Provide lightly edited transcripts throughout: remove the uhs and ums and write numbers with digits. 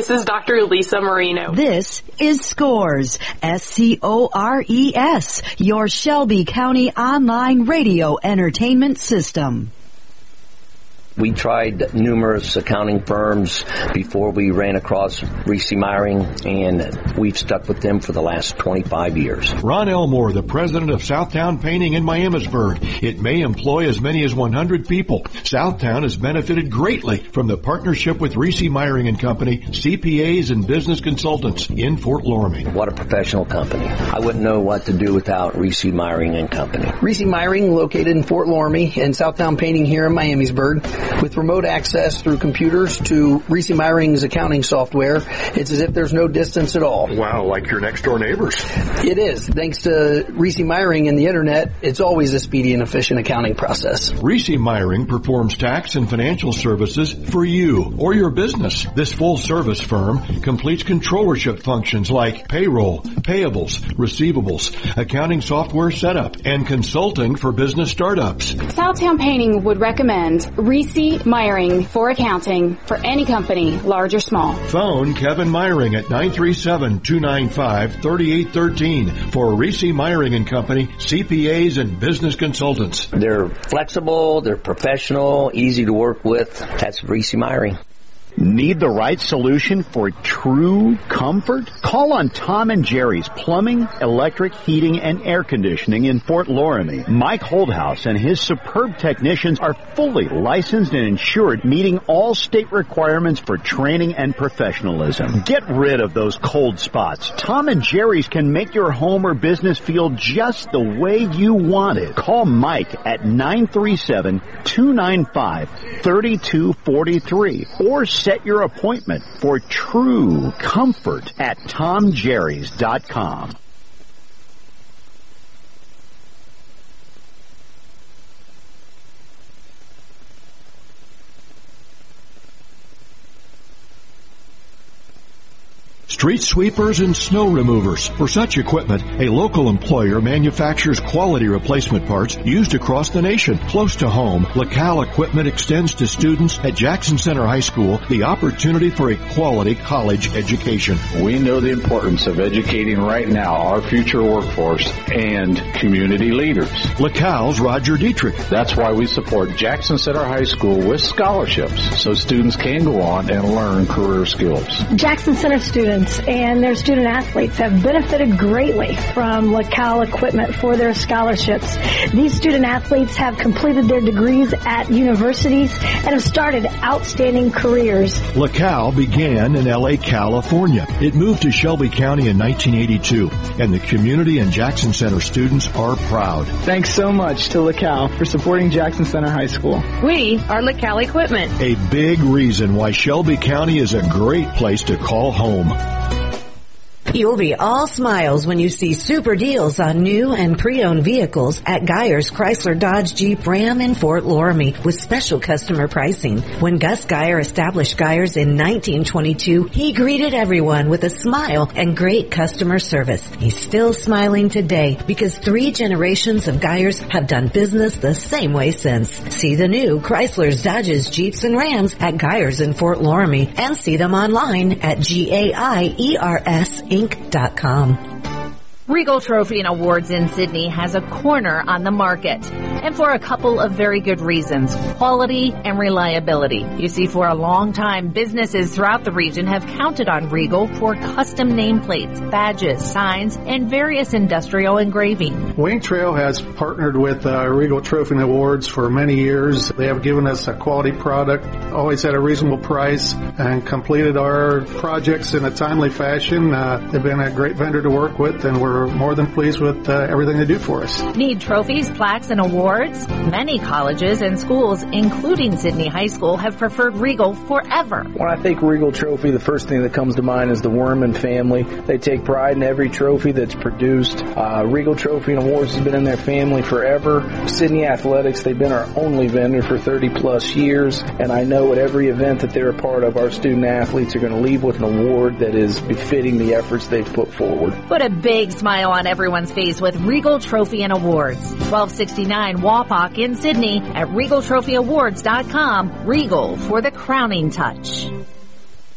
This is Dr. Lisa Marino. This is Scores, SCORES, your Shelby County online radio entertainment system. We tried numerous accounting firms before we ran across Reese Meyering, and we've stuck with them for the last 25 years. Ron Elmore, the president of Southtown Painting in Miamisburg. It may employ as many as 100 people. Southtown has benefited greatly from the partnership with Reese Meyering and Company, CPAs and business consultants in Fort Loramie. What a professional company. I wouldn't know what to do without Reese Meyering and Company. Reese Meyering, located in Fort Loramie, and Southtown Painting here in Miamisburg. With remote access through computers to Reese Meyering's accounting software, it's as if there's no distance at all. Wow, like your next door neighbors. It is. Thanks to Reese Meyering and the internet, it's always a speedy and efficient accounting process. Reese Meyering performs tax and financial services for you or your business. This full-service firm completes controllership functions like payroll, payables, receivables, accounting software setup, and consulting for business startups. Southtown Painting would recommend Reese Meyering for accounting for any company, large or small. Phone Kevin Meyering at 937-295-3813 for Reese Meyering and Company, CPAs and business consultants. They're flexible, they're professional, easy to work with. That's Reese Meyering. Need the right solution for true comfort? Call on Tom and Jerry's Plumbing, Electric, Heating, and Air Conditioning in Fort Loramie. Mike Holdhouse and his superb technicians are fully licensed and insured, meeting all state requirements for training and professionalism. Get rid of those cold spots. Tom and Jerry's can make your home or business feel just the way you want it. Call Mike at 937-295-3243 or set your appointment for true comfort at TomJerrys.com. Street sweepers and snow removers. For such equipment, a local employer manufactures quality replacement parts used across the nation. Close to home, LaCal Equipment extends to students at Jackson Center High School the opportunity for a quality college education. We know the importance of educating right now our future workforce and community leaders. LaCal's Roger Dietrich. That's why we support Jackson Center High School with scholarships so students can go on and learn career skills. Jackson Center students and their student athletes have benefited greatly from LaCal Equipment for their scholarships. These student athletes have completed their degrees at universities and have started outstanding careers. LaCal began in L.A., California. It moved to Shelby County in 1982, and the community and Jackson Center students are proud. Thanks so much to LaCal for supporting Jackson Center High School. We are LaCal Equipment. A big reason why Shelby County is a great place to call home. You'll be all smiles when you see super deals on new and pre-owned vehicles at Geyer's Chrysler Dodge Jeep Ram in Fort Loramie with special customer pricing. When Gus Geyer established Geyer's in 1922, he greeted everyone with a smile and great customer service. He's still smiling today because 3 generations of Geyer's have done business the same way since. See the new Chrysler's, Dodges, Jeeps, and Rams at Geyer's in Fort Loramie and see them online at GAIERS.com. Regal Trophy and Awards in Sydney has a corner on the market, and for a couple of very good reasons: quality and reliability. You see, for a long time, businesses throughout the region have counted on Regal for custom nameplates, badges, signs, and various industrial engraving. Wayne Trail has partnered with Regal Trophy and Awards for many years. They have given us a quality product, always at a reasonable price, and completed our projects in a timely fashion. They've been a great vendor to work with, and we're more than pleased with everything they do for us. Need trophies, plaques, and awards? Many colleges and schools, including Sydney High School, have preferred Regal forever. When I think Regal Trophy, the first thing that comes to mind is the Werman family. They take pride in every trophy that's produced. Regal Trophy and Awards has been in their family forever. Sydney Athletics, they've been our only vendor for 30 plus years, and I know at every event that they're a part of, our student athletes are going to leave with an award that is befitting the efforts they've put forward. Put a big smile on everyone's face with Regal Trophy and Awards. 1269 Wapak in Sydney at RegalTrophyAwards.com. Regal for the crowning touch.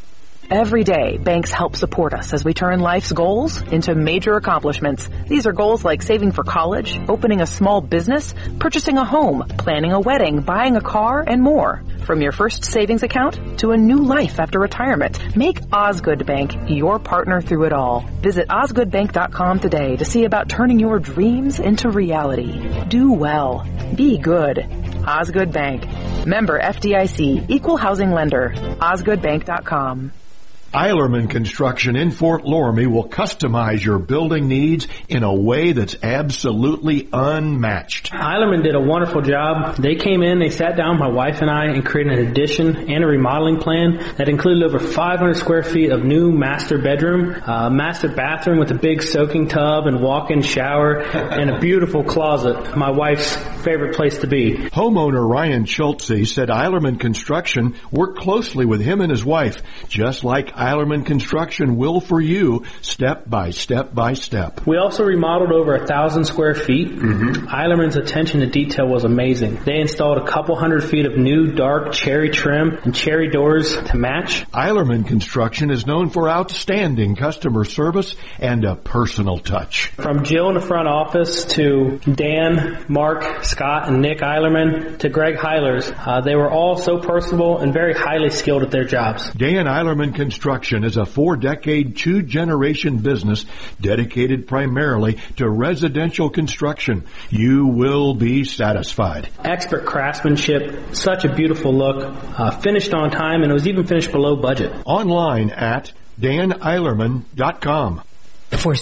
Every day, banks help support us as we turn life's goals into major accomplishments. These are goals like saving for college, opening a small business, purchasing a home, planning a wedding, buying a car, and more. From your first savings account to a new life after retirement, make Osgood Bank your partner through it all. Visit osgoodbank.com today to see about turning your dreams into reality. Do well. Be good. Osgood Bank. Member FDIC. Equal housing lender. osgoodbank.com. Eilerman Construction in Fort Loramie will customize your building needs in a way that's absolutely unmatched. Eilerman did a wonderful job. They came in, they sat down, my wife and I, and created an addition and a remodeling plan that included over 500 square feet of new master bedroom, master bathroom with a big soaking tub and walk-in shower, and a beautiful closet, my wife's favorite place to be. Homeowner Ryan Schultze said Eilerman Construction worked closely with him and his wife, just like Eilerman Construction will for you, step by step by step. We also remodeled over 1,000 square feet. Eilerman's attention to detail was amazing. They installed a couple hundred feet of new dark cherry trim and cherry doors to match. Eilerman Construction is known for outstanding customer service and a personal touch. From Jill in the front office to Dan, Mark, Scott, and Nick Eilerman to Greg Heilers, they were all so personable and very highly skilled at their jobs. Dan Eilerman Construction is a 4-decade, 2-generation business dedicated primarily to residential construction. You will be satisfied. Expert craftsmanship, such a beautiful look, finished on time, and it was even finished below budget. Online at daneilerman.com. For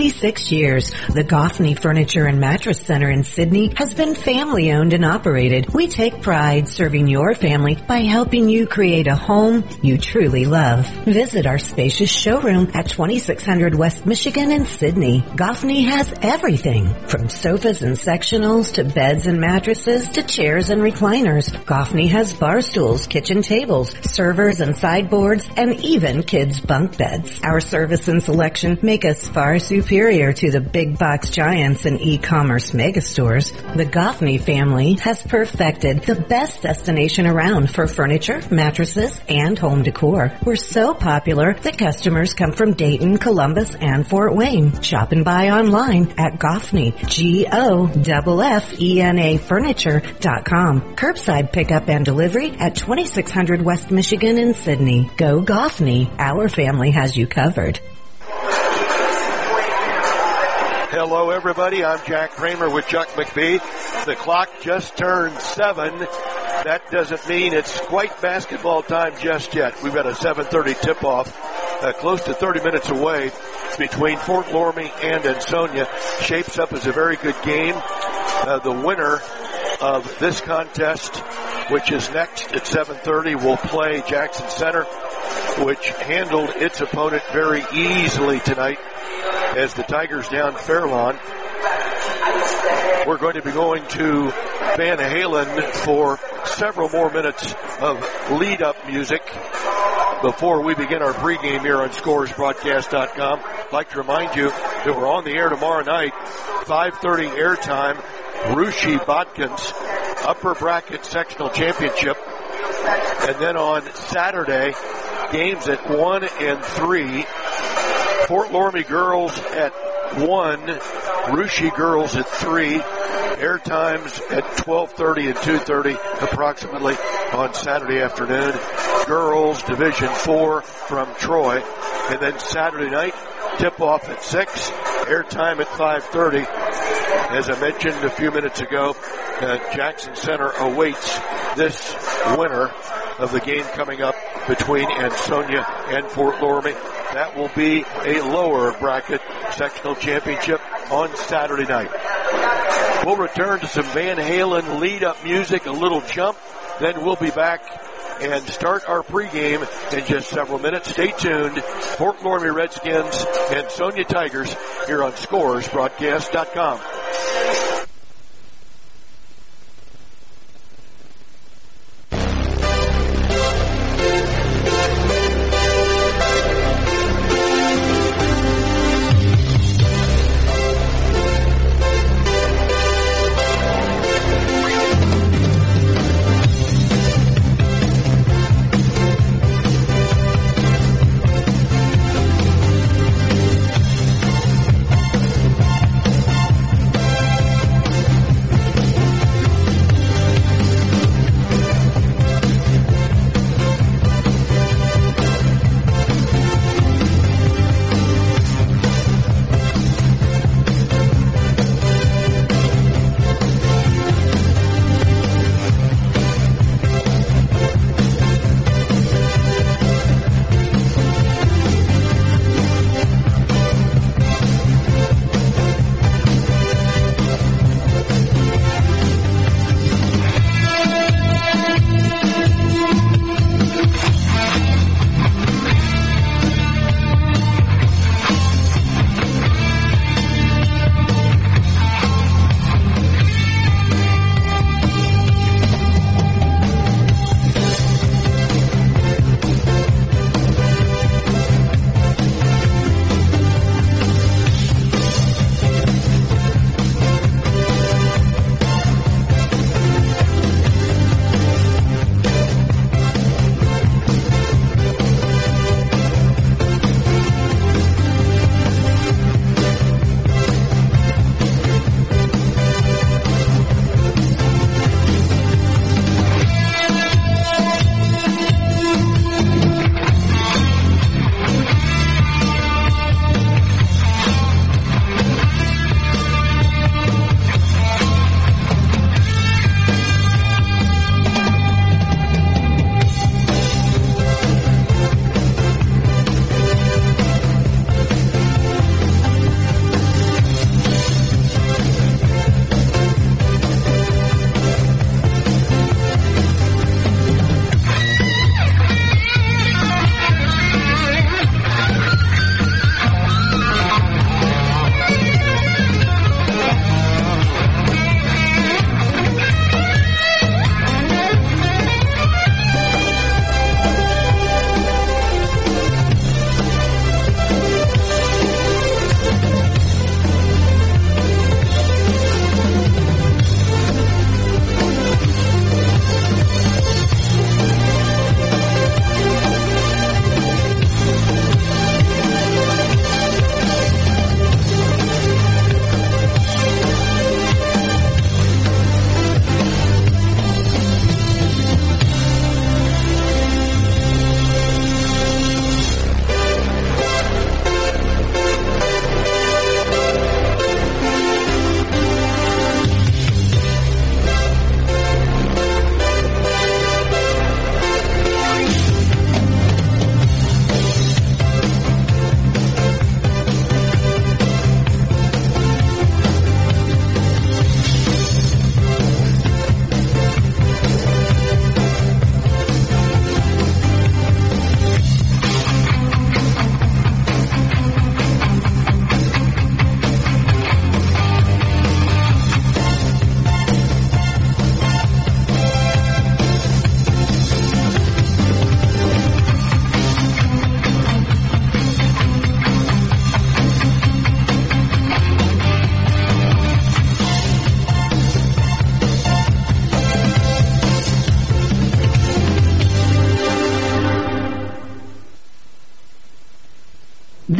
76 years, the Goffney Furniture and Mattress Center in Sydney has been family owned and operated. We take pride serving your family by helping you create a home you truly love. Visit our spacious showroom at 2600 West Michigan in Sydney. Goffney has everything from sofas and sectionals to beds and mattresses to chairs and recliners. Goffney has bar stools, kitchen tables, servers and sideboards, and even kids' bunk beds. Our service and selection make us far superior to the big box giants and e-commerce megastores. The Goffney family has perfected the best destination around for furniture, mattresses, and home decor. We're so popular that customers come from Dayton, Columbus, and Fort Wayne. Shop and buy online at Goffney, GOFFENA Furniture.com. Curbside pickup and delivery at 2600 West Michigan in Sydney. Go Goffney. Our family has you covered. Hello, everybody. I'm Jack Kramer with Chuck McBee. The clock just turned 7. That doesn't mean it's quite basketball time just yet. We've got a 7:30 tip-off, close to 30 minutes away between Fort Loramie and Ansonia. Shapes up as a very good game. The winner of this contest, which is next at 7:30, will play Jackson Center, which handled its opponent very easily tonight as the Tigers down Fairlawn. We're going to be going to Van Halen for several more minutes of lead-up music before we begin our pregame here on ScoresBroadcast.com. I'd like to remind you that we're on the air tomorrow night, 5:30 airtime, Rushi Botkins Upper Bracket Sectional Championship. And then on Saturday, games at 1 and 3. Fort Loramie girls at 1, Rushi girls at 3. Air times at 12:30 and 2:30 approximately on Saturday afternoon. Girls Division 4 from Troy. And then Saturday night, tip-off at 6, air time at 5:30. As I mentioned a few minutes ago, Jackson Center awaits this winner of the game coming up between Ansonia and Fort Loramie. That will be a lower bracket sectional championship on Saturday night. We'll return to some Van Halen lead-up music, a little jump, then we'll be back and start our pregame in just several minutes. Stay tuned. Fort Loramie Redskins and Ansonia Tigers here on ScoresBroadcast.com.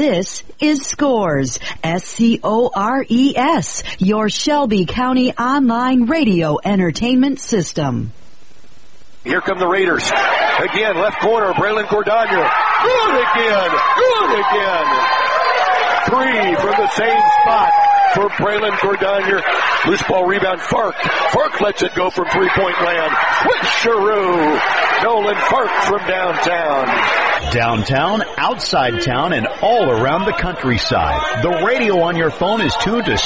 This is Scores, SCORES, your Shelby County online radio entertainment system. Here come the Raiders. Again, left corner, Braylon Cordogna. Good again. Good again. 3 from the same spot for Braylon Cordogna. Loose ball rebound, Fark. Fark lets it go from three-point land. Switcheroo. Nolan Fark from downtown. Downtown, outside town, and all around the countryside. The radio on your phone is tuned to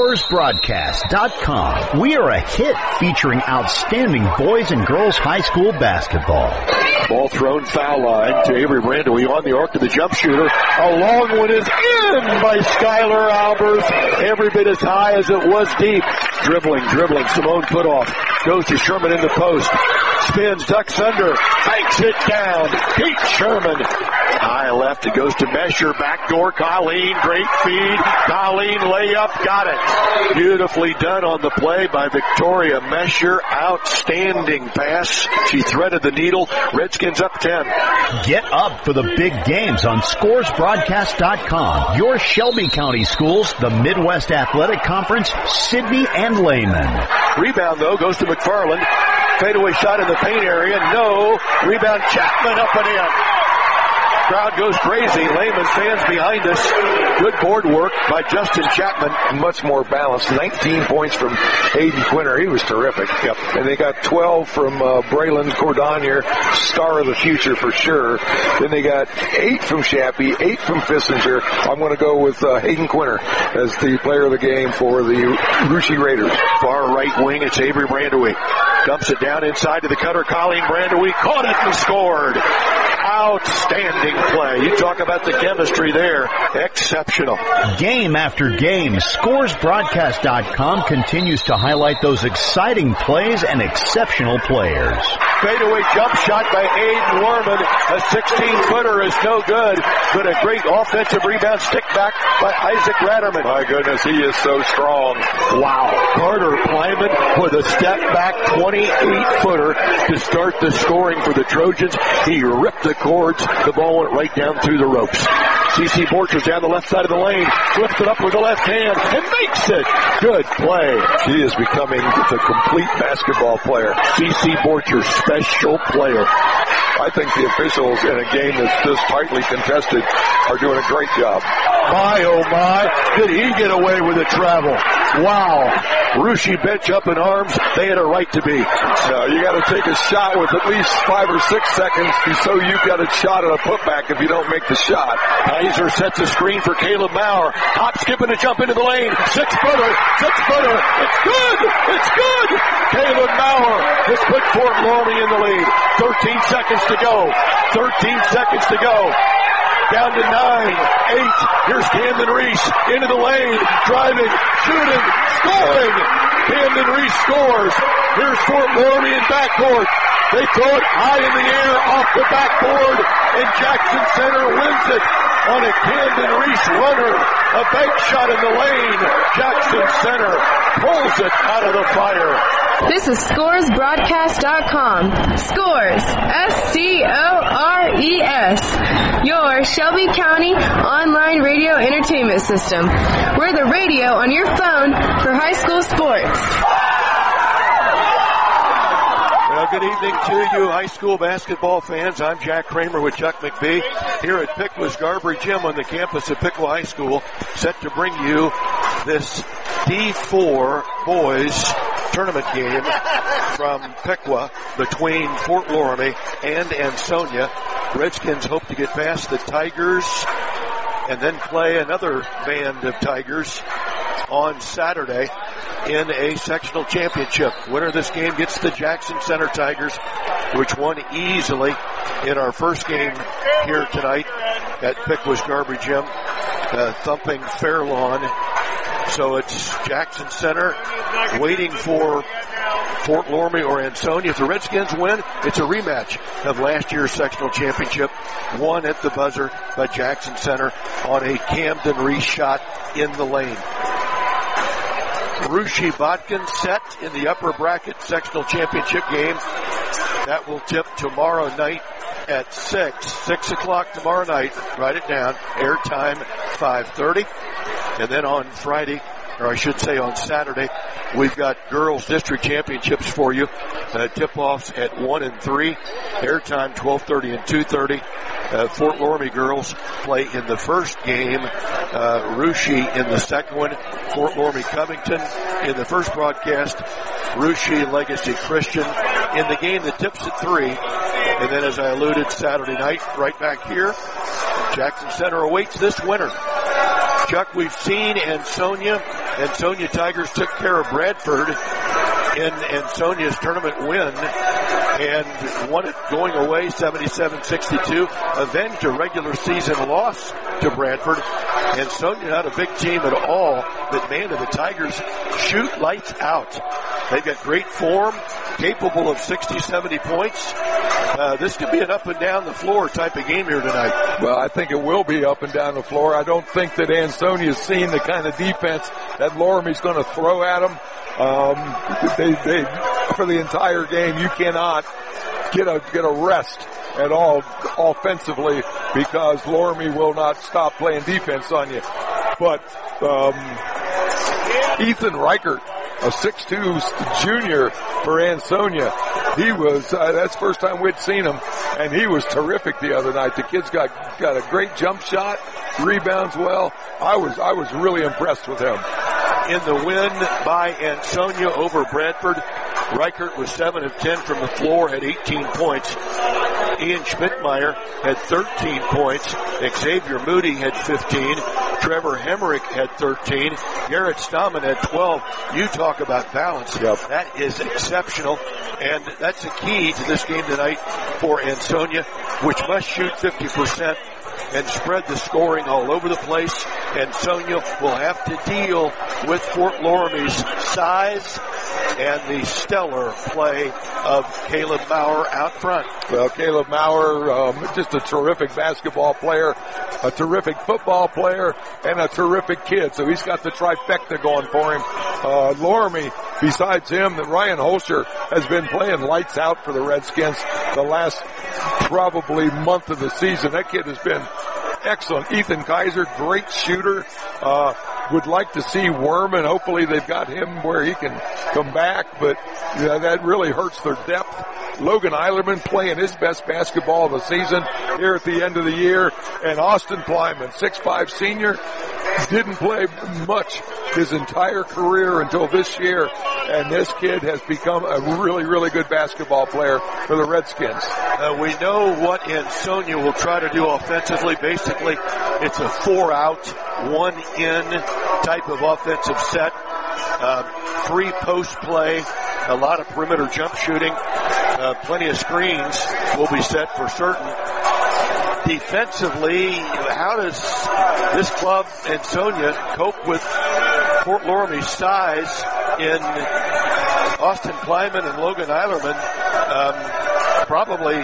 ScoresBroadcast.com. We are a hit featuring outstanding boys and girls high school basketball. Ball thrown foul line to Avery Brandowy on the arc of the jump shooter. A long one is in by Skylar Albers. Every bit as high as it was deep. Dribbling. Simone Putoff goes to Sherman in the post. Spins, ducks under, banks it down. Kate Sherman. High left, it goes to Mesher. Backdoor, Colleen, great feed. Colleen layup, got it. Beautifully done on the play by Victoria Mesher. Outstanding pass. She threaded the needle. Redskins up 10. Get up for the big games on ScoresBroadcast.com. Your Shelby County schools, the Midwest Athletic Conference, Sidney and Lehman. Rebound, though, goes to McFarland. Fadeaway shot in the paint area. No. Rebound, Chapman up and in. Crowd goes crazy. Lehman stands behind us. Good board work by Justin Chapman. Much more balanced. 19 points from Hayden Quinter. He was terrific. Yep. And they got 12 from Braylon Cordogna, star of the future for sure. Then they got 8 from Shappy, 8 from Fissinger. I'm going to go with Hayden Quinter as the player of the game for the Russia Raiders. Far right wing, it's Avery Brandowy. Dumps it down inside to the cutter. Colleen Brandowy caught it and scored. Outstanding play. You talk about the chemistry there. Exceptional. Game after game, ScoresBroadcast.com continues to highlight those exciting plays and exceptional players. Fadeaway jump shot by Aiden Warman. A 16-footer is no good, but a great offensive rebound stick back by Isaac Ratterman. My goodness, he is so strong. Wow. Carter Plyman with a step back 28-footer to start the scoring for the Trojans. He ripped the cords. The ball went right down through the ropes. C.C. Borchers down the left side of the lane. Flips it up with the left hand and makes it. Good play. She is becoming the complete basketball player. C.C. Borchers, special player. I think the officials in a game that's this tightly contested are doing a great job. My, oh my, did he get away with the travel? Wow. Russia bench up in arms. They had a right to be. No, you got to take a shot with at least 5 or 6 seconds, so you've got a shot at a putback if you don't make the shot. Kaiser sets a screen for Caleb Maurer. Hop, skipping to jump into the lane. 6-footer. It's good. It's good. Caleb Maurer has put Fort Loramie in the lead. 13 seconds to go. Down to 9, 8. Here's Camden Reese into the lane, driving, shooting, scoring. Camden Reese scores. Here's Fort Loramie in backcourt. They throw it high in the air off the backboard, and Jackson Center wins it on a Camden Reese runner. A bank shot in the lane. Jackson Center pulls it out of the fire. This is ScoresBroadcast.com. Scores, SCORES, your Shelby County online radio entertainment system. We're the radio on your phone for high school sports. Well, good evening to you high school basketball fans. I'm Jack Kramer with Chuck McBee here at Piqua Scarborough Gym on the campus of Piqua High School, set to bring you this D4 boys tournament game from Piqua between Fort Loramie and Ansonia. Redskins hope to get past the Tigers and then play another band of Tigers on Saturday in a sectional championship. Winner of this game gets the Jackson Center Tigers, which won easily in our first game here tonight at Piqua Scarborough Gym, thumping Fairlawn. So it's Jackson Center waiting for Fort Loramie or Ansonia. If the Redskins win, it's a rematch of last year's sectional championship, won at the buzzer by Jackson Center on a Camden Reese shot in the lane. Russia Botkin set in the upper bracket sectional championship game. That will tip tomorrow night at 6 o'clock tomorrow night. Write it down. Airtime 5:30. And then on Friday, or I should say on Saturday, we've got girls district championships for you. Tip-offs at 1 and 3. Airtime 12:30 and 2:30. Fort Loramie girls play in the first game. Russia in the second one. Fort Loramie Covington in the first broadcast. Russia Legacy Christian in the game that tips at 3. And then, as I alluded, Saturday night, right back here, Jackson Center awaits this winner. Chuck, we've seen Ansonia. Ansonia Tigers took care of Bradford in Ansonia's tournament win and won it going away 77-62, avenged a regular season loss to Bradford. Ansonia not a big team at all, but man, the Tigers shoot lights out. They've got great form, capable of 60, 70 points. This could be an up and down the floor type of game here tonight. Well, I think it will be up and down the floor. I don't think that Ansonia's seen the kind of defense that Loramie's going to throw at them. They for the entire game, you cannot get a rest at all offensively because Loramie will not stop playing defense on you. But Ethan Reichert, a 6'2" junior for Ansonia, he was that's the first time we'd seen him, and he was terrific the other night. The kid's got a great jump shot, rebounds well. I was really impressed with him. In the win by Ansonia over Bradford, Reichert was 7 of 10 from the floor, had 18 points. Ian Schmidtmeyer had 13 points. Xavier Moody had 15. Trevor Hemrick had 13. Garrett Stammen had 12. You talk about balance. Yep. That is exceptional. And that's the key to this game tonight for Ansonia, which must shoot 50% and spread the scoring all over the place. Ansonia will have to deal with Fort Loramie's size and the stellar play of Caleb Maurer out front. Well, Caleb Maurer, just a terrific basketball player, a terrific football player, and a terrific kid. So he's got the trifecta going for him. Loramie, besides him, Ryan Holscher has been playing lights out for the Redskins the last probably month of the season. That kid has been excellent. Ethan Kaiser, great shooter. Would like to see Werman. Hopefully they've got him where he can come back, but that really hurts their depth. Logan Eilerman playing his best basketball of the season here at the end of the year. And Austin Plyman, 6'5" senior, didn't play much his entire career until this year. And this kid has become a really, really good basketball player for the Redskins. We know what Ansonia will try to do offensively. Basically, it's a 4-out, 1-in type of offensive set. Free post play, a lot of perimeter jump shooting, plenty of screens will be set for certain. Defensively, how does this club, Ansonia, cope with Fort Loramie's size in Austin Plyman and Logan Eilerman? Probably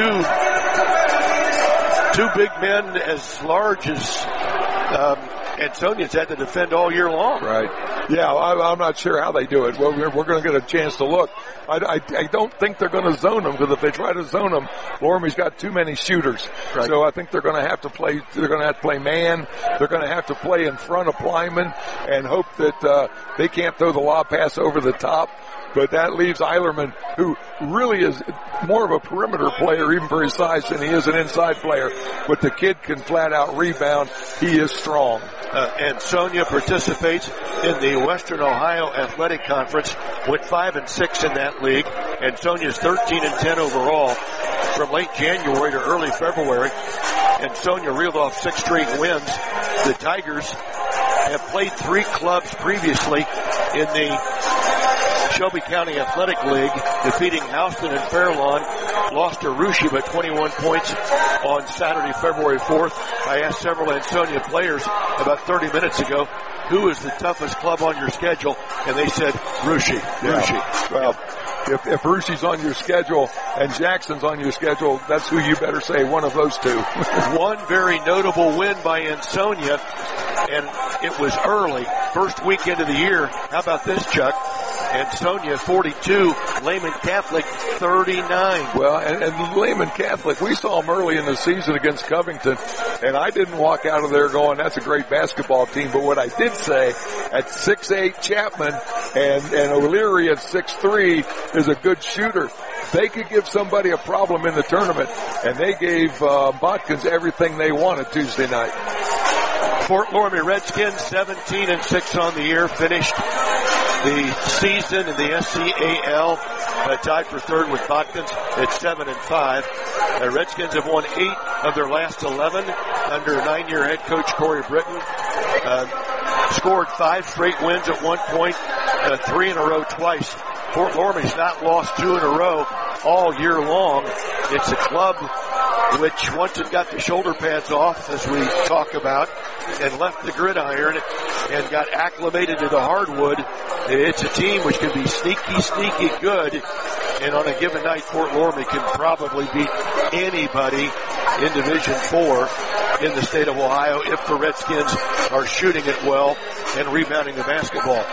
two big men as large as Ansonia's had to defend all year long. Right. Yeah, I'm not sure how they do it. Well, we're going to get a chance to look. I don't think they're going to zone them, because if they try to zone them, Loramie's got too many shooters. Right. So I think they're going to have to play. They're going to have to play man. They're going to have to play in front of Plyman and hope that they can't throw the lob pass over the top. But that leaves Eilerman, who really is more of a perimeter player, even for his size, than he is an inside player. But the kid can flat out rebound. He is strong. Ansonia participates in the Western Ohio Athletic Conference, went 5-6 in that league. Ansonia's 13-10 overall from late January to early February. Ansonia reeled off 6 straight wins. The Tigers have played 3 clubs previously in the Shelby County Athletic League, defeating Houston and Fairlawn, lost to Russia by 21 points on Saturday, February 4th. I asked several Ansonia players about 30 minutes ago, who is the toughest club on your schedule? And they said, Russia. Yeah. Well, if Russia's on your schedule and Jackson's on your schedule, that's who you better say, one of those two. One very notable win by Ansonia, and it was early, first weekend of the year. How about this, Chuck? Ansonia 42, Lehman Catholic 39. Well, and Lehman Catholic, we saw them early in the season against Covington, and I didn't walk out of there going, that's a great basketball team. But what I did say, at 6'8", Chapman and O'Leary at 6'3" is a good shooter. They could give somebody a problem in the tournament, and they gave Botkins everything they wanted Tuesday night. Fort Loramie Redskins 17-6 on the year, finished the season in the SCAL tied for third with Botkins at 7-5. The Redskins have won 8 of their last 11 under 9-year head coach Corey Britton. Scored 5 straight wins at one point, 3 in a row twice. Fort Loramie's not lost 2 in a row all year long. It's a club which, once it got the shoulder pads off, as we talk about, and left the gridiron and got acclimated to the hardwood, it's a team which can be sneaky good. And on a given night, Fort Loramie can probably beat anybody in Division 4 in the state of Ohio if the Redskins are shooting it well and rebounding the basketball.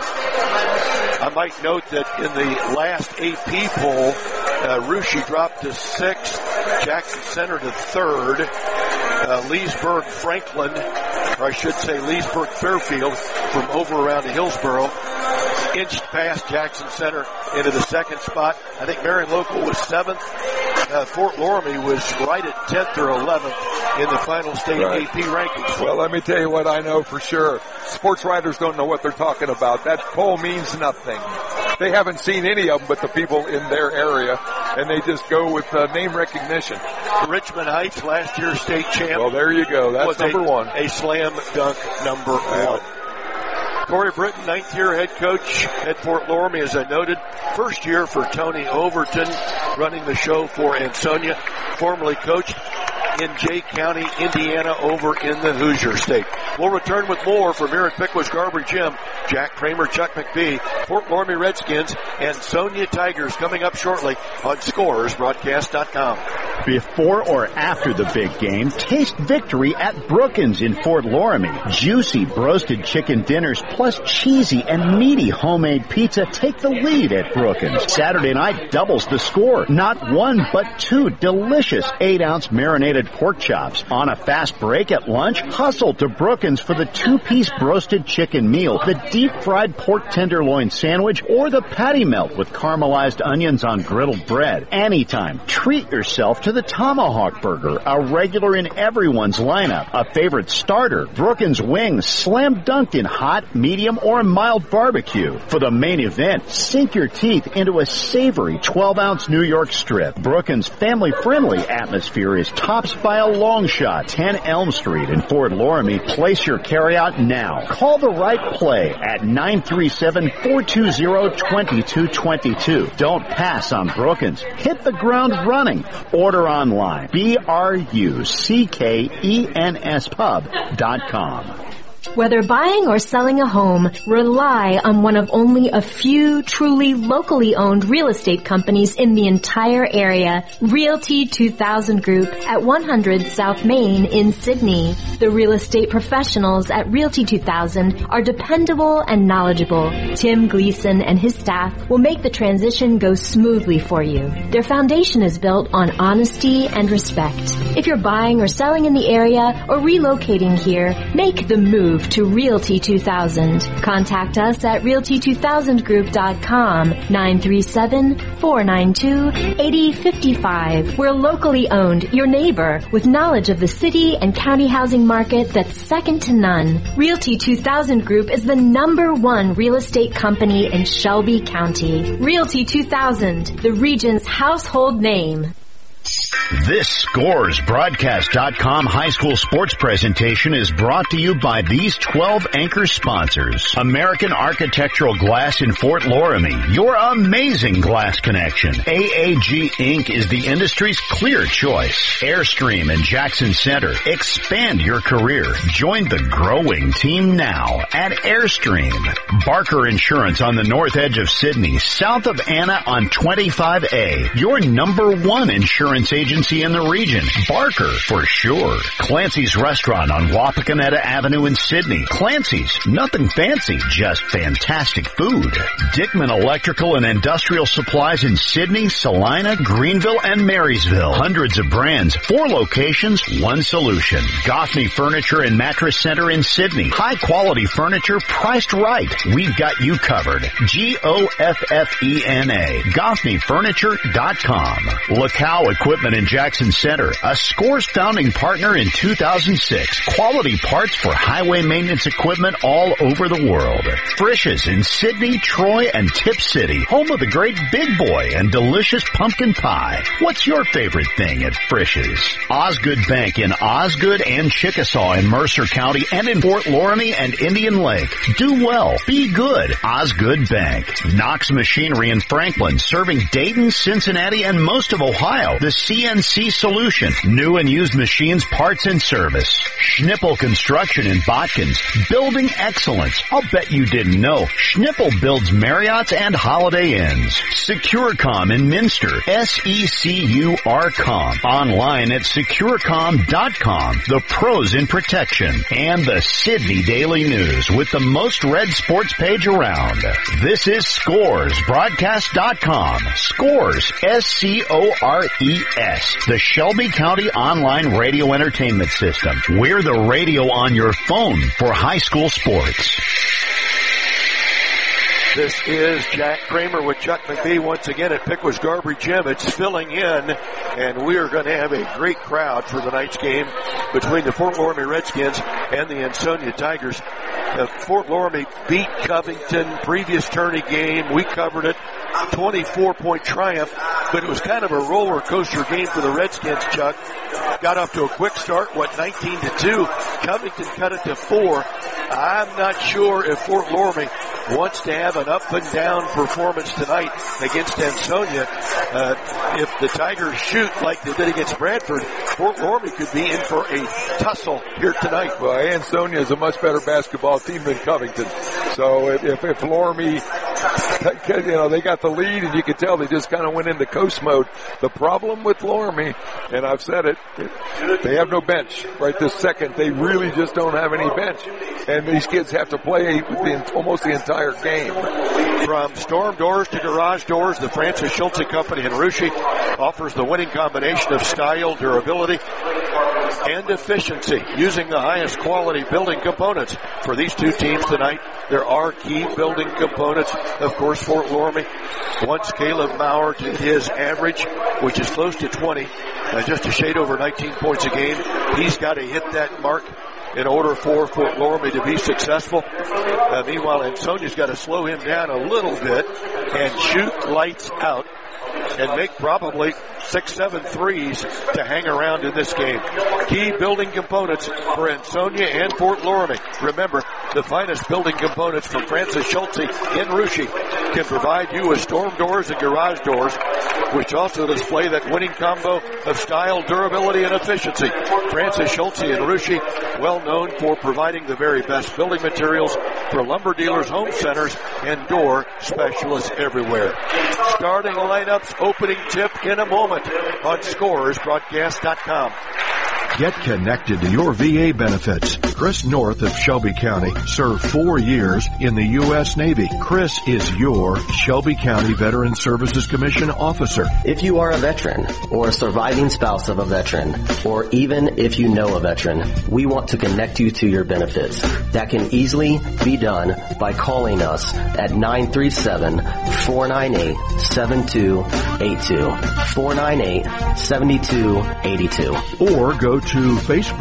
I might note that in the last AP poll, Russia dropped to 6th, Jackson Center to 3rd, Leesburg Franklin, or I should say Leesburg Fairfield from over around Hillsboro, inched past Jackson Center into the 2nd spot. I think Marion Local was 7th. Fort Loramie was right at 10th or 11th in the final state AP rankings. Well, let me tell you what I know for sure. Sports writers don't know what they're talking about. That poll means nothing. They haven't seen any of them but the people in their area, and they just go with name recognition. Richmond Heights, last year's state champ. Well, there you go. That's number one. A slam dunk number one. Corey Britton, 9th year head coach at Fort Loramie, as I noted. First year for Tony Overton, running the show for Ansonia, formerly coached in Jay County, Indiana, over in the Hoosier State. We'll return with more from here at Pickwish Garber Gym. Jack Kramer, Chuck McBee, Fort Loramie Redskins, and Ansonia Tigers coming up shortly on ScoresBroadcast.com. Before or after the big game, taste victory at Brookins in Fort Loramie. Juicy roasted chicken dinners plus cheesy and meaty homemade pizza take the lead at Brookins. Saturday night doubles the score. Not 1 but 2 delicious 8-ounce marinated pork chops. On a fast break at lunch, hustle to Brookins for the 2-piece roasted chicken meal, the deep-fried pork tenderloin sandwich, or the patty melt with caramelized onions on griddled bread. Anytime, treat yourself to the Tomahawk Burger, a regular in everyone's lineup. A favorite starter, Brookins wings, slam dunked in hot, medium, or mild barbecue. For the main event, sink your teeth into a savory 12-ounce New York strip. Brookins' family-friendly atmosphere is topped by a long shot. 10 Elm Street in Fort Loramie. Place your carryout now. Call the right play at 937-420-2222. Don't pass on Brookins. Hit the ground running. Order online. BRUCKENS Whether buying or selling a home, rely on one of only a few truly locally owned real estate companies in the entire area. Realty 2000 Group at 100 South Main in Sydney. The real estate professionals at Realty 2000 are dependable and knowledgeable. Tim Gleason and his staff will make the transition go smoothly for you. Their foundation is built on honesty and respect. If you're buying or selling in the area or relocating here, make the move to Realty 2000. Contact us at realty2000group.com, 937-492-8055. We're locally owned, your neighbor, with knowledge of the city and county housing market that's second to none. Realty 2000 Group is the #1 real estate company in Shelby County. Realty 2000, the region's household name. This ScoresBroadcast.com high school sports presentation is brought to you by these 12 anchor sponsors. American Architectural Glass in Fort Loramie, your amazing glass connection. AAG Inc. is the industry's clear choice. Airstream in Jackson Center. Expand your career. Join the growing team now at Airstream. Barker Insurance on the north edge of Sydney, south of Anna on 25A. Your #1 insurance agency Regency in the region. Barker, for sure. Clancy's Restaurant on Wapakoneta Avenue in Sydney. Clancy's, nothing fancy, just fantastic food. Dickman Electrical and Industrial Supplies in Sydney, Salina, Greenville, and Marysville. Hundreds of brands, 4 locations, 1 solution. Goffney Furniture and Mattress Center in Sydney. High quality furniture priced right. We've got you covered. Goffena. GoffneyFurniture.com. Lacow Equipment in Jackson Center. A Scores founding partner in 2006. Quality parts for highway maintenance equipment all over the world. Frisch's in Sydney, Troy, and Tip City. Home of the great Big Boy and delicious pumpkin pie. What's your favorite thing at Frisch's? Osgood Bank in Osgood and Chickasaw in Mercer County and in Fort Loramie and Indian Lake. Do well. Be good. Osgood Bank. Knox Machinery in Franklin, serving Dayton, Cincinnati, and most of Ohio. The CNC Solution. New and used machines, parts, and service. Schnippel Construction in Botkins. Building excellence. I'll bet you didn't know. Schnippel builds Marriotts and Holiday Inns. Securecom in Minster. SECURcom. Online at securecom.com. The pros in protection. And the Sydney Daily News with the most read sports page around. This is Scores, broadcast.com. Scores, SCORES. The Shelby County Online Radio Entertainment System. We're the radio on your phone for high school sports. This is Jack Kramer with Chuck McBee once again at Pickwish Garbage Gym. It's filling in, and we are going to have a great crowd for tonight's game between the Fort Loramie Redskins and the Ansonia Tigers. Fort Loramie beat Covington, previous tourney game. We covered it, 24-point triumph, but it was kind of a roller coaster game for the Redskins, Chuck. Got off to a quick start, 19-2. Covington cut it to 4. I'm not sure if Fort Loramie wants to have an up and down performance tonight against Ansonia. If the Tigers shoot like they did against Bradford, Fort Loramie could be in for a tussle here tonight. Well, Ansonia is a much better basketball team than Covington. So if Loramie, they got the lead, and you can tell they just kind of went into coast mode. The problem with Loramie, and I've said it, they have no bench right this second. They really just don't have any bench. And these kids have to play almost the entire game. From storm doors to garage doors, the Francis Schultze Company in Russia offers the winning combination of style, durability, and efficiency using the highest quality building components. For these two teams tonight, there are key building components. Of course, Fort Loramie wants Caleb Maurer to his average, which is close to 20, just a shade over 19 points a game. He's got to hit that mark in order for Fort Loramie to be successful. Meanwhile, Ansonia's got to slow him down a little bit and shoot lights out and make probably 6-7 threes to hang around in this game. Key building components for Ansonia and Fort Loramie. Remember, the finest building components from Francis Schultze in Russia can provide you with storm doors and garage doors, which also display that winning combo of style, durability, and efficiency. Francis Schultze in Russia, well known for providing the very best building materials for lumber dealers, home centers, and door specialists everywhere. Starting lineups, opening tip in a moment on ScoresBroadcast.com. Get connected to your VA benefits. Chris North of Shelby County served 4 years in the U.S. Navy. Chris is your Shelby County Veteran Services Commission officer. If you are a veteran or a surviving spouse of a veteran, or even if you know a veteran, we want to connect you to your benefits. That can easily be done by calling us at 937-498-7282. 498-7282. Or go to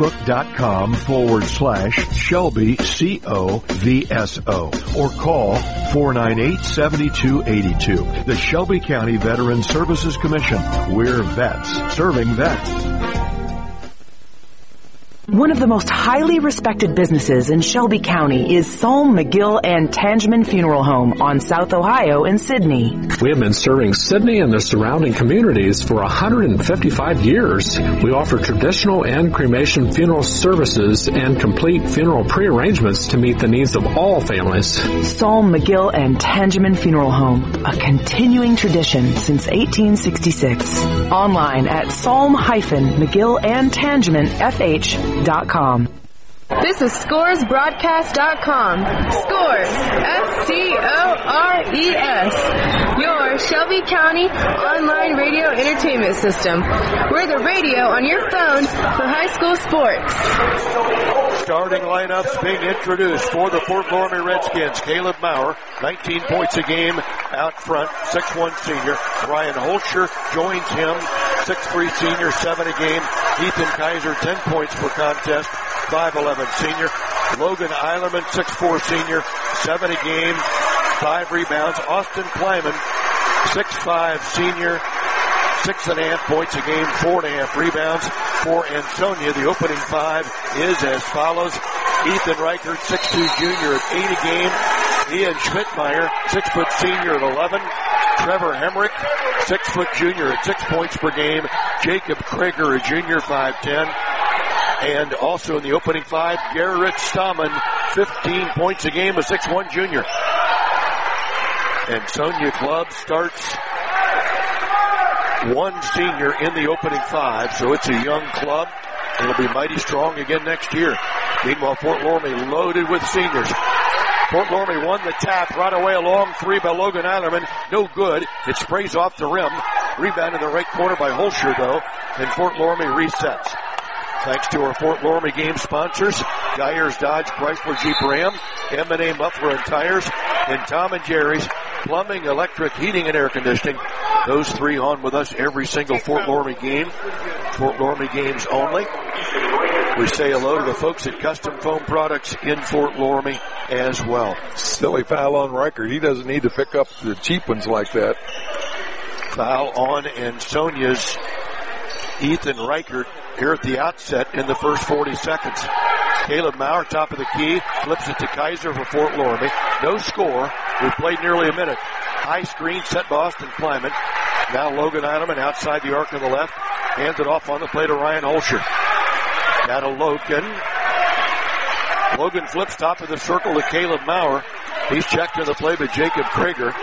facebook.com/Shelby COVSO or call 498-7282. The Shelby County Veteran Services Commission. We're vets serving vets. One of the most highly respected businesses in Shelby County is Solm, McGill, and Tangeman Funeral Home on South Ohio in Sidney. We have been serving Sidney and the surrounding communities for 155 years. We offer traditional and cremation funeral services and complete funeral pre-arrangements to meet the needs of all families. Solm, McGill, and Tangeman Funeral Home, a continuing tradition since 1866. Online at solm-mcgillandtangemanfh.com. This is ScoresBroadcast.com. Scores, S-C-O-R-E-S. Your Shelby County online radio entertainment system. We're the radio on your phone for high school sports. Starting lineups being introduced for the Fort Loramie Redskins. Caleb Maurer, 19 points a game out front, 6'1" senior. Ryan Holscher joins him, 6'3" senior, 7 a game. Ethan Kaiser, 10 points per contest, 5'11" senior. Logan Eilerman, 6'4" senior, 7 a game, 5 rebounds. Austin Kleiman, 6'5" senior, 6.5 points a game, 4.5 rebounds. For Ansonia, the opening 5 is as follows. Ethan Reichert, 6'2" junior at 8 a game. Ian Schmidtmeyer, 6' senior at 11. Trevor Hemrick, 6' junior at 6 points per game. Jacob Krager, a junior, 5'10". And also in the opening 5, Garrett Stammen, 15 points a game, a 6'1" junior. And Sonia Club starts 1 senior in the opening 5, so it's a young club. It'll be mighty strong again next year. Meanwhile, Fort Loramie loaded with seniors. Fort Loramie won the tap right away, a long 3 by Logan Eilerman. No good. It sprays off the rim. Rebound in the right corner by Holscher, though, and Fort Loramie resets. Thanks to our Fort Loramie game sponsors, Geyers Dodge, Chrysler Jeep Ram, M&A Muffler and Tires, and Tom and Jerry's Plumbing, Electric, Heating, and Air Conditioning. Those 3 on with us every single Fort Loramie game. Fort Loramie games only. We say hello to the folks at Custom Foam Products in Fort Loramie as well. Silly foul on Reichert. He doesn't need to pick up the cheap ones like that. Foul on Ansonia's Ethan Reichert here at the outset in the first 40 seconds. Caleb Maurer, top of the key, flips it to Kaiser for Fort Loramie. No score. We've played nearly a minute. High screen set by Austin Kleiman. Now Logan Eilerman outside the arc on the left. Hands it off on the play to Ryan Holscher. Now to Logan. Logan flips top of the circle to Caleb Maurer. He's checked in the play by Jacob Krager.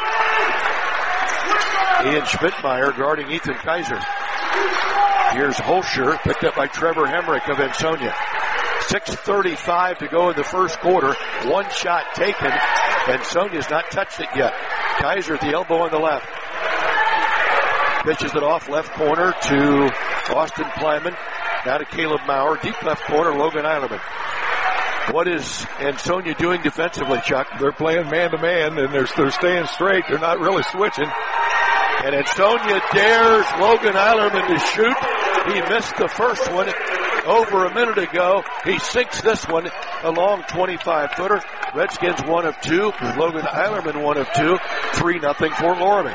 Ian Schmidtmeyer guarding Ethan Kaiser. Here's Holscher, picked up by Trevor Hemrick of Ansonia. 6:35 to go in the first quarter. 1 shot taken. Ansonia's not touched it yet. Kaiser at the elbow on the left. Pitches it off left corner to Austin Kleiman. Now to Caleb Maurer. Deep left corner, Logan Eilerman. What is Ansonia doing defensively, Chuck? They're playing man-to-man, and they're staying straight. They're not really switching. And Ansonia dares Logan Eilerman to shoot. He missed the first one over a minute ago. He sinks this one, a long 25-footer. Redskins 1 of 2. Logan Eilerman 1 of 2. 3-0 Fort Loramie.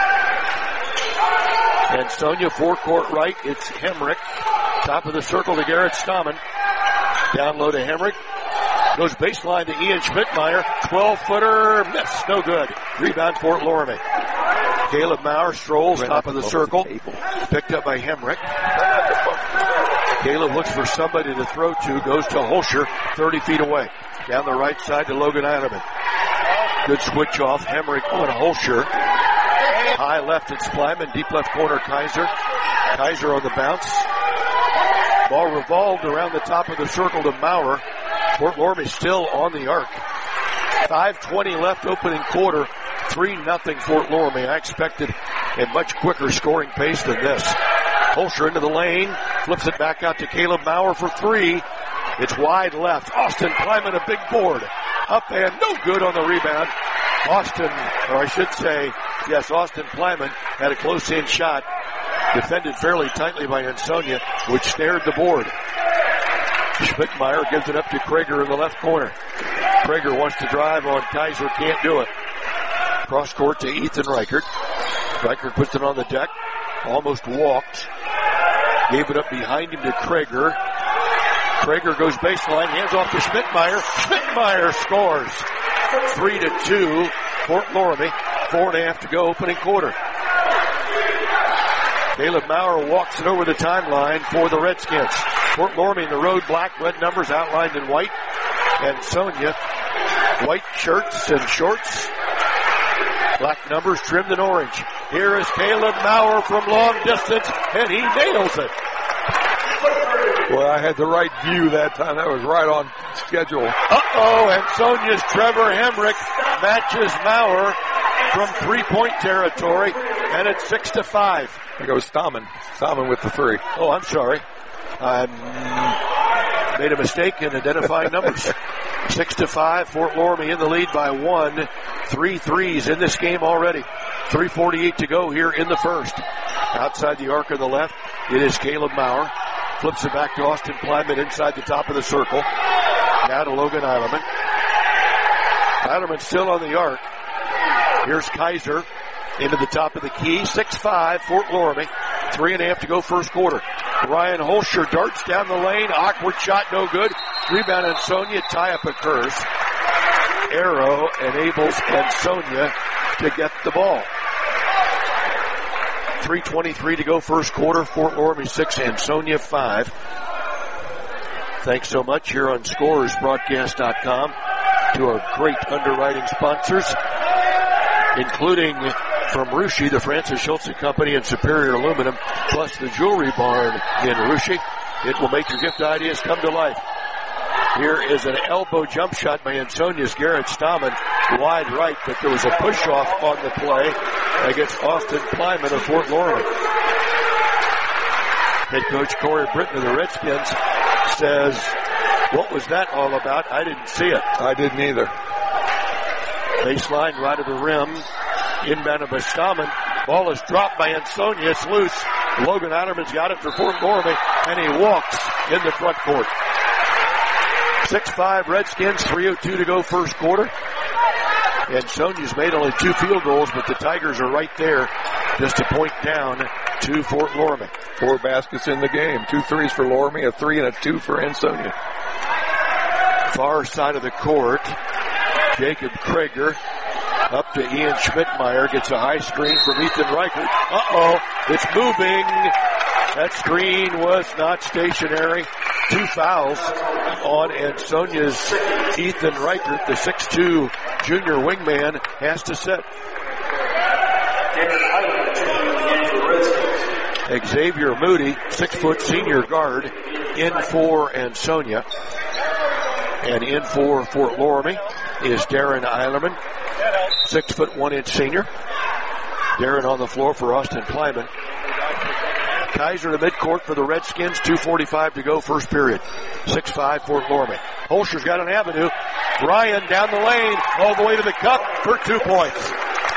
Ansonia forecourt right. It's Hemrick. Top of the circle to Garrett Stammen. Down low to Hemrick. Goes baseline to Ian Schmidtmeyer. 12-footer. Miss. No good. Rebound Fort Loramie. Caleb Maurer strolls top of the circle. Picked up by Hemrick. Caleb looks for somebody to throw to. Goes to Holscher. 30 feet away. Down the right side to Logan Eilerman. Good switch off. Hemrick on Holscher. High left it's Kleiman. Deep left corner Kaiser. Kaiser on the bounce. Ball revolved around the top of the circle to Maurer. Fort Loramie still on the arc. 5:20 left opening quarter. 3-0 Fort Loramie. I expected a much quicker scoring pace than this. Holscher into the lane. Flips it back out to Caleb Maurer for 3. It's wide left. Austin Kleiman, a big board. Up and no good on the rebound. Austin Kleiman had a close-in shot. Defended fairly tightly by Ansonia, which snared the board. Schmidtmeyer gives it up to Krager in the left corner. Krager wants to drive on Kaiser, can't do it. Cross court to Ethan Reichert. Reichert puts it on the deck. Almost walked. Gave it up behind him to Krager. Prager goes baseline, hands off to Schmidtmeyer. Schmidtmeyer scores. 3-2, Fort Loramie. 4.5 to go, opening quarter. Caleb Maurer walks it over the timeline for the Redskins. Fort Loramie in the road, black, red numbers outlined in white. And Sonia, white shirts and shorts. Black numbers trimmed in orange. Here is Caleb Maurer from long distance, and he nails it. Well, I had the right view that time. That was right on schedule. And Sonia's Trevor Hemrick matches Maurer from three-point territory, and it's 6-5. I think it was Stammen. Stammen with the three. Oh, I'm sorry. I made a mistake in identifying numbers. 6-5, Fort Loramie in the lead by 1. 3 threes in this game already. 3:48 to go here in the first. Outside the arc on the left, it is Caleb Maurer. Flips it back to Austin Plyman inside the top of the circle. Now to Logan Eilerman. Eilerman still on the arc. Here's Kaiser into the top of the key. 6-5, Fort Loramie. 3.5 to go first quarter. Ryan Holscher darts down the lane. Awkward shot, no good. Rebound on Sonia. Tie-up occurs. Arrow enables Ansonia to get the ball. 3:23 to go first quarter. Fort Loramie 6, Ansonia 5. Thanks so much here on ScorersBroadcast.com to our great underwriting sponsors, including from Russia, the Francis Schultz Company and Superior Aluminum, plus the Jewelry Barn in Russia. It will make your gift ideas come to life. Here is an elbow jump shot by Ansonia's Garrett Stammen, wide right, but there was a push-off on the play against Austin Plyman of Fort Loramie. Head coach Corey Britton of the Redskins says, what was that all about? I didn't see it. I didn't either. Baseline right of the rim. Inbound by Stammen. Ball is dropped by Ansonia. It's loose. Logan Eilerman's got it for Fort Loramie, and he walks in the front court. 6-5 Redskins, 3:02 to go first quarter. And Sonia's made only 2 field goals, but the Tigers are right there just a point down to Fort Loramie. 4 baskets in the game. 2 threes for Loramie, a 3 and a 2 for Ansonia. Far side of the court, Jacob Prager up to Ian Schmidtmeyer, gets a high screen from Ethan Reichert. It's moving. That screen was not stationary. 2 fouls on Ansonia's Ethan Reichert, the 6'2 junior wingman, has to sit. Xavier Moody, 6-foot senior guard, in for Ansonia. And in for Fort Loramie is Darren Eilerman, 6' 1" senior. Darren on the floor for Austin Plyman. Kaiser to midcourt for the Redskins, 2:45 to go first period. 6-5 Fort Loramie. Holscher's got an avenue. Ryan down the lane, all the way to the cup for 2 points.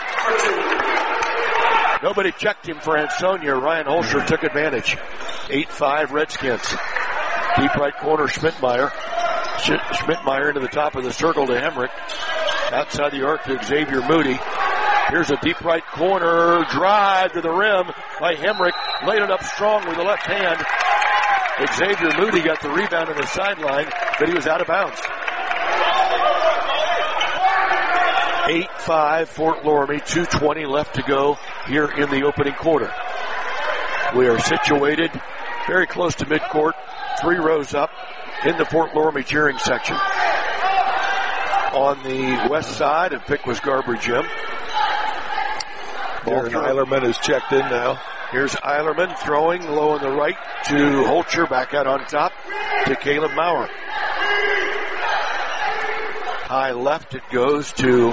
Nobody checked him for Ansonia. Ryan Holscher took advantage. 8-5 Redskins. Deep right corner, Schmidtmeyer. Schmidtmeyer into the top of the circle to Hemrick. Outside the arc to Xavier Moody. Here's a deep right corner drive to the rim by Hemrick. Laid it up strong with the left hand. Xavier Moody got the rebound on the sideline, but he was out of bounds. 8-5 Fort Loramie, 2:20 left to go here in the opening quarter. We are situated very close to midcourt, 3 rows up in the Fort Loramie cheering section. On the west side of Pickwas Garber Gym. Darren Eilerman is checked in now. Here's Eilerman throwing low on the right to Holscher, back out on top to Caleb Maurer. High left it goes to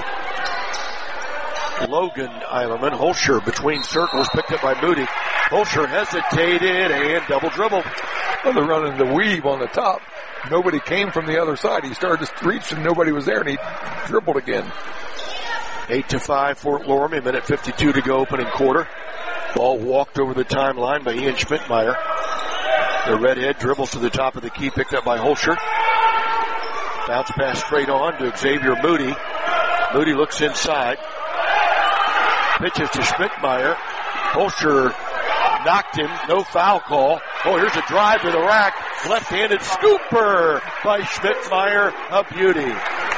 Logan Eilerman. Holscher between circles, picked up by Moody. Holscher hesitated and double dribble. Well, they're running the weave on the top. Nobody came from the other side. He started to reach and nobody was there, and he dribbled again. 8-5 Fort Loramie, 1:52 to go opening quarter. Ball walked over the timeline by Ian Schmidtmeyer. The redhead dribbles to the top of the key, picked up by Holscher. Bounce pass straight on to Xavier Moody. Moody looks inside. Pitches to Schmidtmeyer. Holscher knocked him. No foul call. Oh, here's a drive to the rack. left-handed scooper by Schmidtmeyer, a beauty.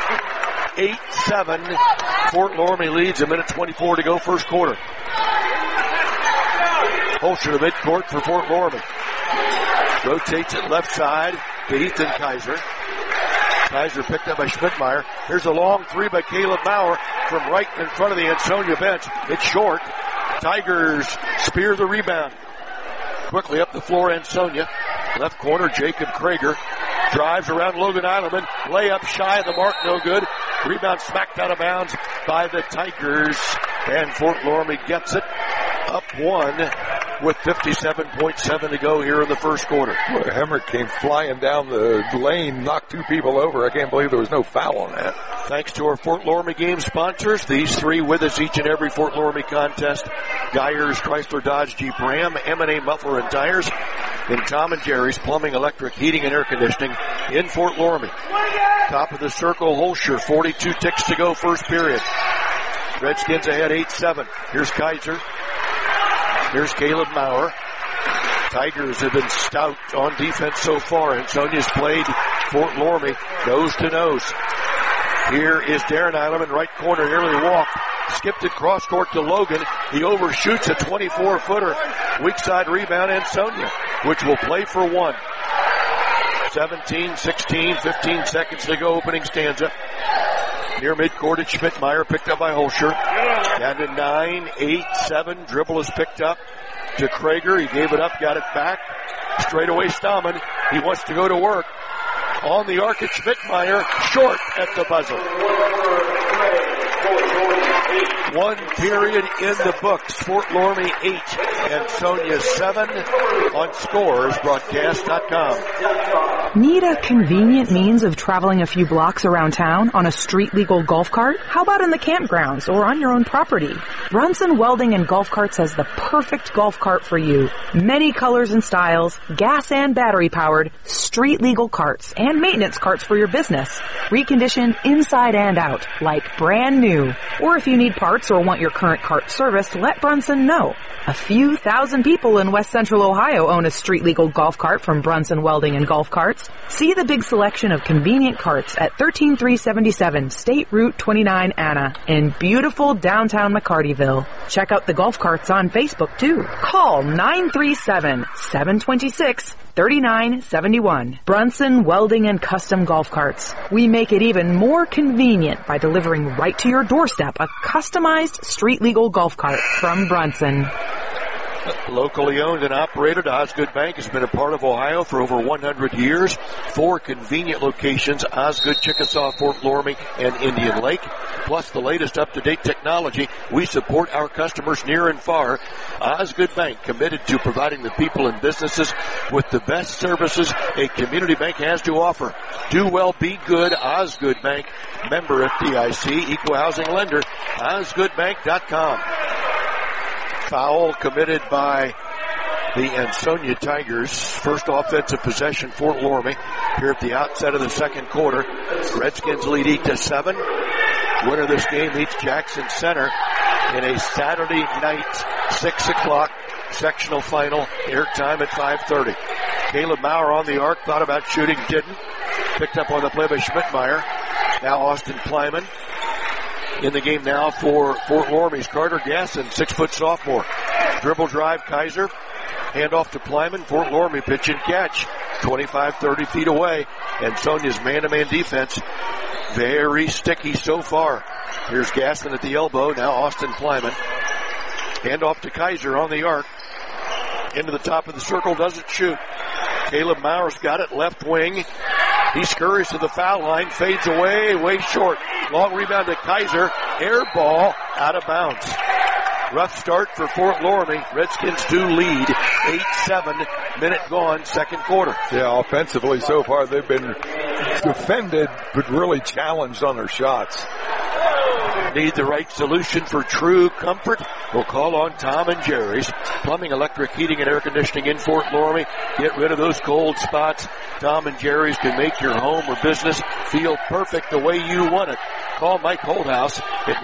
8-7. Fort Loramie leads, a minute 24 to go, first quarter. Holscher to midcourt for Fort Loramie. Rotates it left side to Ethan Kaiser. Kaiser picked up by Schmidtmeyer. Here's a long three by Caleb Maurer from right in front of the Ansonia bench. It's short. Tigers spear the rebound. Quickly up the floor, Ansonia. Left corner, Jacob Krager. Drives around Logan Eidelman. Layup shy of the mark, no good. Rebound smacked out of bounds by the Tigers. And Fort Loramie gets it. Up one with 57.7 to go here in the first quarter. Boy, Hemrick came flying down the lane, knocked two people over. I can't believe there was no foul on that. Thanks to our Fort Loramie game sponsors, these three with us each and every Fort Loramie contest. Geyers, Chrysler, Dodge, Jeep, Ram, M&A Muffler and Tires, and Tom and Jerry's Plumbing, Electric, Heating, and Air Conditioning in Fort Loramie. Top of the circle, Holscher, 42 ticks to go, first period. Redskins ahead 8-7. Here's Kaiser. Here's Caleb Maurer. Tigers have been stout on defense so far, and Sonia's played Fort Loramie nose to nose. Here is Darren Eidelman, right corner, nearly walked. Skipped it cross court to Logan. He overshoots a 24-footer. Weak side rebound, Ansonia, which will play for one. 17, 16, 15 seconds to go, opening stanza. Near midcourt at Schmidtmeyer, picked up by Holscher. Down to 9, 8, 7. Dribble is picked up to Krager. He gave it up, got it back. Straight away Stammen. He wants to go to work. On the arc at Schmidtmeyer, short at the buzzer. One period in the books. Fort Loramie 8, Ansonia 7 on ScoresBroadcast.com. Need a convenient means of traveling a few blocks around town on a street-legal golf cart? How about in the campgrounds or on your own property? Brunson Welding and Golf Carts has the perfect golf cart for you. Many colors and styles, gas and battery-powered, street-legal carts, and maintenance carts for your business. Reconditioned inside and out, like brand new. Or if you need parts or want your current cart serviced, let Brunson know. A few thousand people in West Central Ohio own a street-legal golf cart from Brunson Welding and Golf Carts. See the big selection of convenient carts at 13377 State Route 29 Anna in beautiful downtown McCartyville. Check out the golf carts on Facebook too. Call 937-726-3971. Brunson Welding and Custom Golf Carts. We make it even more convenient by delivering right to your doorstep a customized street-legal golf cart from Brunson. Locally owned and operated, Osgood Bank has been a part of Ohio for over 100 years. 4 convenient locations, Osgood, Chickasaw, Fort Loramie, and Indian Lake. Plus the latest up-to-date technology. We support our customers near and far. Osgood Bank, committed to providing the people and businesses with the best services a community bank has to offer. Do well, be good. Osgood Bank, member FDIC, equal housing lender, osgoodbank.com. Foul committed by the Ansonia Tigers. First offensive possession, Fort Loramie, here at the outset of the second quarter. Redskins lead 8-7. Winner of this game meets Jackson Center in a Saturday night, 6 o'clock sectional final, airtime at 5:30. Caleb Maurer on the arc, thought about shooting, didn't. Picked up on the play by Schmidtmeyer. Now Austin Plyman. In the game now for Fort Loramie's Carter Gasson, 6-foot sophomore. Dribble drive, Kaiser. Hand off to Plyman. Fort Loramie pitch and catch. 25, 30 feet away. And Sonia's man-to-man defense, very sticky so far. Here's Gasson at the elbow. Now Austin Plyman. Hand off to Kaiser on the arc. Into the top of the circle, doesn't shoot. Caleb Maurer's got it, left wing. He scurries to the foul line, fades away, way short. Long rebound to Kaiser. Air ball out of bounds. Rough start for Fort Loramie. Redskins do lead 8-7. Minute gone, second quarter. Yeah, offensively so far they've been defended but really challenged on their shots. Need the right solution for true comfort? We'll call on Tom and Jerry's Plumbing, Electric, Heating, and Air Conditioning in Fort Loramie. Get rid of those cold spots. Tom and Jerry's can make your home or business feel perfect the way you want it. Call Mike Holdhouse at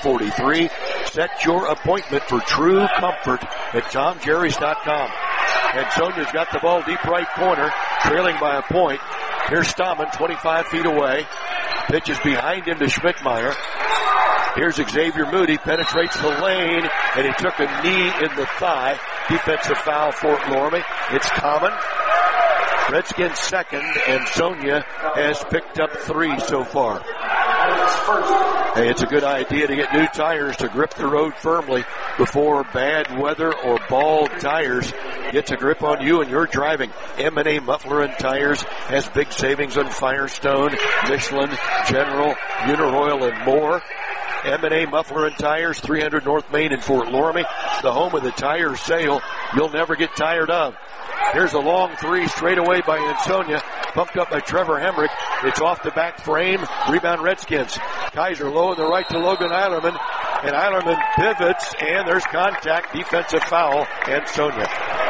937-295-3243. Set your appointment for true comfort at TomJerrys.com. And Sonia's got the ball deep right corner, trailing by a point. Here's Stammen, 25 feet away. Pitch is behind him to Schmidtmeyer. Here's Xavier Moody, penetrates the lane, and he took a knee in the thigh. Defensive foul, Fort Loramie. It's common. Redskins second, and Sonia has picked up 3 so far. Hey, it's a good idea to get new tires to grip the road firmly before bad weather or bald tires gets a grip on you and you're driving. M&A Muffler and Tires has big savings on Firestone, Michelin, General, Uniroyal, and more. M&A Muffler and Tires, 300 North Main in Fort Loramie, the home of the tire sale you'll never get tired of. Here's a long 3 straight away by Ansonia, pumped up by Trevor Hemrick. It's off the back frame. Rebound Redskins. Kaiser low in the right to Logan Eilerman, and Eilerman pivots, and there's contact. Defensive foul, Ansonia.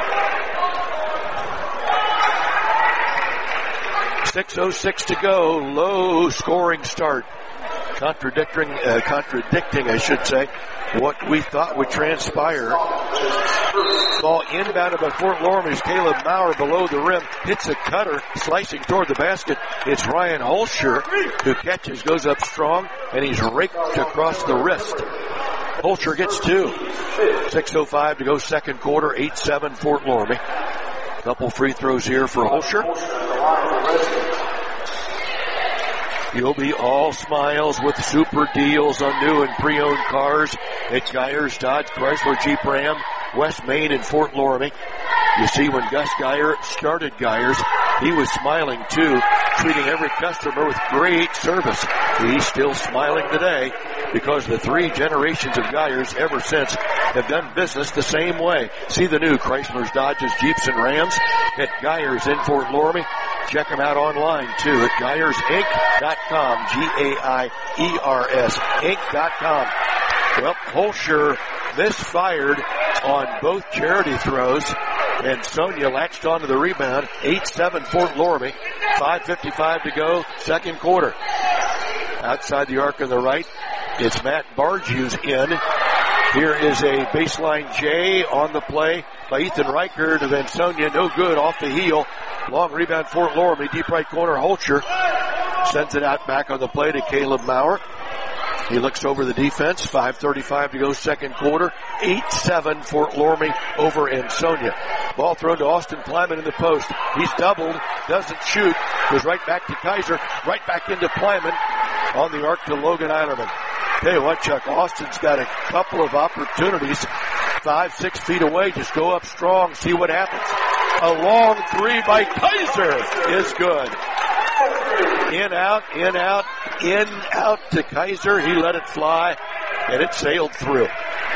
6:06 to go. Low scoring start. Contradicting, I should say, what we thought would transpire. Ball inbounded by Fort Loramie's Caleb Maurer below the rim. Hits a cutter, slicing toward the basket. It's Ryan Holscher who catches, goes up strong, and he's raked across the wrist. Holscher gets 2. 6:05 to go second quarter, 8-7 Fort Loramie. Couple free throws here for Holscher. You'll be all smiles with super deals on new and pre-owned cars at Geyers, Dodge, Chrysler, Jeep, Ram, West Main, and Fort Loramie. You see, when Gus Geyer started Geyers, he was smiling too, treating every customer with great service. He's still smiling today because the 3 generations of Geyers ever since have done business the same way. See the new Chryslers, Dodges, Jeeps, and Rams at Geyers in Fort Loramie. Check them out online too at GeyersInc.com, G-A-I-E-R-S, Inc.com. Well, Holscher misfired on both charity throws, and Sonia latched onto the rebound. 8-7 Fort Loramie. 5:55 to go, second quarter. Outside the arc on the right, it's Matt Bargiu's in. Here is a baseline J on the play by Ethan Reichert of Ansonia. No good, off the heel. Long rebound, Fort Loramie, deep right corner. Holscher sends it out back on the play to Caleb Maurer. He looks over the defense. 5:35 to go second quarter. 8-7 Fort Loramie over Ansonia. Ball thrown to Austin Plyman in the post. He's doubled, doesn't shoot, goes right back to Kaiser, right back into Plyman on the arc to Logan Eilerman. Tell you what, Chuck, Austin's got a couple of opportunities. 5-6 feet away, just go up strong, see what happens. A long 3 by Kaiser is good. In, out, in, out, in, out to Kaiser. He let it fly, and it sailed through.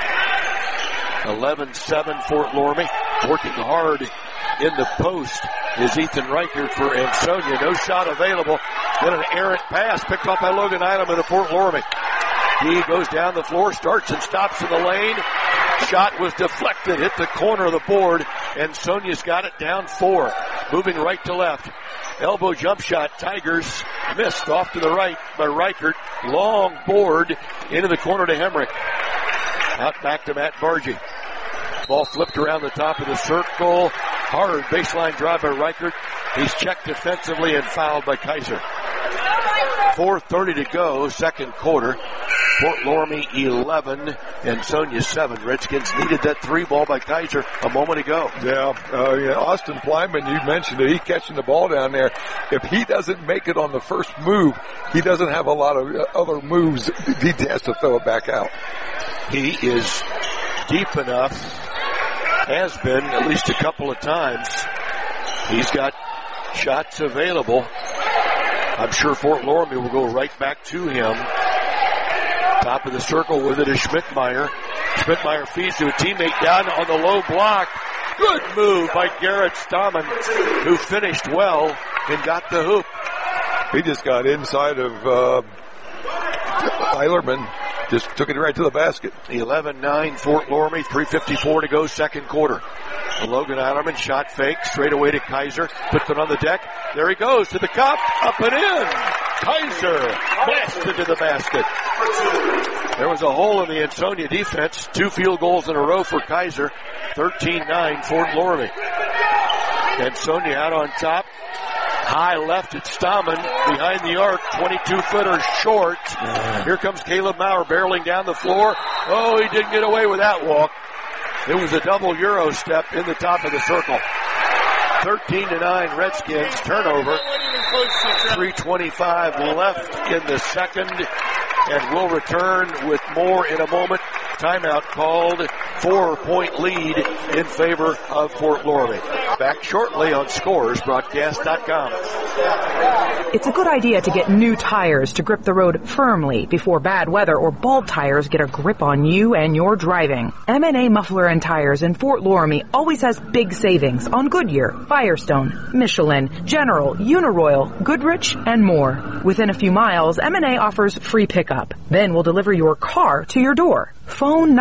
11-7 Fort Loramie. Working hard in the post is Ethan Reichert for Ansonia. No shot available. Then an errant pass picked up by Logan Eilerman of Fort Loramie. He goes down the floor, starts and stops in the lane. Shot was deflected, hit the corner of the board, and Sonia's got it down 4. Moving right to left. Elbow jump shot, Tigers missed off to the right by Reichert. Long board into the corner to Hemrick. Out back to Matt Bargie. Ball flipped around the top of the circle. Hard baseline drive by Reichert. He's checked defensively and fouled by Kaiser. 4:30 to go, second quarter. Fort Loramie 11 and Sonia 7. Redskins needed that 3 ball by Kaiser a moment ago. Yeah, Austin Plyman, you mentioned it. He catching the ball down there. If he doesn't make it on the first move, he doesn't have a lot of other moves. He has to throw it back out. He is deep enough, has been at least a couple of times. He's got shots available. I'm sure Fort Loramie will go right back to him. Top of the circle with it is Schmidtmeyer. Schmidtmeyer feeds to a teammate down on the low block. Good move by Garrett Stammen, who finished well and got the hoop. He just got inside of Eilerman. Just took it right to the basket. 11-9 Fort Loramie, 3:54 to go second quarter. Logan Eilerman shot fake straight away to Kaiser. Puts it on the deck. There he goes to the cup. Up and in. Kaiser blasted to the basket. There was a hole in the Ansonia defense. 2 field goals in a row for Kaiser. 13-9 Fort Loramie. Ansonia out on top. High left at Stammen behind the arc. 22-footer short. Here comes Caleb Maurer barreling down the floor. Oh, he didn't get away with that walk. It was a double Euro step in the top of the circle. 13-9 Redskins. Turnover. 3:25 left in the second. And we'll return with more in a moment. Timeout called. 4-point lead in favor of Fort Loramie. Back shortly on ScoresBroadcast.com. It's a good idea to get new tires to grip the road firmly before bad weather or bald tires get a grip on you and your driving. M&A Muffler and Tires in Fort Loramie always has big savings on Goodyear, Firestone, Michelin, General, Uniroyal, Goodrich, and more. Within a few miles, M&A offers free pickup. Then we'll deliver your car to your door. Phone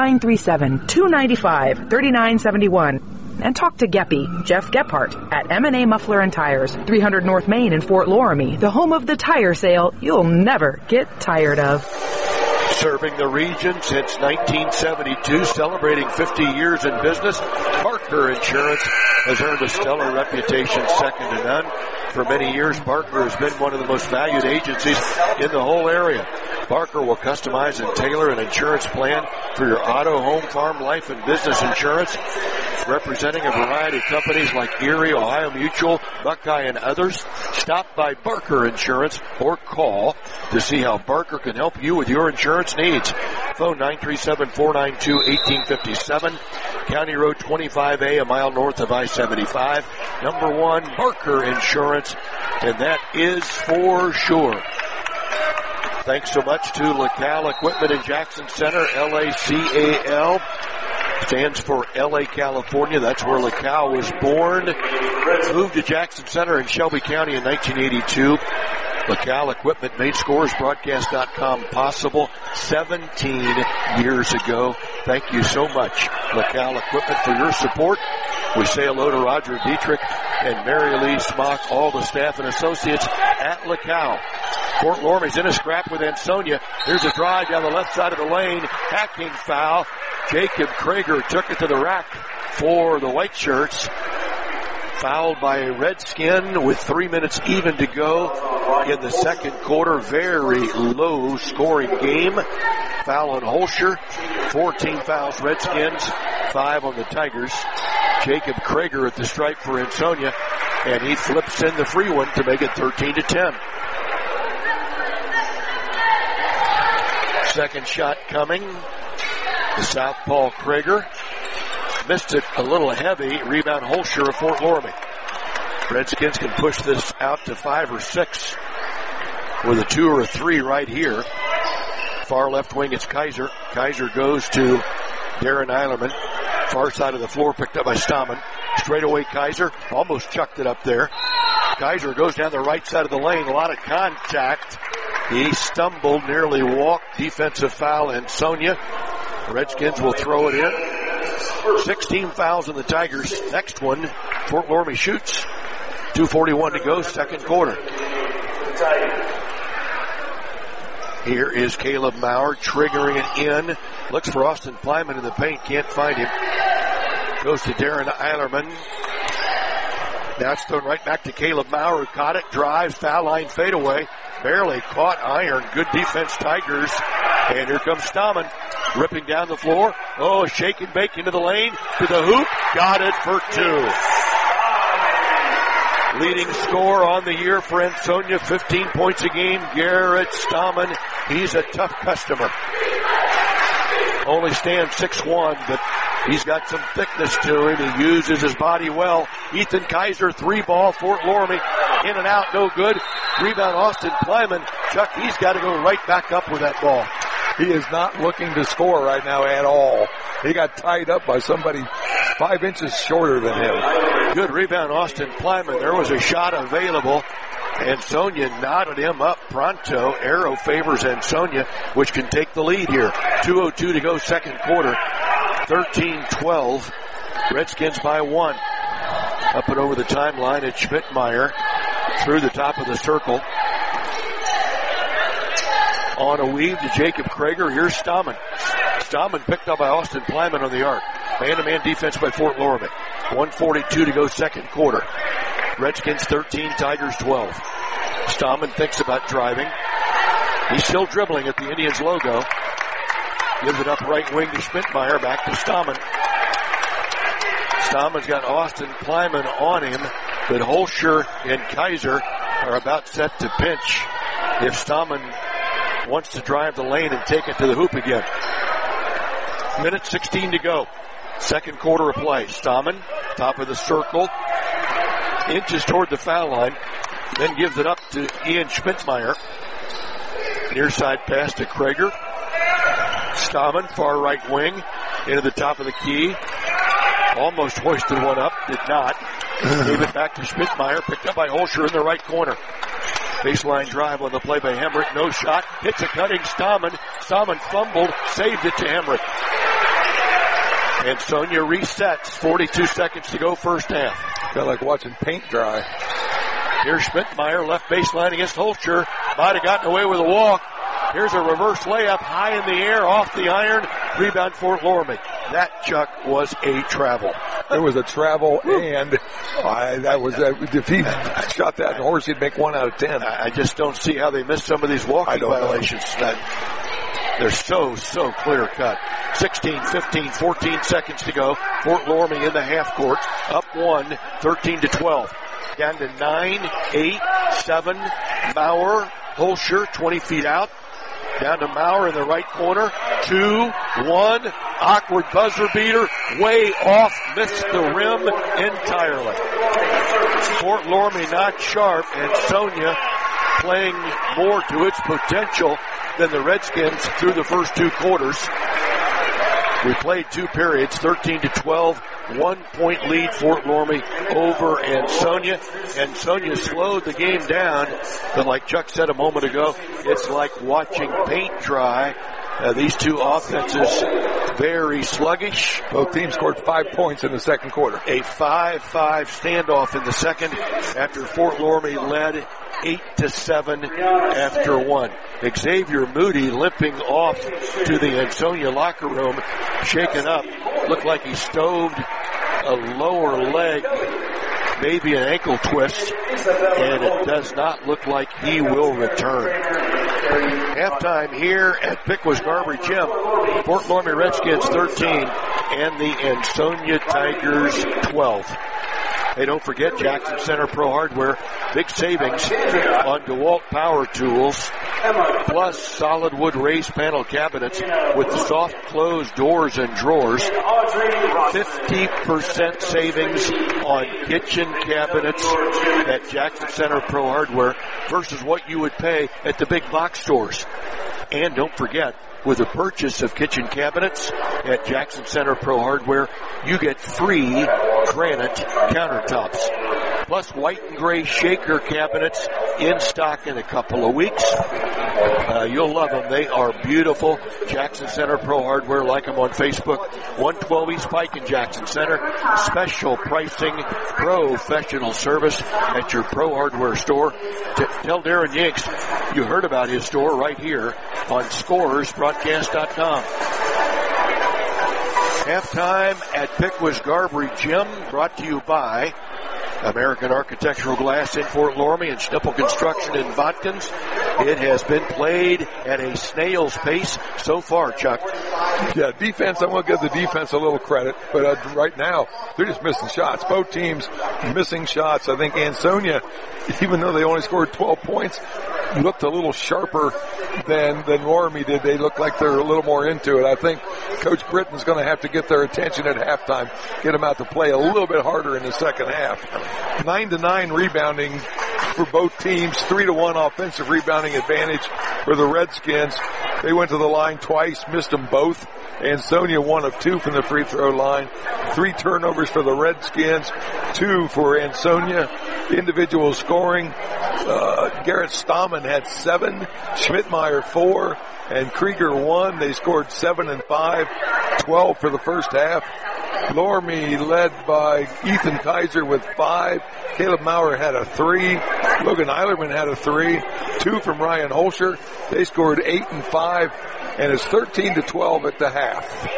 937-295-3971 and talk to Geppy, Jeff Gephardt, at M&A Muffler and Tires, 300 North Main in Fort Loramie, the home of the tire sale you'll never get tired of. Serving the region since 1972, celebrating 50 years in business, Barker Insurance has earned a stellar reputation second to none. For many years, Barker has been one of the most valued agencies in the whole area. Barker will customize and tailor an insurance plan for your auto, home, farm, life, and business insurance, representing a variety of companies like Erie, Ohio Mutual, Buckeye, and others. Stop by Barker Insurance or call to see how Barker can help you with your insurance needs. Phone 937-492-1857, County Road 25A, a mile north of I-75. Number 1, Barker Insurance, and that is for sure. Thanks so much to LaCal Equipment in Jackson Center, LACAL. Stands for LA, California. That's where LaCal was born. Moved to Jackson Center in Shelby County in 1982. LaCal Equipment made ScoresBroadcast.com possible 17 years ago. Thank you so much, LaCal Equipment, for your support. We say hello to Roger Dietrich and Mary Lee Smock, all the staff and associates at LaCal. Fort Loramie's in a scrap with Ansonia. Here's a drive down the left side of the lane. Hacking foul. Jacob Krager took it to the rack for the White Shirts. Fouled by a Redskin with 3 minutes even to go in the second quarter. Very low scoring game. Foul on Holscher. 14 fouls Redskins, 5 on the Tigers. Jacob Krager at the stripe for Ansonia, and he flips in the free one to make it 13-10. Second shot coming. The southpaw Krager missed it a little heavy. Rebound Holscher of Fort Loramie. Redskins can push this out to 5 or 6 with a 2 or a 3 right here. Far left wing, it's Kaiser. Kaiser goes to Darren Eilerman. Far side of the floor picked up by Stammen. Straight away Kaiser. Almost chucked it up there. Kaiser goes down the right side of the lane. A lot of contact. He stumbled, nearly walked. Defensive foul, Ansonia. Redskins will throw it in. 16 fouls in the Tigers. Next one, Fort Loramie shoots. 2:41 to go, second quarter. Here is Caleb Maurer triggering it in. Looks for Austin Plyman in the paint. Can't find him. Goes to Darren Eilerman. Now it's thrown right back to Caleb Maurer, who caught it. Drives, foul line fadeaway. Barely caught iron. Good defense, Tigers. And here comes Stammen ripping down the floor. Oh, shake and bake into the lane. To the hoop. Got it for 2. Leading scorer on the year for Ansonia, 15 points a game. Garrett Stammen, he's a tough customer. Only stands 6'1", but he's got some thickness to him. He uses his body well. Ethan Kaiser, 3-ball, Fort Loramie, in and out, no good. Rebound Austin Plyman. Chuck, he's got to go right back up with that ball. He is not looking to score right now at all. He got tied up by somebody 5 inches shorter than him. Good rebound, Austin Plyman. There was a shot available. Ansonia knotted him up pronto. Arrow favors Ansonia, which can take the lead here. 2:02 to go, second quarter. 13-12. Redskins by 1. Up and over the timeline at Schmidtmeyer. Through the top of the circle. On a weave to Jacob Krager. Here's Stammen. Stammen picked up by Austin Plyman on the arc. Man-to-man defense by Fort Loramie. 1:42 to go second quarter. Redskins 13, Tigers 12. Stammen thinks about driving. He's still dribbling at the Indians logo. Gives it up right wing to Schmidtmeyer. Back to Stammen. Stammen's got Austin Plyman on him, but Holscher and Kaiser are about set to pinch if Stammen wants to drive the lane and take it to the hoop again. Minute 16 to go. Second quarter of play. Stammen, top of the circle, inches toward the foul line, then gives it up to Ian Schmidtmeyer. Near side pass to Krager. Stammen, far right wing, into the top of the key. Almost hoisted one up, did not. Gave it back to Schmidtmeyer, picked up by Holscher in the right corner. Baseline drive on the play by Hemrick, no shot. Hits a cutting Stammen. Stammen fumbled, saved it to Hemrick. And Sonia resets, 42 seconds to go first half. Felt like watching paint dry. Here's Schmidtmeyer, left baseline against Holscher. Might have gotten away with a walk. Here's a reverse layup, high in the air, off the iron. Rebound Fort Loramie. That, Chuck, was a travel. It was a travel, and if he shot that in horse, he'd make 1 out of 10. I just don't see how they missed some of these walking violations. They're so clear cut. 16, 15, 14 seconds to go. Fort Loramie in the half court. Up 1, 13 to 12. Down to 9, 8, 7. Maurer, Holscher, 20 feet out. Down to Maurer in the right corner. 2, 1. Awkward buzzer beater. Way off. Missed the rim entirely. Fort Loramie not sharp, and Sonia playing more to its potential than the Redskins through the first 2 quarters. We played 2 periods, 13 to 12, 1 point lead Fort Loramie over Ansonia. And Sonia slowed the game down, but like Chuck said a moment ago, it's like watching paint dry. These two offenses very sluggish. Both teams scored 5 points in the second quarter. A 5-5 standoff in the second after Fort Loramie led 8-7 after 1. Xavier Moody limping off to the Ansonia locker room, shaken up. Looked like he stoved a lower leg, maybe an ankle twist, and it does not look like he will return. Halftime here at Pickwas Garbry Gym. Fort Loramie Redskins 13 and the Ansonia Tigers 12. Hey, don't forget Jackson Center Pro Hardware. Big savings on DeWalt power tools, plus solid wood raised panel cabinets with soft closed doors and drawers. 50% savings on kitchen cabinets at Jackson Center Pro Hardware versus what you would pay at the big box stores. And don't forget, with the purchase of kitchen cabinets at Jackson Center Pro Hardware, you get free granite countertops. Plus white and gray shaker cabinets in stock in a couple of weeks. You'll love them. They are beautiful. Jackson Center Pro Hardware, like them on Facebook. 112 East Pike in Jackson Center. Special pricing, professional service at your Pro Hardware store. Tell Darren Yanks you heard about his store right here on ScoresBroadcast.com. Halftime at Pickwas Garbry Gym, brought to you by American Architectural Glass in Fort Loramie and Schnipple Construction in Watkins. It has been played at a snail's pace so far, Chuck. Yeah, defense, I'm going to give the defense a little credit, but right now, they're just missing shots. Both teams missing shots. I think Ansonia, even though they only scored 12 points, looked a little sharper than Loramie did. They look like they're a little more into it. I think Coach Britton's going to have to get their attention at halftime, get them out to play a little bit harder in the second half. 9-9 rebounding for both teams, 3-1 offensive rebounding advantage for the Redskins. They went to the line twice, missed them both. Ansonia 1 of 2 from the free throw line. 3 turnovers for the Redskins, 2 for Ansonia. Individual scoring, Garrett Stammen had 7, Schmidtmeyer 4, and Krieger 1. They scored 7 and 5, 12 for the first half. Loramie led by Ethan Kaiser with 5. Caleb Maurer had a 3. Logan Eilerman had a 3, 2 from Ryan Holscher. They scored 8 and 5, and it's 13-12 at the half.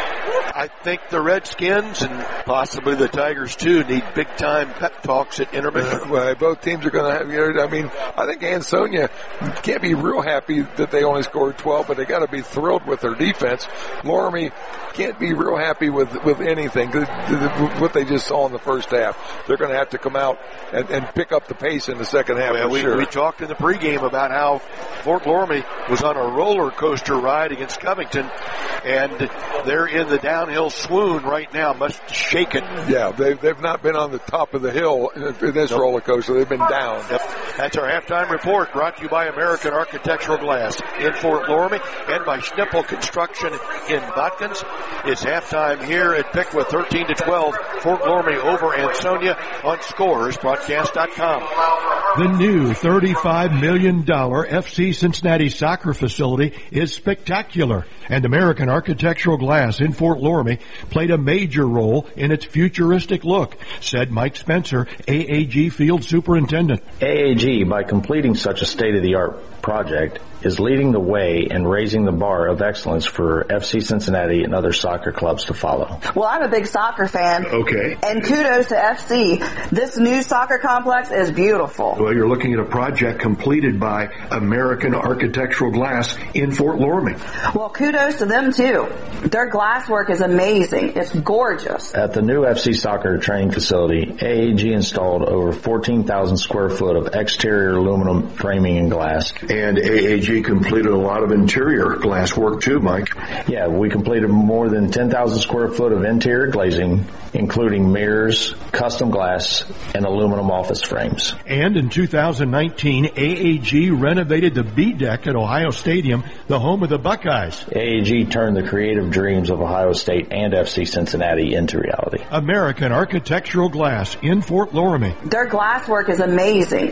I think the Redskins and possibly the Tigers too need big time pep talks at intermission. Well, both teams are going to have, I mean, I think Ansonia can't be real happy that they only scored 12, but they got to be thrilled with their defense. Loramie can't be real happy with anything, what they just saw in the first half. They're going to have to come out and pick up the pace in the second half. Well, we talked in the pregame about how Fort Loramie was on a roller coaster ride against Covington, and they're in the downhill swoon right now, must shake it. Yeah, they've not been on the top of the hill in this roller coaster. They've been down. Yep. That's our halftime report, brought to you by American Architectural Glass in Fort Loramie and by Schnippel Construction in Botkins. It's halftime here at Piqua, 13-12. Fort Loramie over Ansonia on ScoresBroadcast.com. The new $35 million FC Cincinnati soccer facility is spectacular, and American Architectural Glass in Fort Loramie played a major role in its futuristic look, said Mike Spencer, AAG Field Superintendent. AAG, by completing such a state-of-the-art project, is leading the way and raising the bar of excellence for FC Cincinnati and other soccer clubs to follow. Well, I'm a big soccer fan. Okay. And kudos to FC. This new soccer complex is beautiful. Well, you're looking at a project completed by American Architectural Glass in Fort Loramie. Well, kudos to them, too. Their glass work is amazing. It's gorgeous. At the new FC soccer training facility, AAG installed over 14,000 square foot of exterior aluminum framing and glass. And AAG completed a lot of interior glass work too, Mike. Yeah, we completed more than 10,000 square foot of interior glazing, including mirrors, custom glass, and aluminum office frames. And in 2019, AAG renovated the B deck at Ohio Stadium, the home of the Buckeyes. AAG turned the creative dreams of Ohio State and FC Cincinnati into reality. American Architectural Glass in Fort Loramie. Their glass work is amazing.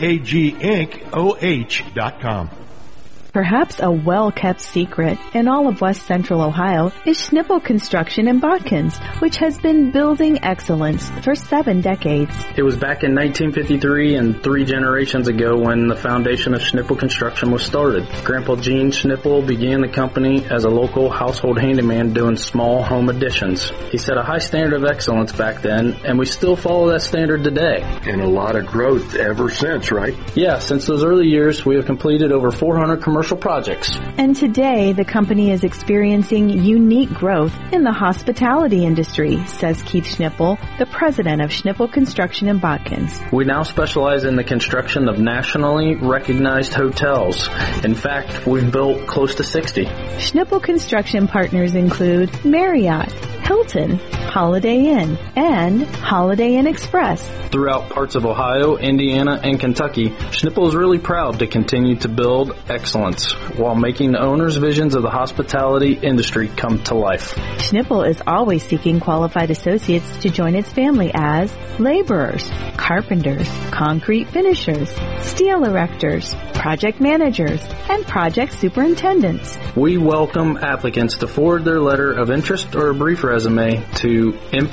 AAGIncOH.com. Perhaps a well-kept secret in all of West Central Ohio is Schnippel Construction in Botkins, which has been building excellence for 7 decades. It was back in 1953 and 3 generations ago when the foundation of Schnippel Construction was started. Grandpa Gene Schnippel began the company as a local household handyman doing small home additions. He set a high standard of excellence back then, and we still follow that standard today. And a lot of growth ever since, right? Yeah, since those early years, we have completed over 400 commercial projects. And today, the company is experiencing unique growth in the hospitality industry, says Keith Schnippel, the president of Schnippel Construction in Botkins. We now specialize in the construction of nationally recognized hotels. In fact, we've built close to 60. Schnippel Construction partners include Marriott, Hilton, Holiday Inn, and Holiday Inn Express. Throughout parts of Ohio, Indiana, and Kentucky, Schnippel is really proud to continue to build excellence while making the owner's visions of the hospitality industry come to life. Schnippel is always seeking qualified associates to join its family as laborers, carpenters, concrete finishers, steel erectors, project managers, and project superintendents. We welcome applicants to forward their letter of interest or a brief resume to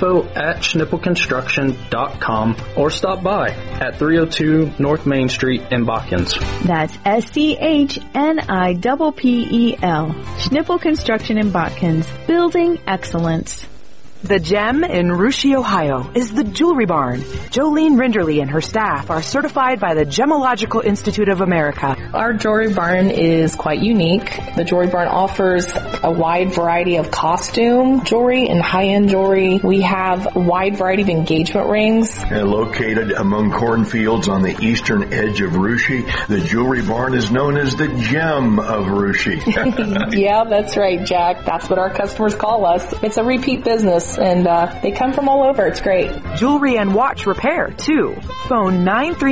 info@schnippelconstruction.com or stop by at 302 North Main Street in Botkins. That's SCHNIPPEL. Schnippel Construction in Botkins, building excellence. The gem in Russia, Ohio is the Jewelry Barn. Jolene Rinderly and her staff are certified by the Gemological Institute of America. Our Jewelry Barn is quite unique. The Jewelry Barn offers a wide variety of costume jewelry and high-end jewelry. We have a wide variety of engagement rings. And located among cornfields on the eastern edge of Russia, the Jewelry Barn is known as the Gem of Russia. Yeah, that's right, Jack. That's what our customers call us. It's a repeat business. And they come from all over. It's great. Jewelry and watch repair, too. Phone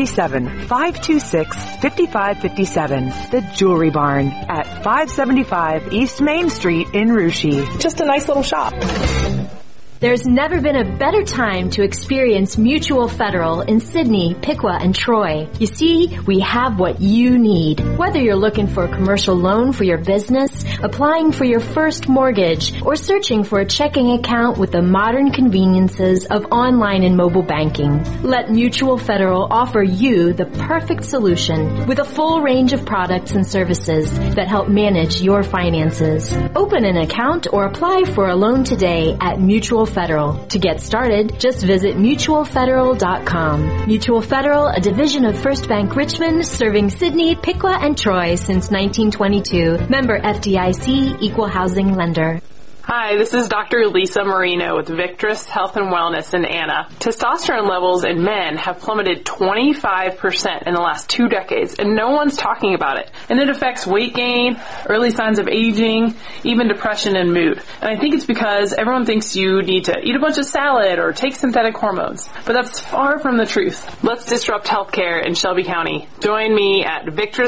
937-526-5557. The Jewelry Barn at 575 East Main Street in Russia. Just a nice little shop. There's never been a better time to experience Mutual Federal in Sydney, Piqua, and Troy. You see, we have what you need. Whether you're looking for a commercial loan for your business, applying for your first mortgage, or searching for a checking account with the modern conveniences of online and mobile banking, let Mutual Federal offer you the perfect solution with a full range of products and services that help manage your finances. Open an account or apply for a loan today at Mutual Federal. To get started, just visit mutualfederal.com. Mutual Federal, a division of First Bank Richmond, serving Sydney, Piqua, and Troy since 1922. Member FDIC, Equal Housing Lender. Hi, this is Dr. Lisa Marino with Victress Health and Wellness in Anna. Testosterone levels in men have plummeted 25% in the last 2 decades, and no one's talking about it. And it affects weight gain, early signs of aging, even depression and mood. And I think it's because everyone thinks you need to eat a bunch of salad or take synthetic hormones. But that's far from the truth. Let's disrupt healthcare in Shelby County. Join me at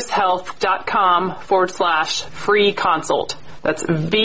victresshealth.com/free consult. That's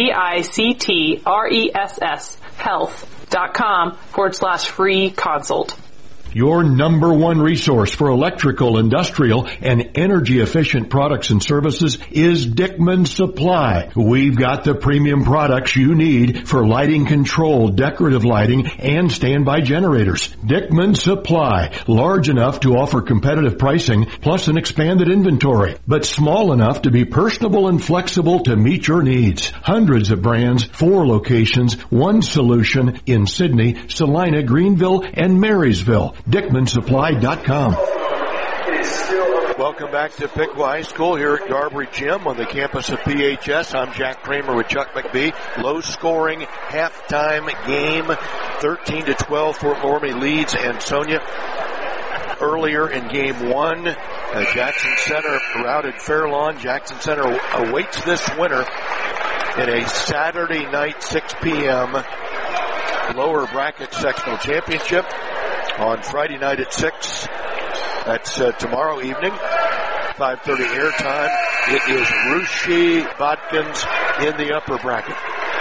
VICTRESS health.com/free consult. Your number one resource for electrical, industrial, and energy-efficient products and services is Dickman Supply. We've got the premium products you need for lighting control, decorative lighting, and standby generators. Dickman Supply, large enough to offer competitive pricing, plus an expanded inventory, but small enough to be personable and flexible to meet your needs. Hundreds of brands, 4 locations, 1 solution in Sydney, Salina, Greenville, and Marysville. DickmanSupply.com. Welcome back to Piqua High School here at Garbury Gym on the campus of PHS. I'm Jack Kramer with Chuck McBee. Low-scoring halftime game, 13-12. Fort Loramie leads Ansonia. Earlier in Game 1, Jackson Center routed Fairlawn. Jackson Center awaits this winner in a Saturday night 6 p.m. lower bracket sectional championship. On Friday night at 6. That's tomorrow evening. 5:30 airtime. It is Russia Bodkins in the upper bracket.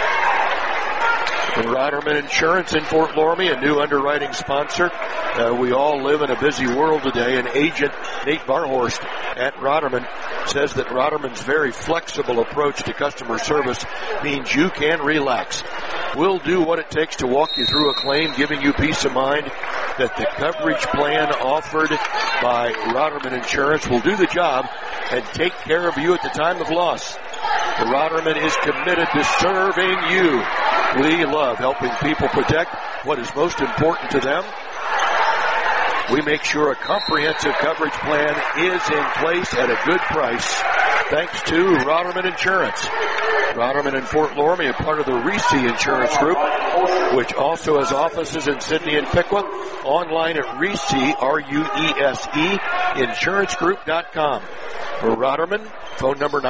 And Roderman Insurance in Fort Loramie, a new underwriting sponsor. We all live in a busy world today, and agent Nate Barhorst at Roderman says that Roderman's very flexible approach to customer service means you can relax. We'll do what it takes to walk you through a claim, giving you peace of mind that the coverage plan offered by Roderman Insurance will do the job and take care of you at the time of loss. The Roderman is committed to serving you. We love helping people protect what is most important to them. We make sure a comprehensive coverage plan is in place at a good price, thanks to Roderman Insurance. Roderman in Fort Loramie, a part of the Reese Insurance Group, which also has offices in Sydney and Piqua. Online at Reese, R-U-E-S-E, insurancegroup.com. For Roderman, phone number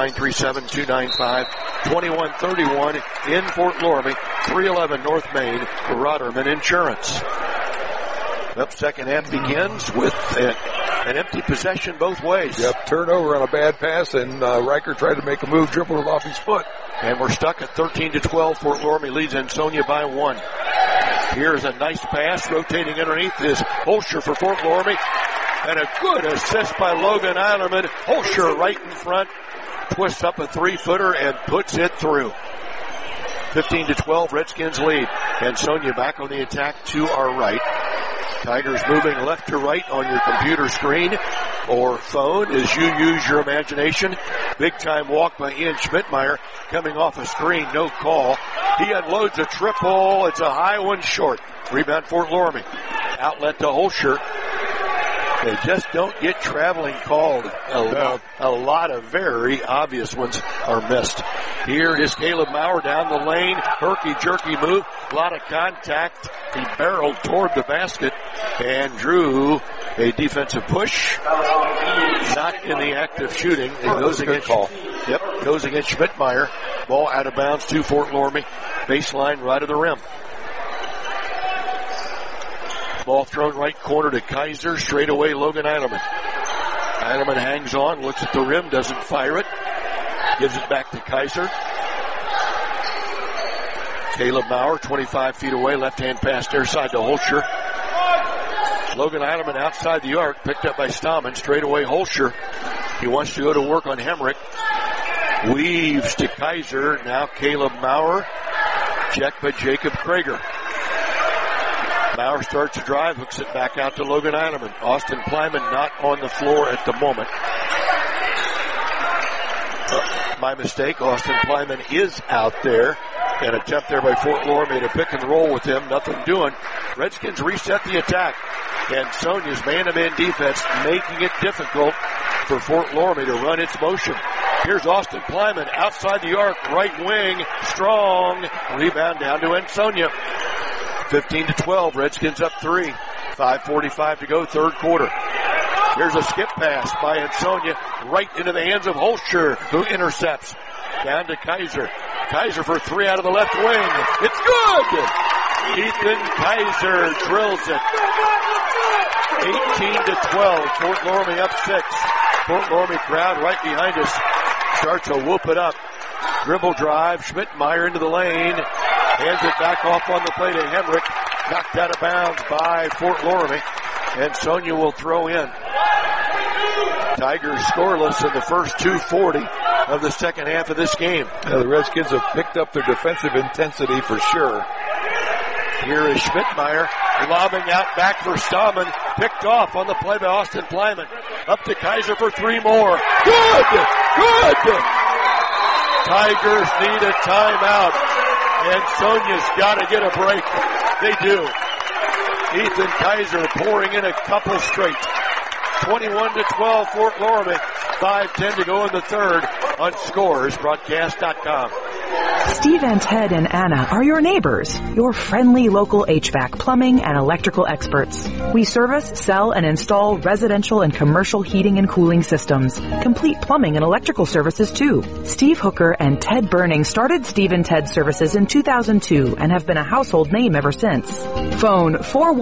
937-295-2131 in Fort Loramie, 311 North Main, Roderman Insurance. Up second half begins with an empty possession both ways. Yep, turnover on a bad pass, and Riker tried to make a move, dribbled it off his foot. And we're stuck at 13-12. Fort Loramie leads Ansonia by 1. Here's a nice pass. Rotating underneath is Holscher for Fort Loramie. And a good assist by Logan Eilerman. Holscher right in front. Twists up a 3-footer and puts it through. 15-12, Redskins lead. Ansonia back on the attack to our right. Tigers moving left to right on your computer screen or phone as you use your imagination. Big time walk by Ian Schmidtmeyer coming off a screen, no call. He unloads a triple. It's a high one short. Rebound Fort Loramie. Outlet to Holscher. They just don't get traveling called. A lot of very obvious ones are missed. Here is Caleb Maurer down the lane. Herky-jerky move. A lot of contact. He barreled toward the basket and drew a defensive push. Not in the act of shooting. It goes against goes against Schmidtmeyer. Ball out of bounds to Fort Loramie. Baseline right of the rim. Ball thrown right corner to Kaiser. Straight away, Logan Eilerman. Eilerman hangs on, looks at the rim, doesn't fire it. Gives it back to Kaiser. Caleb Maurer, 25 feet away, left-hand pass near side to Holscher. Logan Eilerman outside the arc, picked up by Stahman. Straight away, Holscher. He wants to go to work on Hemrick. Weaves to Kaiser. Now Caleb Maurer. Checked by Jacob Krager. Maurer starts to drive, hooks it back out to Logan Eilerman. Austin Plyman not on the floor at the moment. My mistake. Austin Plyman is out there. An attempt there by Fort Loramie to pick and roll with him. Nothing doing. Redskins reset the attack. And Sonia's man-to-man defense making it difficult for Fort Loramie to run its motion. Here's Austin Plyman outside the arc, right wing, strong. Rebound down to Ansonia. 15-12, Redskins up 3. 5:45 to go, third quarter. Here's a skip pass by Ansonia right into the hands of Holscher, who intercepts. Down to Kaiser. Kaiser for 3 out of the left wing. It's good! Ethan Kaiser drills it. 18-12. Fort Loramie up 6. Fort Loramie crowd right behind us starts to whoop it up. Dribble drive. Schmidtmeyer into the lane. Hands it back off on the play to Hemrick. Knocked out of bounds by Fort Loramie. And Sonia will throw in. Tigers scoreless in the first 2:40 of the second half of this game. Yeah, the Redskins have picked up their defensive intensity for sure. Here is Schmidtmeyer lobbing out back for Stahman. Picked off on the play by Austin Plyman. Up to Kaiser for 3 more. Good! Good! Tigers need a timeout. And Sonia's got to get a break. They do. Ethan Kaiser pouring in a couple straight. 21-12 Fort Loramie. 5:10 to go in the third on ScoresBroadcast.com. Steve and Ted and Anna are your neighbors, your friendly local HVAC, plumbing, and electrical experts. We service, sell, and install residential and commercial heating and cooling systems. Complete plumbing and electrical services, too. Steve Hooker and Ted Burning started Steve and Ted Services in 2002 and have been a household name ever since. Phone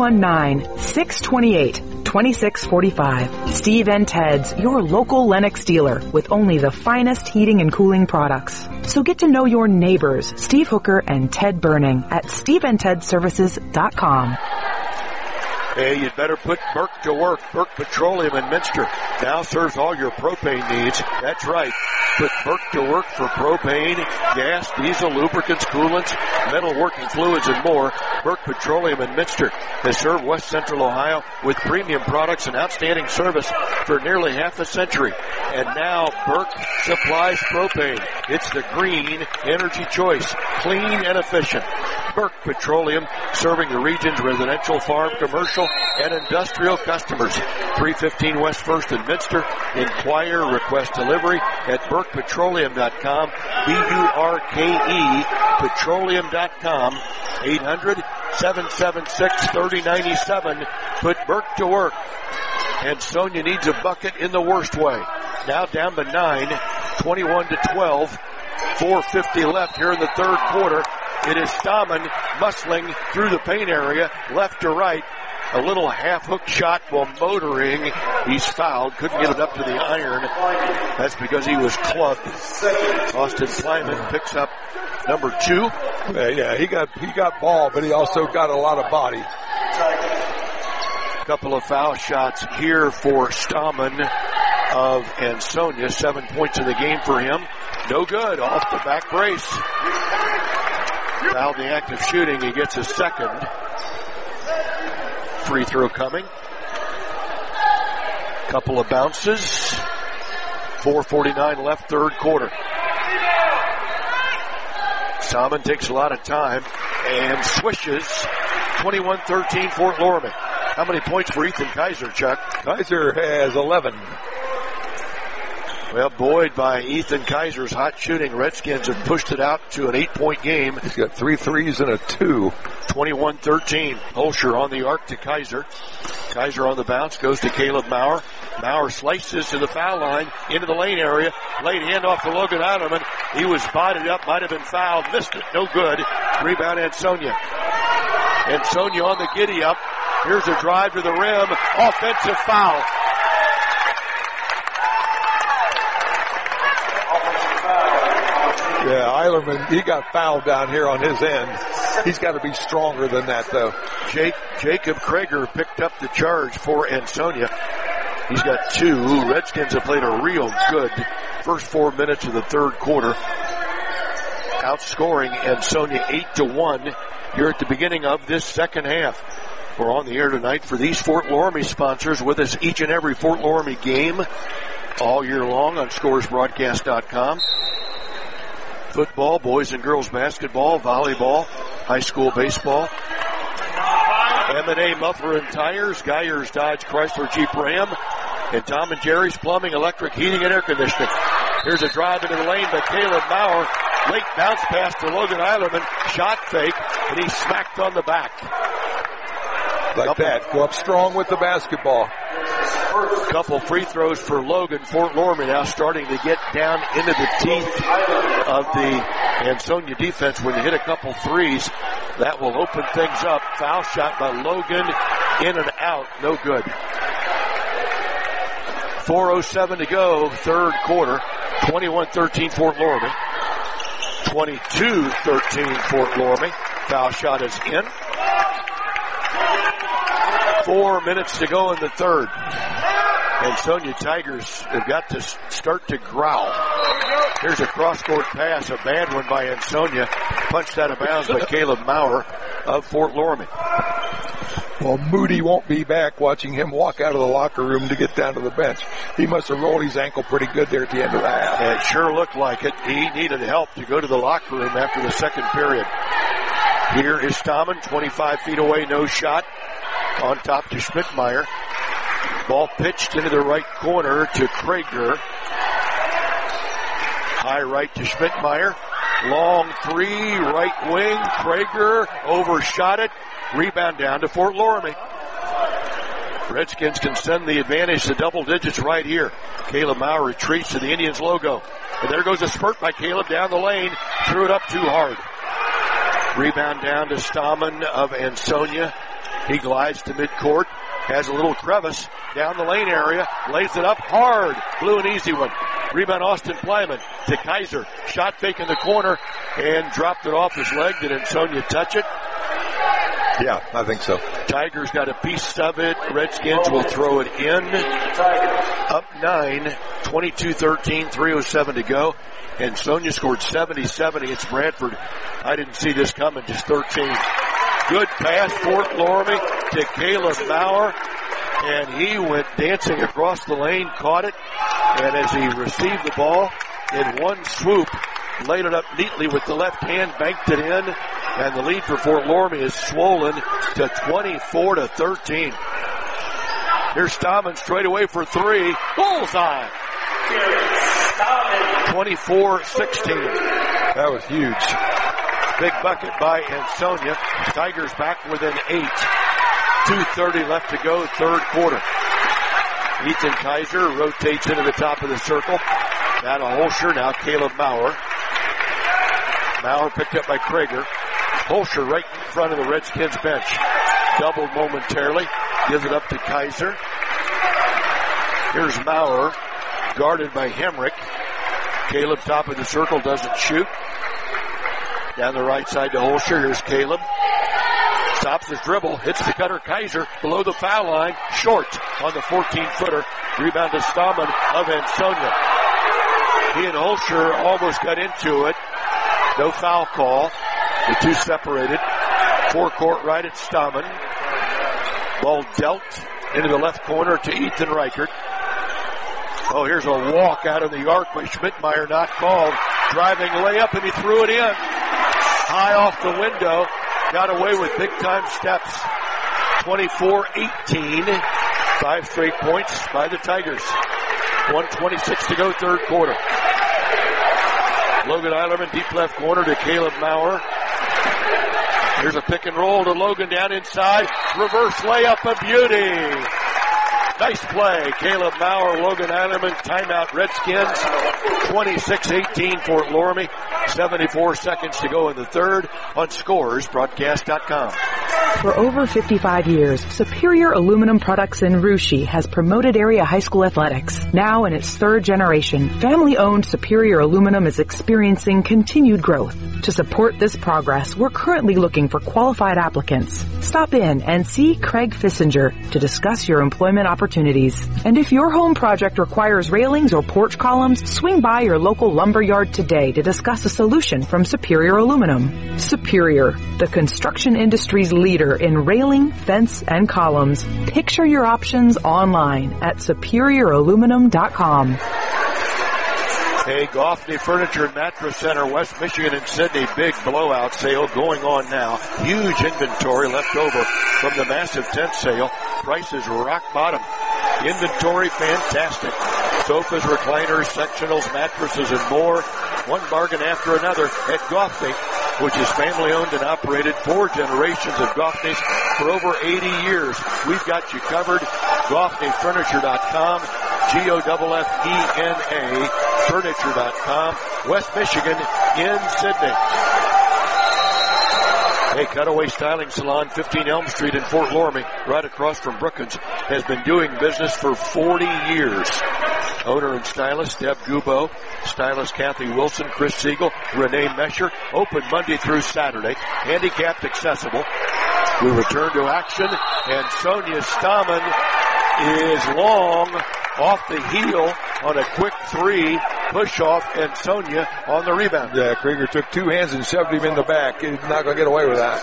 419-628-2645. Steve and Ted's, your local Lennox dealer with only the finest heating and cooling products. So get to know your neighbors, Steve Hooker and Ted Burning at SteveandTedServices.com. Hey, you'd better put Burke to work. Burke Petroleum in Minster now serves all your propane needs. That's right. Put Burke to work for propane, gas, diesel, lubricants, coolants, metalworking fluids, and more. Burke Petroleum in Minster has served West Central Ohio with premium products and outstanding service for nearly half a century. And now Burke supplies propane. It's the green energy choice, clean and efficient. Burke Petroleum, serving the region's residential, farm, commercial, and industrial customers. 315 West 1st in Minster. Inquire, request delivery at BurkePetroleum.com. BURKE Petroleum.com. 800-776-3097. Put Burke to work. And Sonia needs a bucket in the worst way. Now down to 9, 21-12. 4:50 left here in the third quarter. It is Stahman muscling through the paint area, left to right. A little half-hook shot while motoring. He's fouled. Couldn't get it up to the iron. That's because he was clubbed. Austin Plyman picks up number 2. Yeah, he got ball, but he also got a lot of body. Couple of foul shots here for Stahman of Ansonia. 7 points in the game for him. No good. Off the back brace. Fouled the act of shooting. He gets a second. Free throw coming. Couple of bounces. 4:49 left, third quarter. Stahman takes a lot of time and swishes. 21-13 Fort Loramie. How many points for Ethan Kaiser, Chuck? Kaiser has 11. Well, buoyed by Ethan Kaiser's hot shooting, Redskins have pushed it out to an 8-point game. He's got 3 threes and a 2. 21-13. Holscher on the arc to Kaiser. Kaiser on the bounce goes to Caleb Maurer. Maurer slices to the foul line into the lane area. Late handoff to Logan Eilerman. He was spotted up, might have been fouled, missed it, no good. Rebound Ansonia. Ansonia on the giddy up. Here's a drive to the rim. Offensive foul. Yeah, Eilerman, he got fouled down here on his end. He's got to be stronger than that, though. Jacob Krager picked up the charge for Ansonia. He's got 2. Redskins have played a real good first 4 minutes of the third quarter, outscoring Ansonia 8-1 here at the beginning of this second half. We're on the air tonight for these Fort Loramie sponsors, with us each and every Fort Loramie game all year long on scoresbroadcast.com. Football, boys and girls basketball, volleyball, high school baseball. M&A Muffler and Tires, Geyers Dodge Chrysler Jeep Ram, and Tom and Jerry's Plumbing, Electric, Heating, and Air Conditioning. Here's a drive into the lane by Caleb Maurer. Late bounce pass to Logan Eilerman. Shot fake, and he's smacked on the back. Like that. Go up strong with the basketball. Couple free throws for Logan. Fort Loramie now starting to get down into the teeth of the Ansonia defense when they hit a couple threes. That will open things up. Foul shot by Logan. In and out. No good. 4:07 to go. Third quarter. 21-13 Fort Loramie. 22-13 Fort Loramie. Foul shot is in. 4 minutes to go in the third. Ansonia Tigers have got to start to growl. Here's a cross-court pass, a bad one by Ansonia. Punched out of bounds by Caleb Maurer of Fort Loramie. Well, Moody won't be back. Watching him walk out of the locker room to get down to the bench. He must have rolled his ankle pretty good there at the end of the half. It sure looked like it. He needed help to go to the locker room after the second period. Here is Stammen, 25 feet away, no shot. On top to Schmidtmeyer. Ball pitched into the right corner to Krager. High right to Schmidtmeyer. Long three, right wing. Krager overshot it. Rebound down to Fort Loramie. Redskins can send the advantage to double digits right here. Caleb Maurer retreats to the Indians logo. And there goes a spurt by Caleb down the lane. Threw it up too hard. Rebound down to Stammen of Ansonia. He glides to midcourt, has a little crevice down the lane area, lays it up hard. Blew an easy one. Rebound Austin Plyman to Kaiser. Shot fake in the corner and dropped it off his leg. Did Ansonia touch it? Yeah, I think so. Tigers got a piece of it. Redskins will throw it in. Up 9, 22-13, 3:07 to go. And Ansonia scored 70-70 against Brantford. I didn't see this coming, just 13. Good pass, Fort Loramie to Caleb Maurer. And he went dancing across the lane, caught it. And as he received the ball, in one swoop, laid it up neatly with the left hand, banked it in. And the lead for Fort Loramie is swollen to 24-13. Here's Stammen straight away for three. Bullseye. 24-16. That was huge. Big bucket by Ansonia. Tigers back within 8. 2:30 left to go, third quarter. Ethan Kaiser rotates into the top of the circle. Now to Holscher, now Caleb Maurer. Maurer picked up by Krager. Holscher right in front of the Redskins bench. Doubled momentarily. Gives it up to Kaiser. Here's Maurer, guarded by Hemrick. Caleb top of the circle, doesn't shoot. Down the right side to Holscher. Here's Caleb. Stops his dribble. Hits the cutter. Kaiser below the foul line. Short on the 14-footer. Rebound to Stammen of Ansonia. He and Holscher almost got into it. No foul call. The two separated. Forecourt right at Stammen. Ball dealt into the left corner to Ethan Reichert. Oh, here's a walk out of the arc by Schmidtmeyer, not called. Driving layup, and he threw it in. High off the window. Got away with big-time steps. 24-18. 5 straight points by the Tigers. 1:26 to go, third quarter. Logan Eilerman, deep left corner to Caleb Maurer. Here's a pick and roll to Logan down inside. Reverse layup, a beauty. Nice play. Caleb Maurer, Logan Eilerman, timeout Redskins. 26-18 Fort Loramie. 74 seconds to go in the third on scoresbroadcast.com. For over 55 years, Superior Aluminum Products in Russia has promoted area high school athletics. Now in its third generation, family-owned Superior Aluminum is experiencing continued growth. To support this progress, we're currently looking for qualified applicants. Stop in and see Craig Fissinger to discuss your employment opportunities. And if your home project requires railings or porch columns, swing by your local lumber yard today to discuss a solution from Superior Aluminum. Superior, the construction industry's leader in railing, fence, and columns. Picture your options online at superiораluminum.com. Hey, Goffney Furniture and Mattress Center, West Michigan and Sydney, big blowout sale going on now. Huge inventory left over from the massive tent sale. Prices rock bottom. Inventory fantastic. Sofas, recliners, sectionals, mattresses, and more. One bargain after another at Goffney, which is family owned and operated. 4 generations of Goffney's for over 80 years. We've got you covered. GoffneyFurniture.com. GOFFENA Furniture.com. West Michigan in Sydney. Hey, Cutaway Styling Salon, 15 Elm Street in Fort Loramie, right across from Brookins, has been doing business for 40 years. Owner and stylist Deb Gubo, stylist Kathy Wilson, Chris Siegel, Renee Mesher, open Monday through Saturday, handicapped accessible. We return to action, and Sonia Stammen is long off the heel on a quick 3 push off, and Sonia on the rebound. Yeah, Krieger took 2 hands and shoved him in the back. He's not going to get away with that.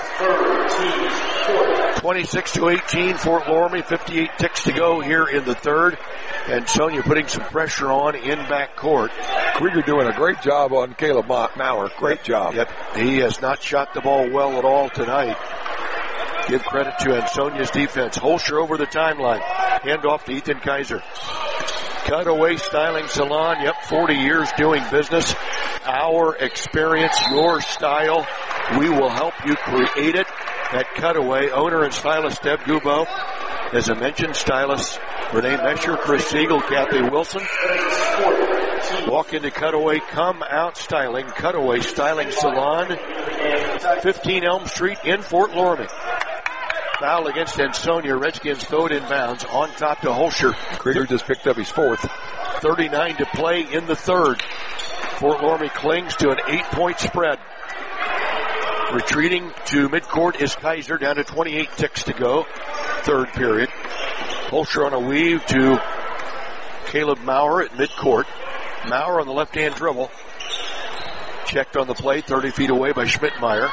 26-18, Fort Loramie, 58 ticks to go here in the third, and Sonia putting some pressure on in back court. Krieger doing a great job on Caleb Maurer. Great job. Yep, he has not shot the ball well at all tonight. Give credit to Ansonia's defense. Holscher over the timeline. Hand off to Ethan Kaiser. Cutaway Styling Salon. Yep, 40 years doing business. Our experience, your style. We will help you create it at Cutaway. Owner and stylist Deb Gubo. As I mentioned, stylist Renee Mesher, Chris Siegel, Kathy Wilson. Walk into Cutaway, come out styling. Cutaway Styling Salon. 15 Elm Street in Fort Loramie. Foul against Ansonia. Redskins throw it in bounds. On top to Holscher. Krieger just picked up his 4th. 39 to play in the third. Fort Loramie clings to an 8-point spread. Retreating to midcourt is Kaiser, down to 28 ticks to go. Third period. Holscher on a weave to Caleb Maurer at midcourt. Maurer on the left-hand dribble. Checked on the play, 30 feet away by Schmidtmeyer.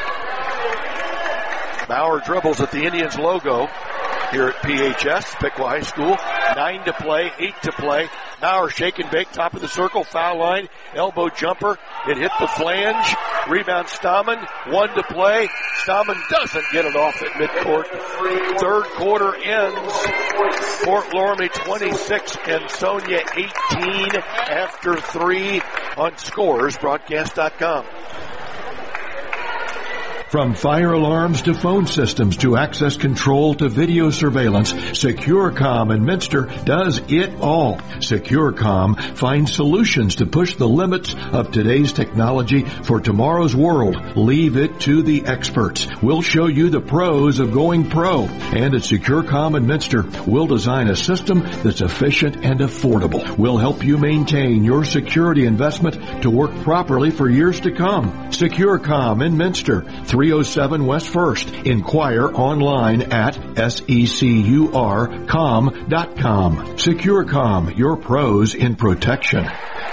Maurer dribbles at the Indians logo here at PHS, Piqua High School. 9 to play, 8 to play. Maurer shake and bake, top of the circle, foul line, elbow jumper. It hit the flange. Rebound Stammen, 1 to play. Stammen doesn't get it off at midcourt. Third quarter ends. Fort Loramie 26 and Sonia 18 after 3 on ScorersBroadcast.com. From fire alarms to phone systems to access control to video surveillance, SecureCom in Minster does it all. SecureCom finds solutions to push the limits of today's technology for tomorrow's world. Leave it to the experts. We'll show you the pros of going pro. And at SecureCom in Minster, we'll design a system that's efficient and affordable. We'll help you maintain your security investment to work properly for years to come. SecureCom in Minster, 307 West 1st. Inquire online at securcom.com. SecureCom, your pros in protection.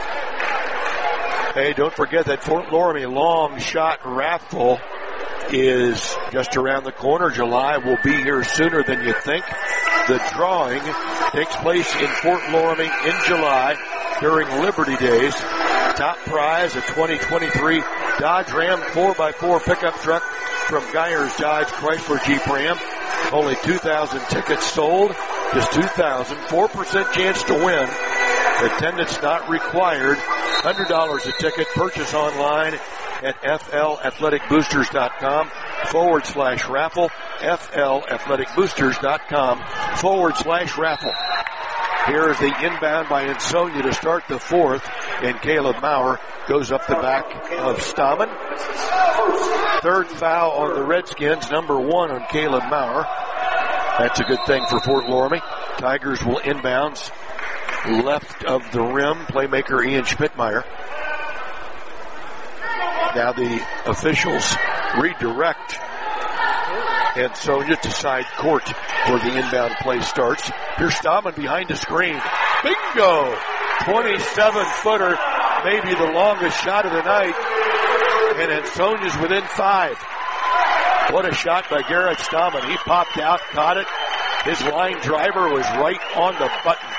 Hey, don't forget that Fort Loramie long shot raffle is just around the corner. July will be here sooner than you think. The drawing takes place in Fort Loramie in July during Liberty Days. Top prize, a 2023 Dodge Ram 4x4 pickup truck from Geyers Dodge Chrysler Jeep Ram. Only 2,000 tickets sold. Just 2,000. 4% chance to win. Attendance not required. $100 a ticket. Purchase online at flathleticboosters.com/raffle. flathleticboosters.com/raffle. Here is the inbound by Ansonia to start the fourth, and Caleb Maurer goes up the back of Stammen. Third foul on the Redskins, number 1 on Caleb Maurer. That's a good thing for Fort Loramie. Tigers will inbounds left of the rim, playmaker Ian Schmidtmeyer. Now the officials redirect Ansonia to side court where the inbound play starts. Here's Stammen behind the screen. Bingo! 27-footer, maybe the longest shot of the night. And Ansonia's within 5. What a shot by Garrett Stammen. He popped out, caught it. His line driver was right on the button.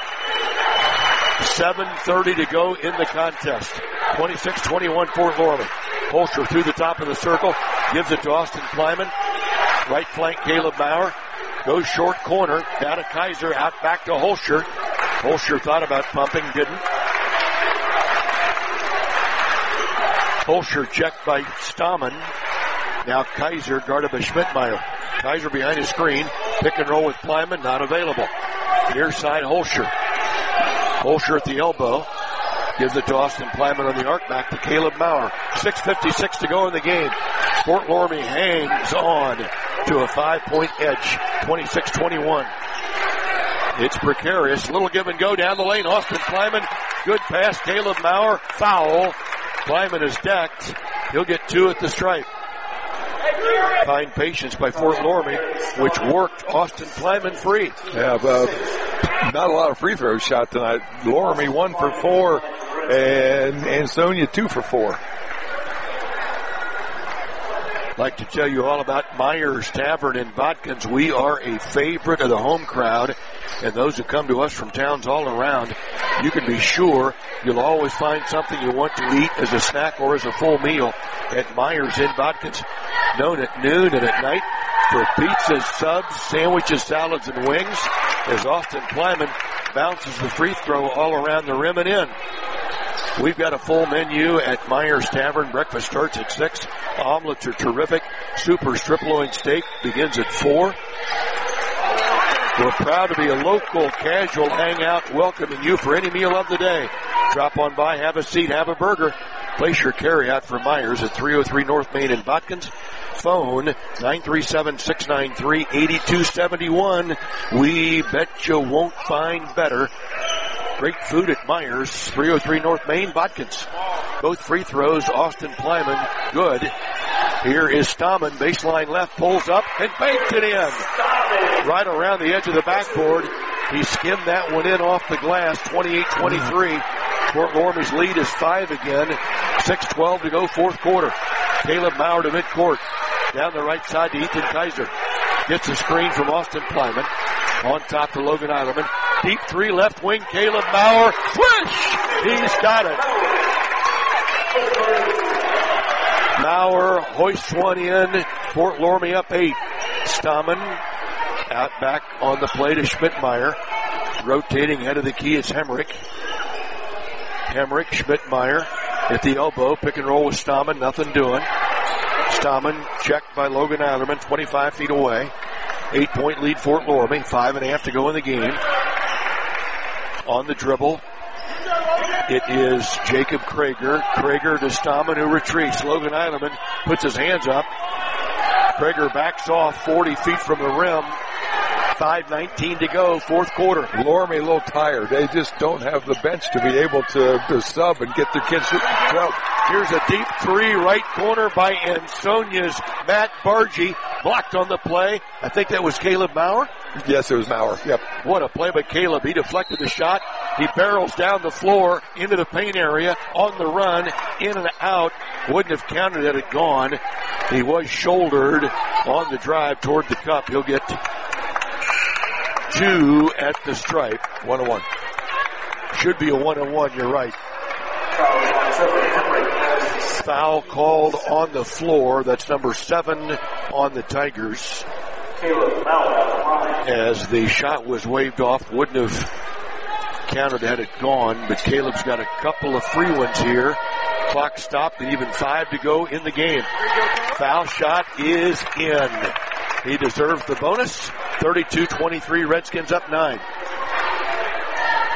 7:30 to go in the contest. 26-21 Fort Loramie. Holscher through the top of the circle. Gives it to Austin Kleiman. Right flank Caleb Maurer. Goes short corner. Down to Kaiser. Out back to Holscher. Holscher thought about pumping. Didn't. Holscher checked by Stammen. Now Kaiser guarded by Schmidtmeyer. Kaiser behind his screen. Pick and roll with Kleiman. Not available. Near side Holscher. Holscher at the elbow. Gives it to Austin Kleiman on the arc. Back to Caleb Maurer. 6:56 to go in the game. Fort Loramie hangs on to a 5-point edge. 26-21. It's precarious. Little give and go down the lane. Austin Kleiman. Good pass. Caleb Maurer. Foul. Kleiman is decked. He'll get 2 at the stripe. Fine patience by Fort Loramie, which worked Austin Kleiman free. Yeah, not a lot of free throw shot tonight. Loramie 1 for 4, and Ansonia 2 for 4. I'd like to tell you all about Myers Tavern in Botkins. We are a favorite of the home crowd, and those who come to us from towns all around. You can be sure you'll always find something you want to eat as a snack or as a full meal at Myers in Botkins. Known at noon and at night for pizzas, subs, sandwiches, salads, and wings, as Austin Kleiman bounces the free throw all around the rim and in. We've got a full menu at Myers Tavern. Breakfast starts at 6. Omelets are terrific. Super strip loin steak begins at 4. We're proud to be a local casual hangout welcoming you for any meal of the day. Drop on by, have a seat, have a burger. Place your carryout for Myers at 303 North Main in Botkins. Phone 937-693-8271. We bet you won't find better. Great food at Myers, 303 North Main, Botkins. Both free throws, Austin Kleiman, good. Here is Stammen, baseline left, pulls up and banks it in. Right around the edge of the backboard. He skimmed that one in off the glass, 28-23. Fort Loramie's lead is 5 again. 6:12 to go, fourth quarter. Caleb Maurer to midcourt. Down the right side to Ethan Kaiser. Gets a screen from Austin Kleiman. On top to Logan Eilerman. Deep 3, left wing, Caleb Maurer. Swish! He's got it. Maurer hoists one in. Fort Loramie up 8. Stammen out back on the play to Schmidtmeyer. Rotating head of the key, it's Hemrick. Schmidtmeyer at the elbow. Pick and roll with Stammen. Nothing doing. Stammen checked by Logan Eilerman, 25 feet away. 8-point lead Fort Loramie. 5.5 to go in the game. On the dribble, it is Jacob Krager. Krager to Stammen, who retreats. Logan Eilerman puts his hands up. Krager backs off 40 feet from the rim. 5:19 to go, fourth quarter. Loramie a little tired. They just don't have the bench to be able to sub and get their kids to go. Here's a deep 3, right corner by Ansonia's Matt Bargy. Blocked on the play. I think that was Caleb Maurer. Yes, it was Maurer. Yep. What a play by Caleb. He deflected the shot. He barrels down the floor into the paint area on the run, in and out. Wouldn't have counted had it gone. He was shouldered on the drive toward the cup. He'll get 2 at the stripe. 1-1. Should be a 1-1, you're right. Foul called on the floor. That's number 7 on the Tigers. As the shot was waved off, wouldn't have counted had it gone, but Caleb's got a couple of free ones here. Clock stopped and even 5 to go in the game. Foul shot is in. He deserves the bonus. 32-23, Redskins up 9.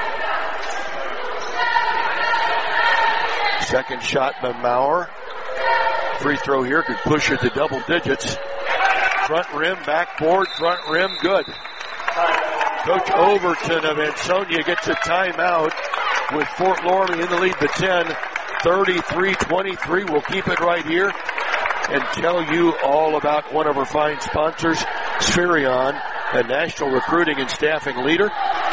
Second shot by Maurer. Free throw here could push it to double digits. Front rim, backboard, front rim, good. Coach Overton of Ansonia gets a timeout with Fort Loramie in the lead, the 10, 33-23. We'll keep it right here and tell you all about one of our fine sponsors, Spherion, a national recruiting and staffing leader.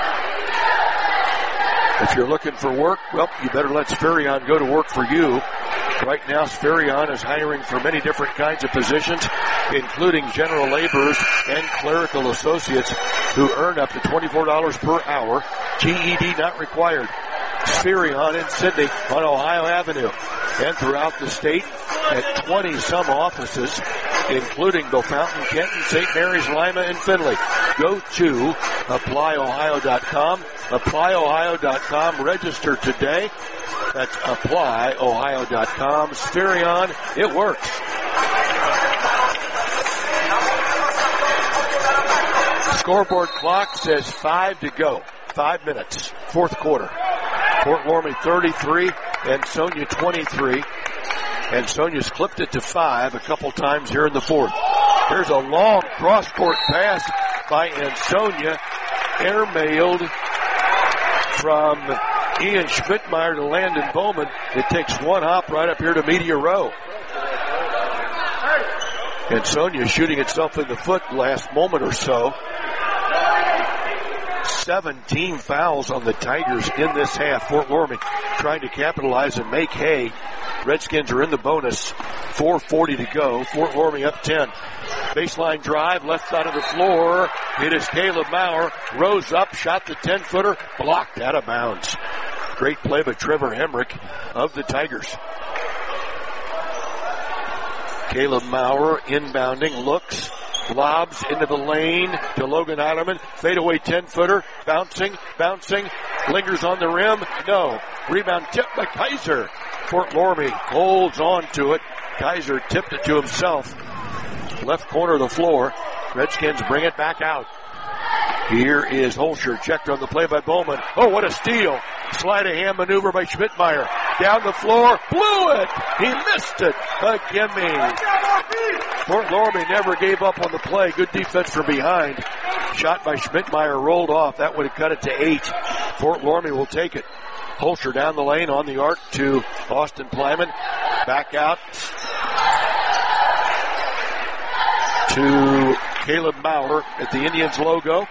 If you're looking for work, well, you better let Spherion go to work for you. Right now, Spherion is hiring for many different kinds of positions, including general laborers and clerical associates who earn up to $24 per hour. GED not required. Spherion in Sydney on Ohio Avenue and throughout the state at 20-some offices, including Bellefontaine, Kenton, St. Mary's, Lima, and Findlay. Go to applyohio.com. Applyohio.com. Register today. That's applyohio.com. Spherion, it works. Scoreboard clock says 5 to go. 5 minutes. Fourth quarter. Fort Loramie 33, Ansonia 23. Ansonia's clipped it to 5 a couple times here in the fourth. There's a long cross-court pass by Ansonia, airmailed from Ian Schmidtmeyer to Landon Bowman. It takes one hop right up here to Media Row. Ansonia shooting itself in the foot last moment or so. 17 fouls on the Tigers in this half. Fort Loramie trying to capitalize and make hay. Redskins are in the bonus. 4:40 to go. Fort Loramie up 10. Baseline drive, left side of the floor. It is Caleb Maurer. Rose up, shot the 10-footer, blocked out of bounds. Great play by Trevor Hemrick of the Tigers. Caleb Maurer inbounding, looks, lobs into the lane to Logan Eilerman. Fadeaway 10-footer, bouncing, lingers on the rim. No. Rebound tipped by Kaiser. Fort Loramie holds on to it. Kaiser tipped it to himself. Left corner of the floor. Redskins bring it back out. Here is Holscher, checked on the play by Bowman. Oh, what a steal. Sleight of hand maneuver by Schmidtmeyer. Down the floor, blew it. He missed it. A gimme. Fort Loramie never gave up on the play. Good defense from behind. Shot by Schmidtmeyer rolled off. That would have cut it to 8. Fort Loramie will take it. Holscher down the lane on the arc to Austin Plyman. Back out to Caleb Maurer at the Indians logo.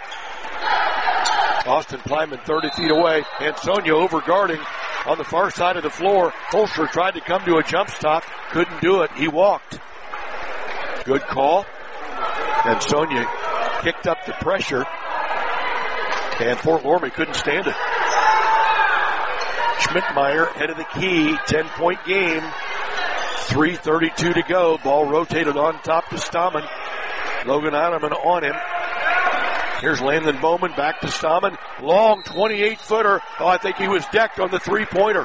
Austin Plyman 30 feet away. Ansonia overguarding on the far side of the floor. Holscher tried to come to a jump stop. Couldn't do it. He walked. Good call. Ansonia kicked up the pressure. And Fort Loramie couldn't stand it. Schmidtmeyer head of the key. 10-point game. 3:32 to go. Ball rotated on top to Stammen. Logan Eilerman on him. Here's Landon Bowman back to Stammen. Long 28-footer. Oh, I think he was decked on the three-pointer.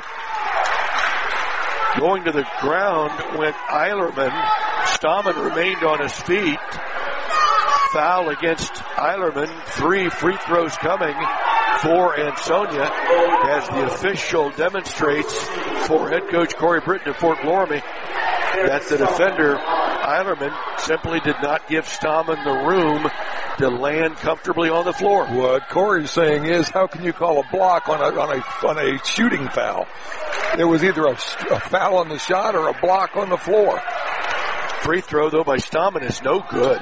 Going to the ground went Eilerman. Stammen remained on his feet. Foul against Eilerman. 3 free throws coming for Ansonia as the official demonstrates for head coach Corey Britton of Fort Loramie that the defender Eilerman simply did not give Stammen the room to land comfortably on the floor. What Corey's saying is, how can you call a block on a shooting foul? There was either a foul on the shot or a block on the floor. Free throw though by Stammen is no good.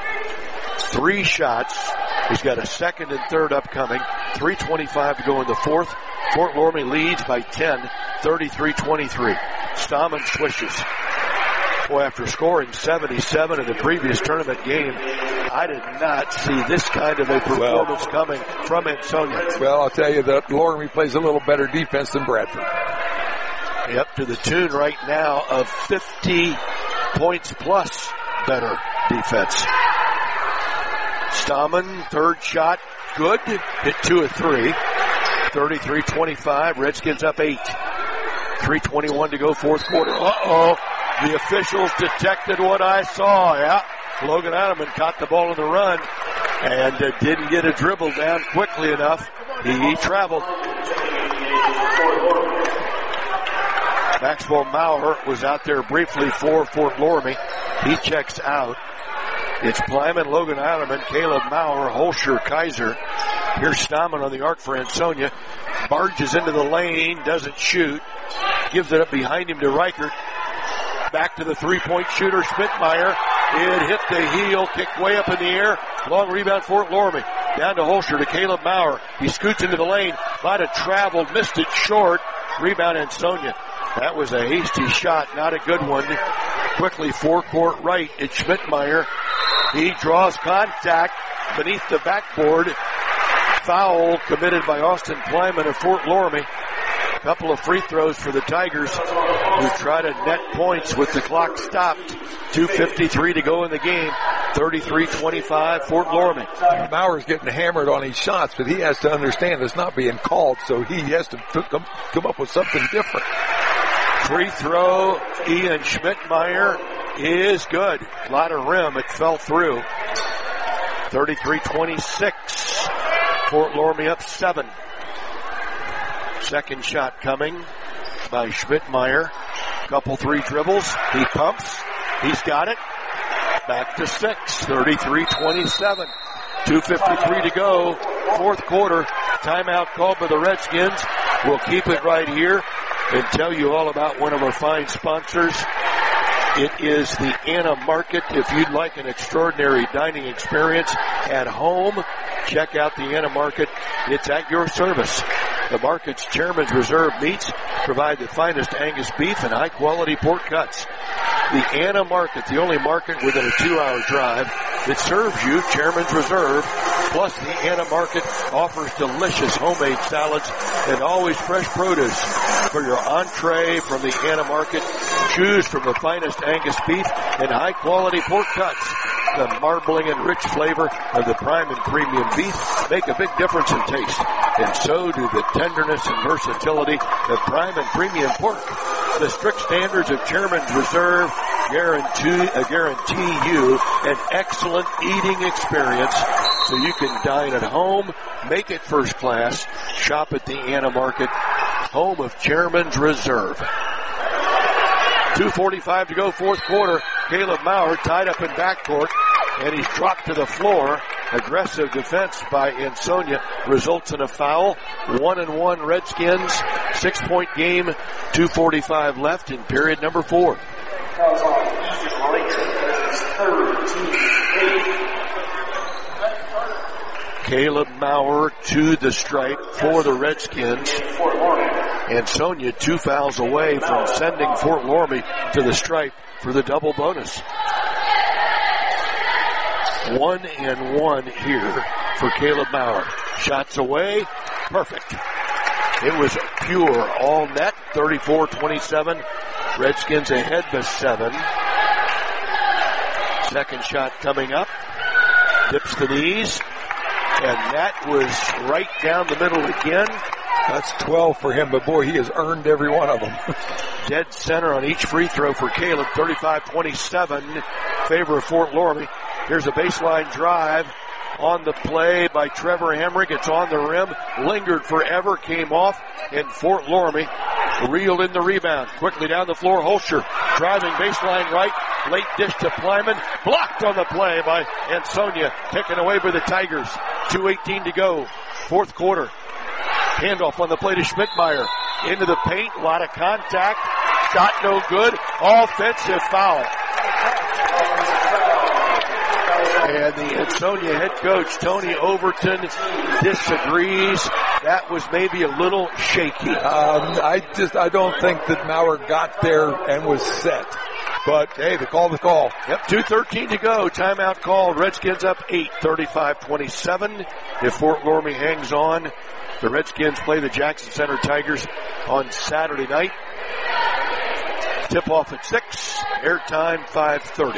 3 shots. He's got a second and third upcoming. 3:25 to go in the fourth. Fort Loramie leads by 10, 33-23. Stammen swishes. Boy, after scoring 77 in the previous tournament game, I did not see this kind of a performance coming from Ansonia. Well, I'll tell you that Loramie plays a little better defense than Bradford. Yep, to the tune right now of 50 points plus better defense. Stammen, third shot, good. Hit 2 of 3. 33-25. Redskins up 8. 3:21 to go, fourth quarter. Uh-oh. The officials detected what I saw. Yeah. Logan Eilerman caught the ball on the run and didn't get a dribble down quickly enough. He traveled. Maxwell Maurer was out there briefly for Fort Loramie. He checks out. It's Plyman, Logan Eilerman, Caleb Maurer, Holscher, Kaiser. Here's Stammen on the arc for Ansonia. Barges into the lane, doesn't shoot. Gives it up behind him to Reichert. Back to the three-point shooter, Schmidtmeyer. It hit the heel, kicked way up in the air. Long rebound, Fort Loramie. Down to Holscher, to Caleb Maurer. He scoots into the lane. Might have traveled, missed it short. Rebound, Ansonia. That was a hasty shot, not a good one. Quickly forecourt right, it's Schmidtmeyer. He draws contact beneath the backboard. Foul committed by Austin Plyman of Fort Loramie. Couple of free throws for the Tigers, who try to net points with the clock stopped. 2:53 to go in the game. 33-25, Fort Loramie. Maurer's getting hammered on his shots, but he has to understand it's not being called, so he has to come up with something different. Free throw, Ian Schmidtmeyer is good. A lot of rim, it fell through. 33-26, Fort Loramie up 7. Second shot coming by Schmidtmeyer. Couple three dribbles. He pumps. He's got it. Back to 6. 33-27. 2:53 to go. Fourth quarter. Timeout called by the Redskins. We'll keep it right here and tell you all about one of our fine sponsors. It is the Anna Market. If you'd like an extraordinary dining experience at home, check out the Anna Market. It's at your service. The market's Chairman's Reserve meats provide the finest Angus beef and high-quality pork cuts. The Anna Market, the only market within a 2-hour drive that serves you Chairman's Reserve. Plus, the Anna Market offers delicious homemade salads and always fresh produce. For your entree from the Anna Market, choose from the finest Angus beef and high-quality pork cuts. The marbling and rich flavor of the prime and premium beef make a big difference in taste, and so do the tenderness and versatility of prime and premium pork. The strict standards of Chairman's Reserve guarantee you an excellent eating experience, so you can dine at home, make it first class, shop at the Anna Market, home of Chairman's Reserve. 2:45 to go, fourth quarter. Caleb Maurer tied up in backcourt, and he's dropped to the floor. Aggressive defense by Ansonia results in a foul. 1-1 Redskins. 6-point game. 2:45 left in period number 4. Caleb Maurer to the stripe for the Redskins. Ansonia 2 fouls away from sending Fort Loramie to the stripe for the double bonus. 1-1 here for Caleb Maurer. Shots away, perfect. It was pure all net, 34-27. Redskins ahead by 7. Second shot coming up. Dips the knees. And that was right down the middle again. That's 12 for him, but boy, he has earned every one of them. Dead center on each free throw for Caleb. 35-27, favor of Fort Loramie. Here's a baseline drive on the play by Trevor Hemrick. It's on the rim, lingered forever, came off, and Fort Loramie reeled in the rebound. Quickly down the floor, Holscher driving baseline right, late dish to Plyman, blocked on the play by Ansonia, taken away by the Tigers. 2:18 to go, fourth quarter. Handoff on the play to Schmidtmeyer. Into the paint, a lot of contact, shot no good, offensive foul. And the Ansonia head coach, Tony Overton, disagrees. That was maybe a little shaky. I don't think that Maurer got there and was set. But, hey, they called the call. Yep, 2:13 to go. Timeout called. Redskins up 8, 35-27. If Fort Loramie hangs on, the Redskins play the Jackson Center Tigers on Saturday night. Tip-off at 6. Airtime 5:30.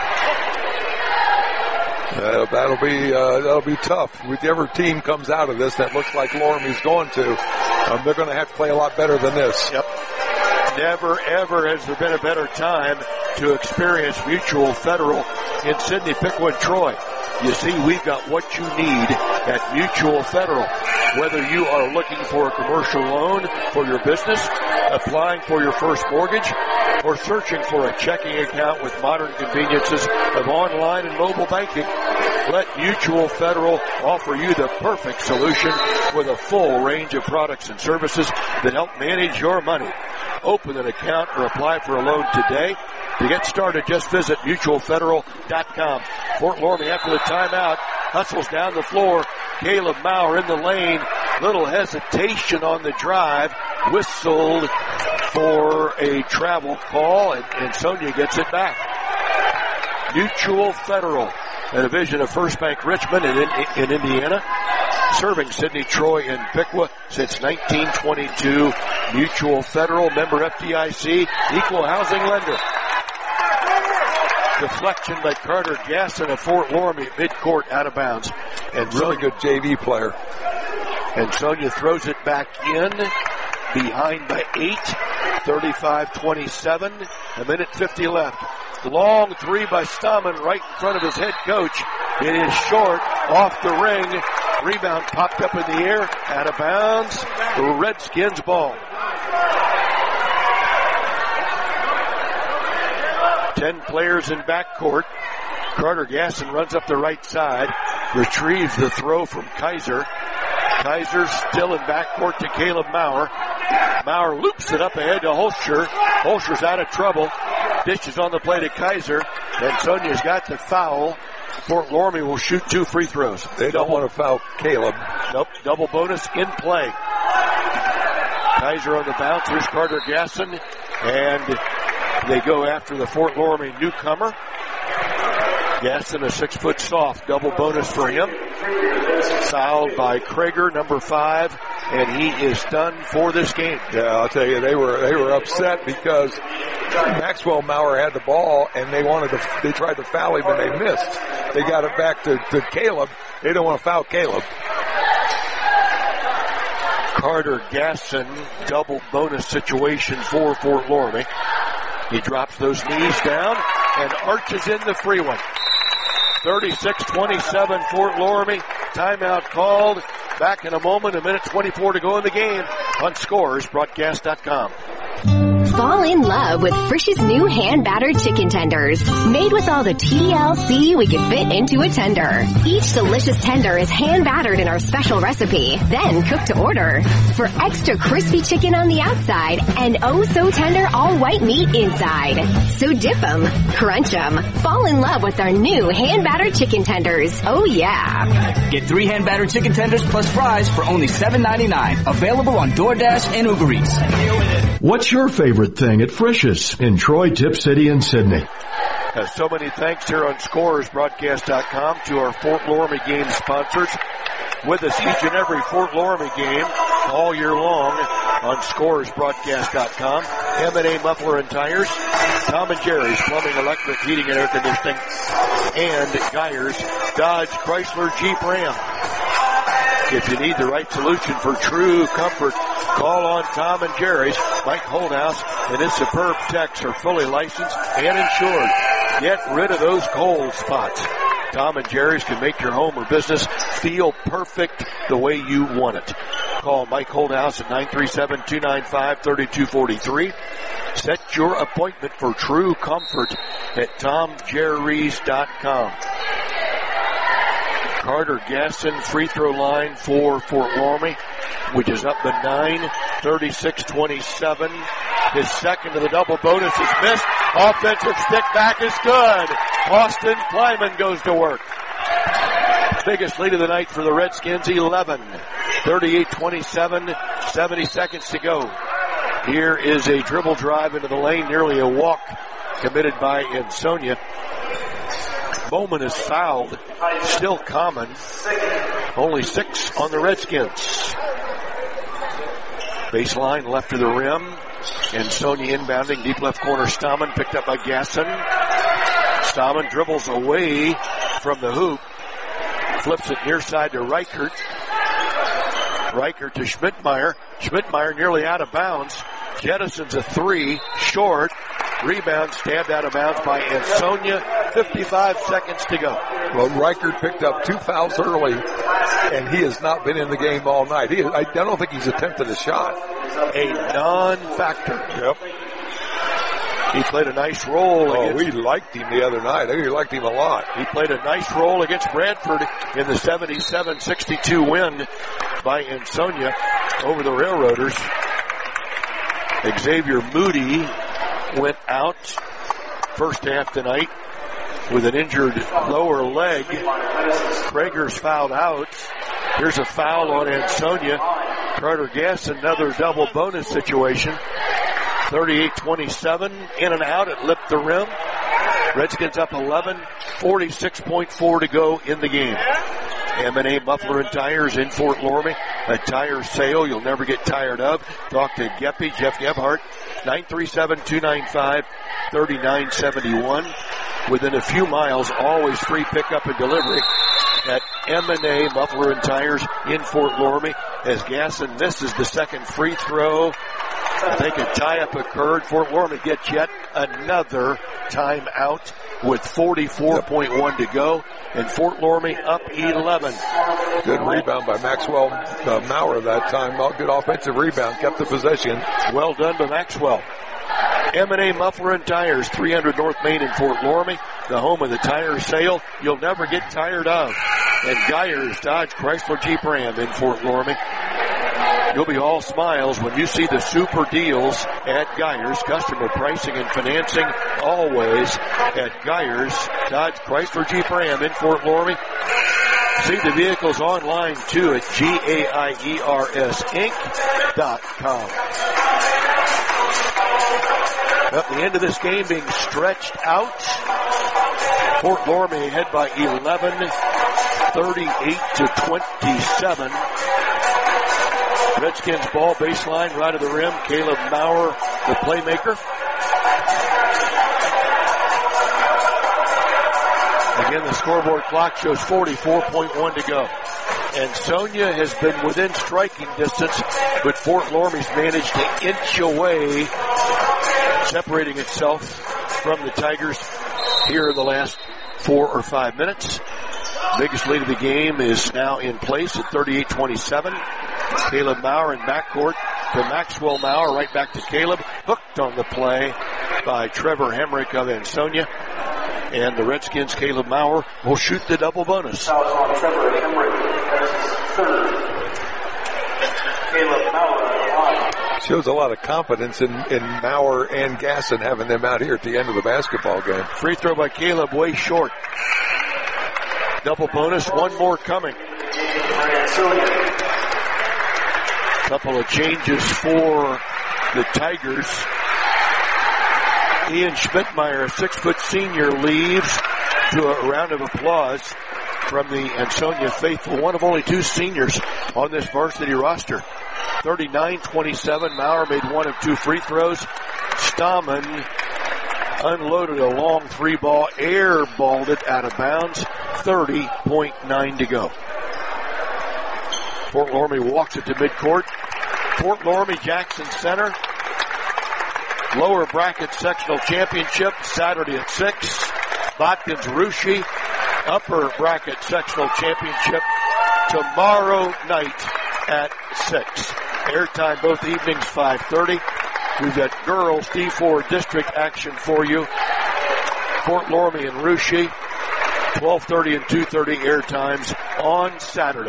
That'll be tough. Whichever team comes out of this that looks like Loramie's going to, they're going to have to play a lot better than this. Yep. Never, ever has there been a better time to experience Mutual Federal in Sidney, Piqua, and Troy. You see, we've got what you need at Mutual Federal. Whether you are looking for a commercial loan for your business, applying for your first mortgage, or searching for a checking account with modern conveniences of online and mobile banking, let Mutual Federal offer you the perfect solution with a full range of products and services that help manage your money. Open an account or apply for a loan today. To get started, just visit mutualfederal.com. Fort Loramie after the timeout hustles down the floor. Caleb Maurer in the lane. Little hesitation on the drive. Whistled for a travel call, and Sonia gets it back. Mutual Federal, a division of First Bank Richmond in Indiana, serving Sidney, Troy, and Piqua since 1922. Mutual Federal, member FDIC, equal housing lender. Deflection by Carter Gasson of Fort Loramie, midcourt, out of bounds. And really good JV player. And Sonia throws it back in, behind by 8, 35-27, a minute 50 left. Long three by Stammen right in front of his head coach. It is short, off the ring. Rebound popped up in the air, out of bounds. The Redskins ball. 10 players in backcourt. Carter Gasson runs up the right side, retrieves the throw from Kaiser. Kaiser still in backcourt to Caleb Maurer. Maurer loops it up ahead to Holscher. Holscher's out of trouble. Dishes on the play to Kaiser. And Sonia's got the foul. Fort Loramie will shoot 2 free throws. They don't want to foul Caleb. Nope. Double bonus in play. Kaiser on the bounce. Here's Carter Gasson. And they go after the Fort Loramie newcomer. Gasson, a 6-foot soft. Double bonus for him. Fouled by Krager, number 5, and he is done for this game. Yeah, I'll tell you, they were upset because Maxwell Maurer had the ball and they tried to foul him and they missed. They got it back to Caleb. They don't want to foul Caleb. Carter Gasson, double bonus situation for Fort Loramie. He drops those knees down and arches in the free one. 36-27 Fort Loramie. Timeout called. Back in a moment, a minute 24 to go in the game on ScoresBroadcast.com. Fall in love with Frisch's new hand-battered chicken tenders. Made with all the TLC we can fit into a tender. Each delicious tender is hand-battered in our special recipe, then cooked to order. For extra crispy chicken on the outside and oh-so-tender all-white meat inside. So dip 'em, crunch 'em, fall in love with our new hand-battered chicken tenders. Oh yeah. Get 3 hand-battered chicken tenders plus fries for only $7.99. Available on DoorDash and Uber Eats. What's your favorite thing at Frisch's in Troy, Tip City, and Sydney? So many thanks here on ScoresBroadcast.com to our Fort Loramie game sponsors. With us each and every Fort Loramie game all year long on ScoresBroadcast.com. M&A Muffler and Tires, Tom and Jerry's Plumbing, Electric, Heating, and Air Conditioning, and Geyer's Dodge, Chrysler, Jeep, Ram. If you need the right solution for true comfort, call on Tom and Jerry's. Mike Holdhouse and his superb techs are fully licensed and insured. Get rid of those cold spots. Tom and Jerry's can make your home or business feel perfect the way you want it. Call Mike Holdhouse at 937-295-3243. Set your appointment for true comfort at TomJerry's.com. Carter Gasson, free throw line for Fort Loramie, which is up to 9, 36-27. His second of the double bonus is missed. Offensive stick back is good. Austin Kleiman goes to work. Biggest lead of the night for the Redskins, 11. 38-27, 70 seconds to go. Here is a dribble drive into the lane, nearly a walk committed by Insonia. Bowman is fouled, still common. Only 6 on the Redskins. Baseline left of the rim. And Sonia inbounding, deep left corner. Stammen picked up by Gasson. Stammen dribbles away from the hoop. Flips it near side to Reichert. Reichert to Schmidtmeyer. Schmidtmeyer nearly out of bounds. Jettison's a 3, short. Rebound stabbed out of bounds by Ansonia. 55 seconds to go. Well, Reichert picked up 2 fouls early, and he has not been in the game all night. I don't think he's attempted a shot. A non-factor. Yep. He played a nice role. We liked him the other night. We liked him a lot. He played a nice role against Bradford in the 77-62 win by Ansonia over the Railroaders. Xavier Moody went out first half tonight with an injured lower leg. Kragers fouled out. Here's a foul on Ansonia. Carter Guess, another double bonus situation. 38-27, in and out, it lipped the rim. Redskins up 11, 46.4 to go in the game. M&A Muffler and Tires in Fort Loramie. A tire sale you'll never get tired of. Talk to Jeff Gebhardt, 937-295-3971. Within a few miles, always free pickup and delivery at M&A Muffler and Tires in Fort Loramie. As Gasson misses the second free throw, I think a tie-up occurred. Fort Loramie gets yet another timeout with 44.1 to go, and Fort Loramie up 11. Good rebound by Maxwell Maurer that time. Good offensive rebound, kept the possession. Well done by Maxwell. M&A Muffler and Tires, 300 North Main in Fort Loramie, the home of the tire sale you'll never get tired of. And Geyers Dodge Chrysler Jeep Ram in Fort Loramie. You'll be all smiles when you see the super deals at Geyers. Customer pricing and financing always at Geyers Dodge Chrysler Jeep Ram in Fort Loramie. See the vehicles online too at GAIERSinc.com. At the end of this game being stretched out. Fort Loramie ahead by 11, 38-27. Redskins ball baseline, right of the rim. Caleb Maurer, the playmaker. Again, the scoreboard clock shows 44.1 to go. Ansonia has been within striking distance, but Fort Loramie's managed to inch away, separating itself from the Tigers here in the last 4 or 5 minutes. Biggest lead of the game is now in place at 38-27. Caleb Maurer in backcourt to Maxwell Maurer, right back to Caleb. Hooked on the play by Trevor Hemrick of Ansonia. And the Redskins, Caleb Maurer, will shoot the double bonus. Shows a lot of confidence in Maurer and Gasson having them out here at the end of the basketball game. Free throw by Caleb, way short. Double bonus, one more coming. Couple of changes for the Tigers. Ian Schmidtmeyer, a 6-foot senior, leaves to a round of applause from the Ansonia faithful. One of only 2 seniors on this varsity roster. 39-27. Maurer made 1 of 2 free throws. Stammen unloaded a long 3-ball, airballed it out of bounds. 30.9 to go. Fort Loramie walks it to midcourt. Fort Loramie Jackson Center. Lower bracket sectional championship Saturday at 6. Watkins Russia upper bracket sectional championship tomorrow night at 6. Airtime both evenings 5:30. We've got girls D4 district action for you. Fort Loramie and Russia, 12:30 and 2:30 airtimes on Saturday.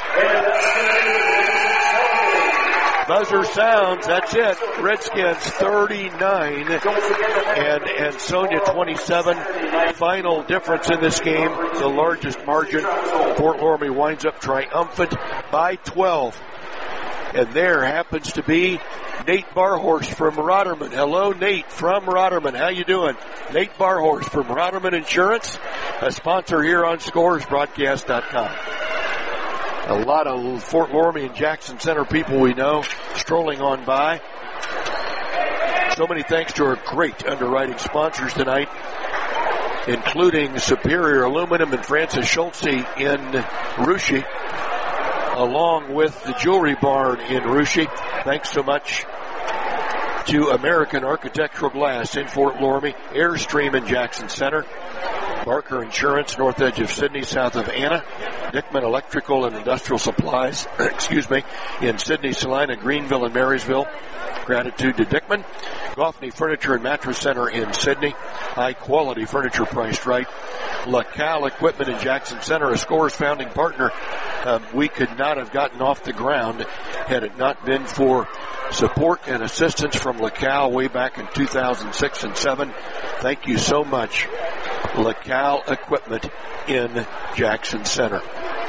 Buzzer sounds, that's it. Redskins 39 and Ansonia 27. Final difference in this game, the largest margin. Fort Loramie winds up triumphant by 12. And there happens to be Nate Barhorse from Rotterman. Hello, Nate from Rotterman. How you doing? Nate Barhorse from Rotterman Insurance, a sponsor here on ScoresBroadcast.com. A lot of Fort Loramie and Jackson Center people we know strolling on by. So many thanks to our great underwriting sponsors tonight, including Superior Aluminum and Francis Schultze in Russia, along with the Jewelry Barn in Russia. Thanks so much to American Architectural Glass in Fort Loramie, Airstream in Jackson Center, Barker Insurance, north edge of Sydney, south of Anna, Dickman Electrical and Industrial Supplies, in Sydney, Salina, Greenville, and Marysville. Gratitude to Dickman. Goffney Furniture and Mattress Center in Sydney. High quality furniture priced right. LaCal Equipment in Jackson Center, a Scores founding partner. We could not have gotten off the ground had it not been for support and assistance from LaCal way back in 2006 and 7. Thank you so much, LaCal Equipment in Jackson Center.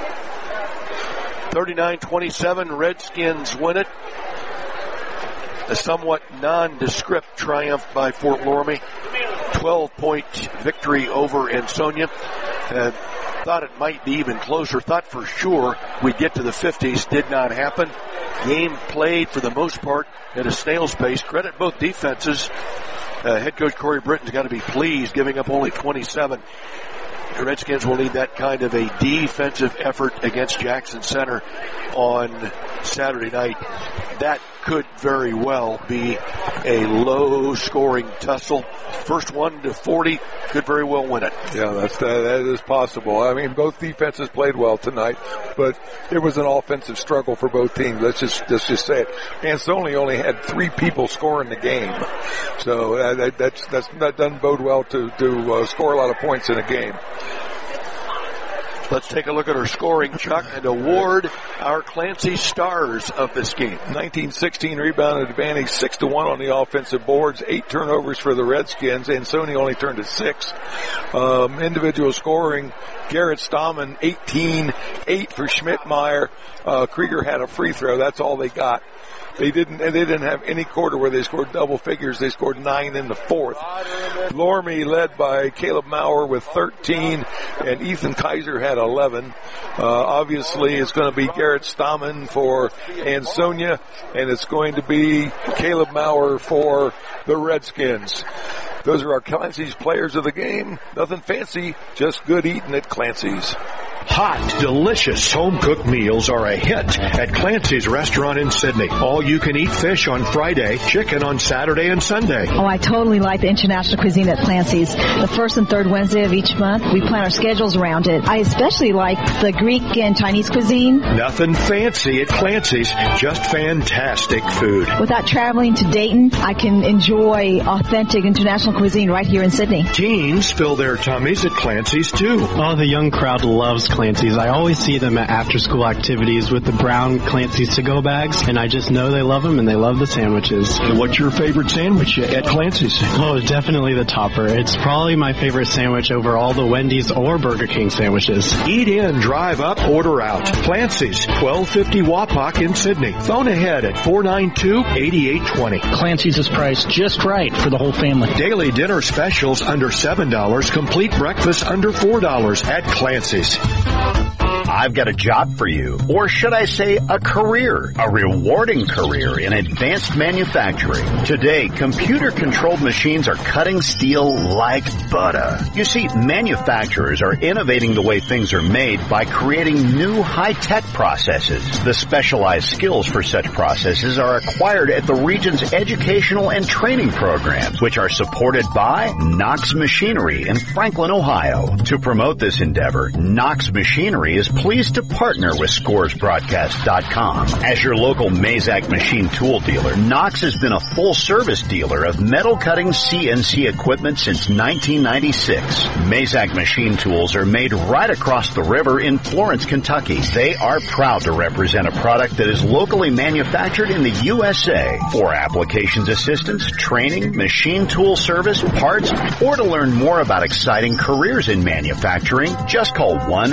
39-27, Redskins win it. A somewhat nondescript triumph by Fort Loramie. 12-point victory over Ansonia. Thought it might be even closer. Thought for sure we'd get to the 50s. Did not happen. Game played for the most part at a snail's pace. Credit both defenses. Head coach Corey Britton's got to be pleased, giving up only 27. The Redskins will need that kind of a defensive effort against Jackson Center on Saturday night. That could very well be a low-scoring tussle. First 1 to 40 could very well win it. Yeah, that is possible. I mean, both defenses played well tonight, but it was an offensive struggle for both teams. Let's just say it. Ansonia only had 3 people score in the game, so that doesn't bode well to score a lot of points in a game. Let's take a look at our scoring, Chuck, and award our Clancy stars of this game. 19-16 rebound advantage, 6-1 on the offensive boards, 8 turnovers for the Redskins. Ansonia only turned to 6. Individual scoring, Garrett Stahman, 18, 8 for Schmidtmeyer. Krieger had a free throw. That's all they got. They didn't have any quarter where they scored double figures. They scored 9 in the fourth. Loramie led by Caleb Maurer with 13, and Ethan Kaiser had 11. Obviously, it's going to be Garrett Stahman for Ansonia, and it's going to be Caleb Maurer for the Redskins. Those are our Clancy's players of the game. Nothing fancy, just good eating at Clancy's. Hot, delicious home-cooked meals are a hit at Clancy's Restaurant in Sydney. All-you-can-eat fish on Friday, chicken on Saturday and Sunday. Oh, I totally like the international cuisine at Clancy's. The first and third Wednesday of each month, we plan our schedules around it. I especially like the Greek and Chinese cuisine. Nothing fancy at Clancy's, just fantastic food. Without traveling to Dayton, I can enjoy authentic international cuisine right here in Sydney. Teens fill their tummies at Clancy's, too. Oh, the young crowd loves Clancy's. I always see them at after-school activities with the brown Clancy's to-go bags, and I just know they love them and they love the sandwiches. What's your favorite sandwich at Clancy's? Oh, definitely the topper. It's probably my favorite sandwich over all the Wendy's or Burger King sandwiches. Eat in, drive up, order out. Clancy's, 1250 Wapak in Sydney. Phone ahead at 492-8820. Clancy's is priced just right for the whole family. Daily dinner specials under $7, complete breakfast under $4 at Clancy's. I've got a job for you, or should I say a career, a rewarding career in advanced manufacturing. Today, computer-controlled machines are cutting steel like butter. You see, manufacturers are innovating the way things are made by creating new high-tech processes. The specialized skills for such processes are acquired at the region's educational and training programs, which are supported by Knox Machinery in Franklin, Ohio. To promote this endeavor, Knox Machinery is pleased to partner with ScoresBroadcast.com. As your local Mazak machine tool dealer, Knox has been a full-service dealer of metal cutting CNC equipment since 1996. Mazak machine tools are made right across the river in Florence, Kentucky. They are proud to represent a product that is locally manufactured in the USA. For applications assistance, training, machine tool service, parts, or to learn more about exciting careers in manufacturing, just call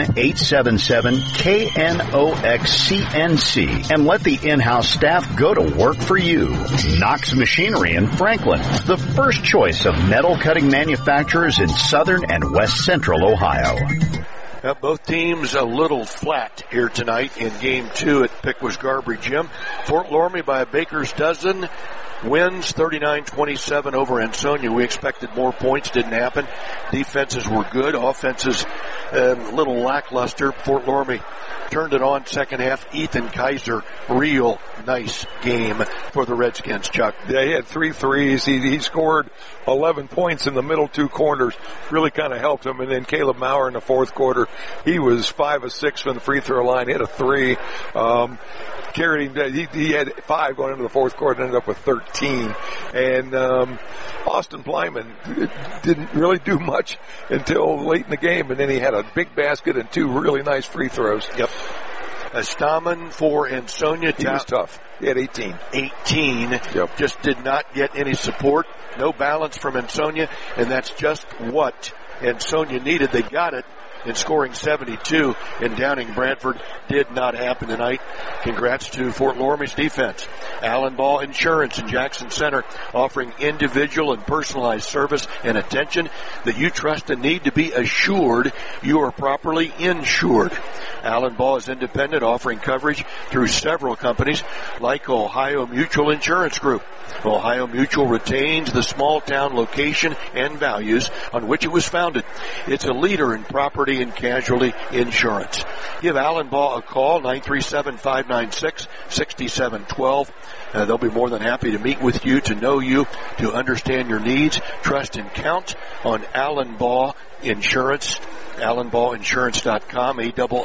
1-877-KNOX-CNC and let the in-house staff go to work for you. Knox Machinery in Franklin, the first choice of metal cutting manufacturers in southern and west central Ohio. Both teams a little flat here tonight in Game 2 at Pickwas Garbry Gym. Fort Loramie by a baker's dozen. wins 39-27 over Ansonia. We expected more points. Didn't happen. Defenses were good. Offenses a little lackluster. Fort Loramie turned it on second half. Ethan Kaiser, real nice game for the Redskins, Chuck. Yeah, he had 3 threes. He scored 11 points in the middle 2 corners. Really kind of helped him. And then Caleb Maurer in the fourth quarter, he was 5 of 6 from the free throw line, hit a 3. Carried him. He had 5 going into the fourth quarter, ended up with 13. And Austin Plyman didn't really do much until late in the game, and then he had a big basket and 2 really nice free throws. Yep. Stamen for Ansonia. He was tough. He had 18. 18. Yep. Just did not get any support. No balance from Ansonia, and that's just what Ansonia needed. They got it in scoring 72, and downing Brantford did not happen tonight. Congrats to Fort Loramie's defense. Allen Ball Insurance in Jackson Center, offering individual and personalized service and attention that you trust and need to be assured you are properly insured. Allen Ball is independent, offering coverage through several companies like Ohio Mutual Insurance Group. Ohio Mutual retains the small town location and values on which it was founded. It's a leader in property and casualty insurance. Give Allen Ball a call, 937-596-6712. They'll be more than happy to meet with you, to know you, to understand your needs. Trust and count on Allen Ball Insurance. AllenBallInsurance.com,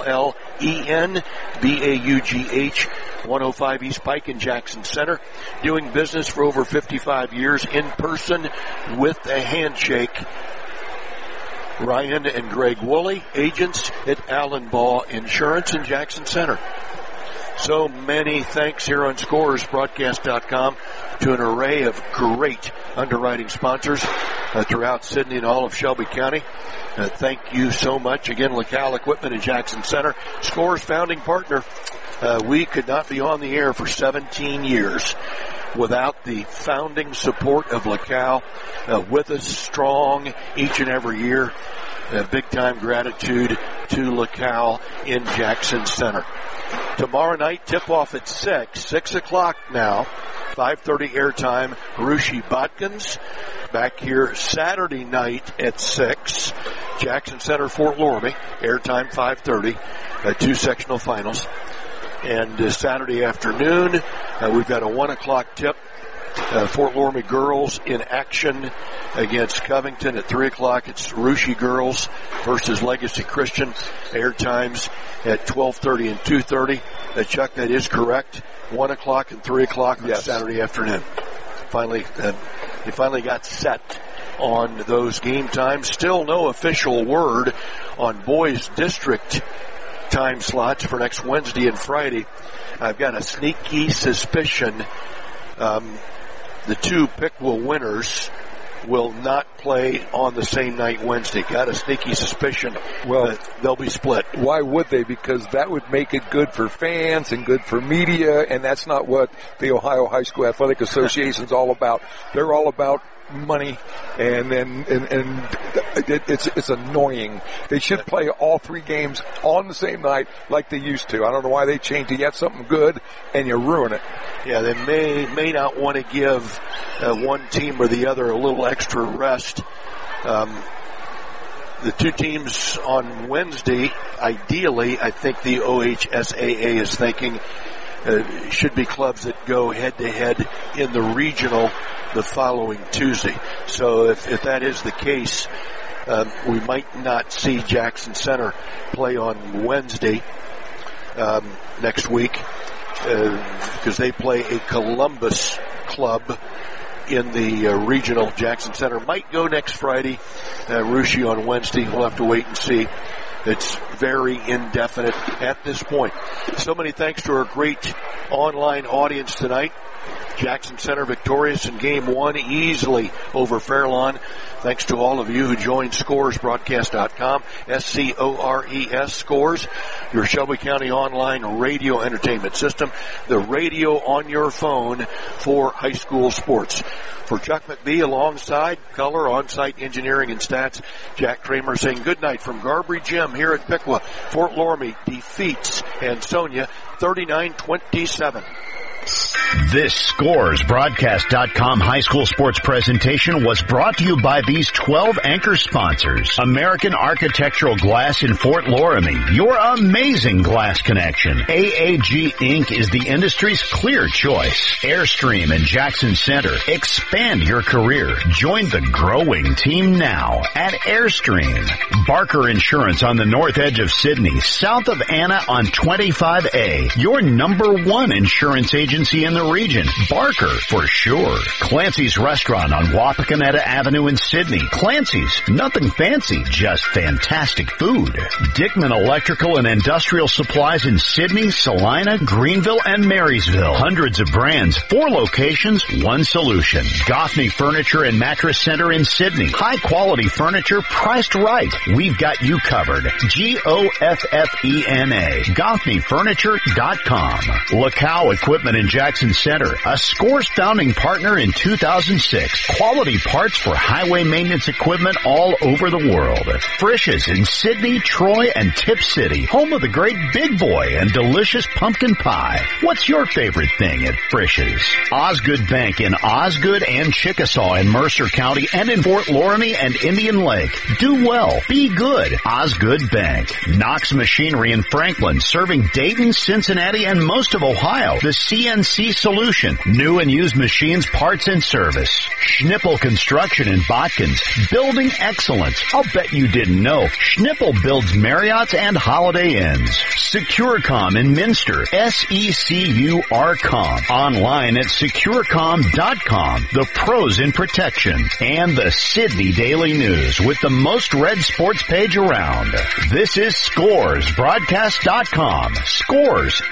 ALLENBAUGH, 105 East Pike in Jackson Center. Doing business for over 55 years, in person with a handshake. Ryan and Greg Woolley, agents at Allen Ball Insurance in Jackson Center. So many thanks here on ScorersBroadcast.com to an array of great underwriting sponsors throughout Sydney and all of Shelby County. Thank you so much. Again, LaCal Equipment in Jackson Center, Scores founding partner. We could not be on the air for 17 years without the founding support of LaCal, with us strong each and every year. Big time gratitude to LaCal in Jackson Center. Tomorrow night, tip-off at 6 o'clock now, 5:30 airtime, Rushi Botkins. Back here Saturday night at 6, Jackson Center, Fort Loramie, airtime 5:30, 2 sectional finals. And Saturday afternoon, we've got a 1 o'clock tip. Fort Loramie girls in action against Covington at 3 o'clock. It's Rushi girls versus Legacy Christian. Air times at 12:30 and 2:30. Chuck, that is correct. 1 o'clock and 3 o'clock on Saturday afternoon. They finally got set on those game times. Still no official word on boys district time slots for next Wednesday and Friday. I've got a sneaky suspicion the 2 Pickwill winners will not play on the same night Wednesday. Got a sneaky suspicion they'll be split. Why would they? Because that would make it good for fans and good for media, and that's not what the Ohio High School Athletic Association is all about. They're all about money, and it's annoying. They should play all 3 games on the same night like they used to. I don't know why they changed it. You have something good and you ruin it. Yeah, they may not want to give one team or the other a little extra rest. The 2 teams on Wednesday, ideally, I think the OHSAA is thinking should be clubs that go head-to-head in the regional the following Tuesday. So if that is the case, we might not see Jackson Center play on Wednesday next week because they play a Columbus club in the regional. Jackson Center might go next Friday. Rushi on Wednesday. We'll have to wait and see. It's very indefinite at this point. So many thanks to our great online audience tonight. Jackson Center victorious in Game 1 easily over Fairlawn. Thanks to all of you who joined ScoresBroadcast.com, SCORES, Scores, your Shelby County online radio entertainment system, the radio on your phone for high school sports. For Chuck McBee alongside Color, On-Site Engineering and Stats, Jack Kramer saying good night from Garbry Gym here at Piqua. Fort Loramie defeats Ansonia 39-27. This ScoresBroadcast.com high school sports presentation was brought to you by these 12 anchor sponsors. American Architectural Glass in Fort Loramie, your amazing glass connection. AAG Inc. is the industry's clear choice. Airstream in Jackson Center. Expand your career. Join the growing team now at Airstream. Barker Insurance on the north edge of Sydney, south of Anna on 25A. Your number one insurance agency in the region. Barker, for sure. Clancy's Restaurant on Wapakoneta Avenue in Sydney. Clancy's, nothing fancy, just fantastic food. Dickman Electrical and Industrial Supplies in Sydney, Salina, Greenville, and Marysville. Hundreds of brands, 4 locations, 1 solution. Goffney Furniture and Mattress Center in Sydney. High quality furniture priced right. We've got you covered. GOFFENA. GoffneyFurniture.com. LaCow Equipment in Jackson Center. A Scores founding partner in 2006. Quality parts for highway maintenance equipment all over the world. Frisch's in Sydney, Troy, and Tip City. Home of the great Big Boy and delicious pumpkin pie. What's your favorite thing at Frisch's? Osgood Bank in Osgood and Chickasaw in Mercer County and in Fort Loramie and Indian Lake. Do well. Be good. Osgood Bank. Knox Machinery in Franklin, serving Dayton, Cincinnati, and most of Ohio. The CNC Solution. New and used machines, parts, and service. Schnippel Construction in Botkins. Building excellence. I'll bet you didn't know. Schnippel builds Marriotts and Holiday Inns. Securecom in Minster. SECURCOM. Online at securecom.com. The pros in protection. And the Sydney Daily News with the most read sports page around. This is ScoresBroadcast.com. Scores,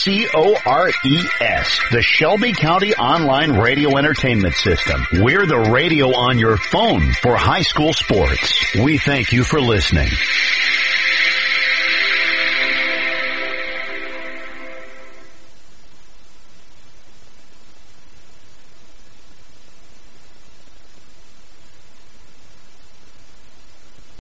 SCORES. The Shelby County Online Radio Entertainment System. We're the radio on your phone for high school sports. We thank you for listening.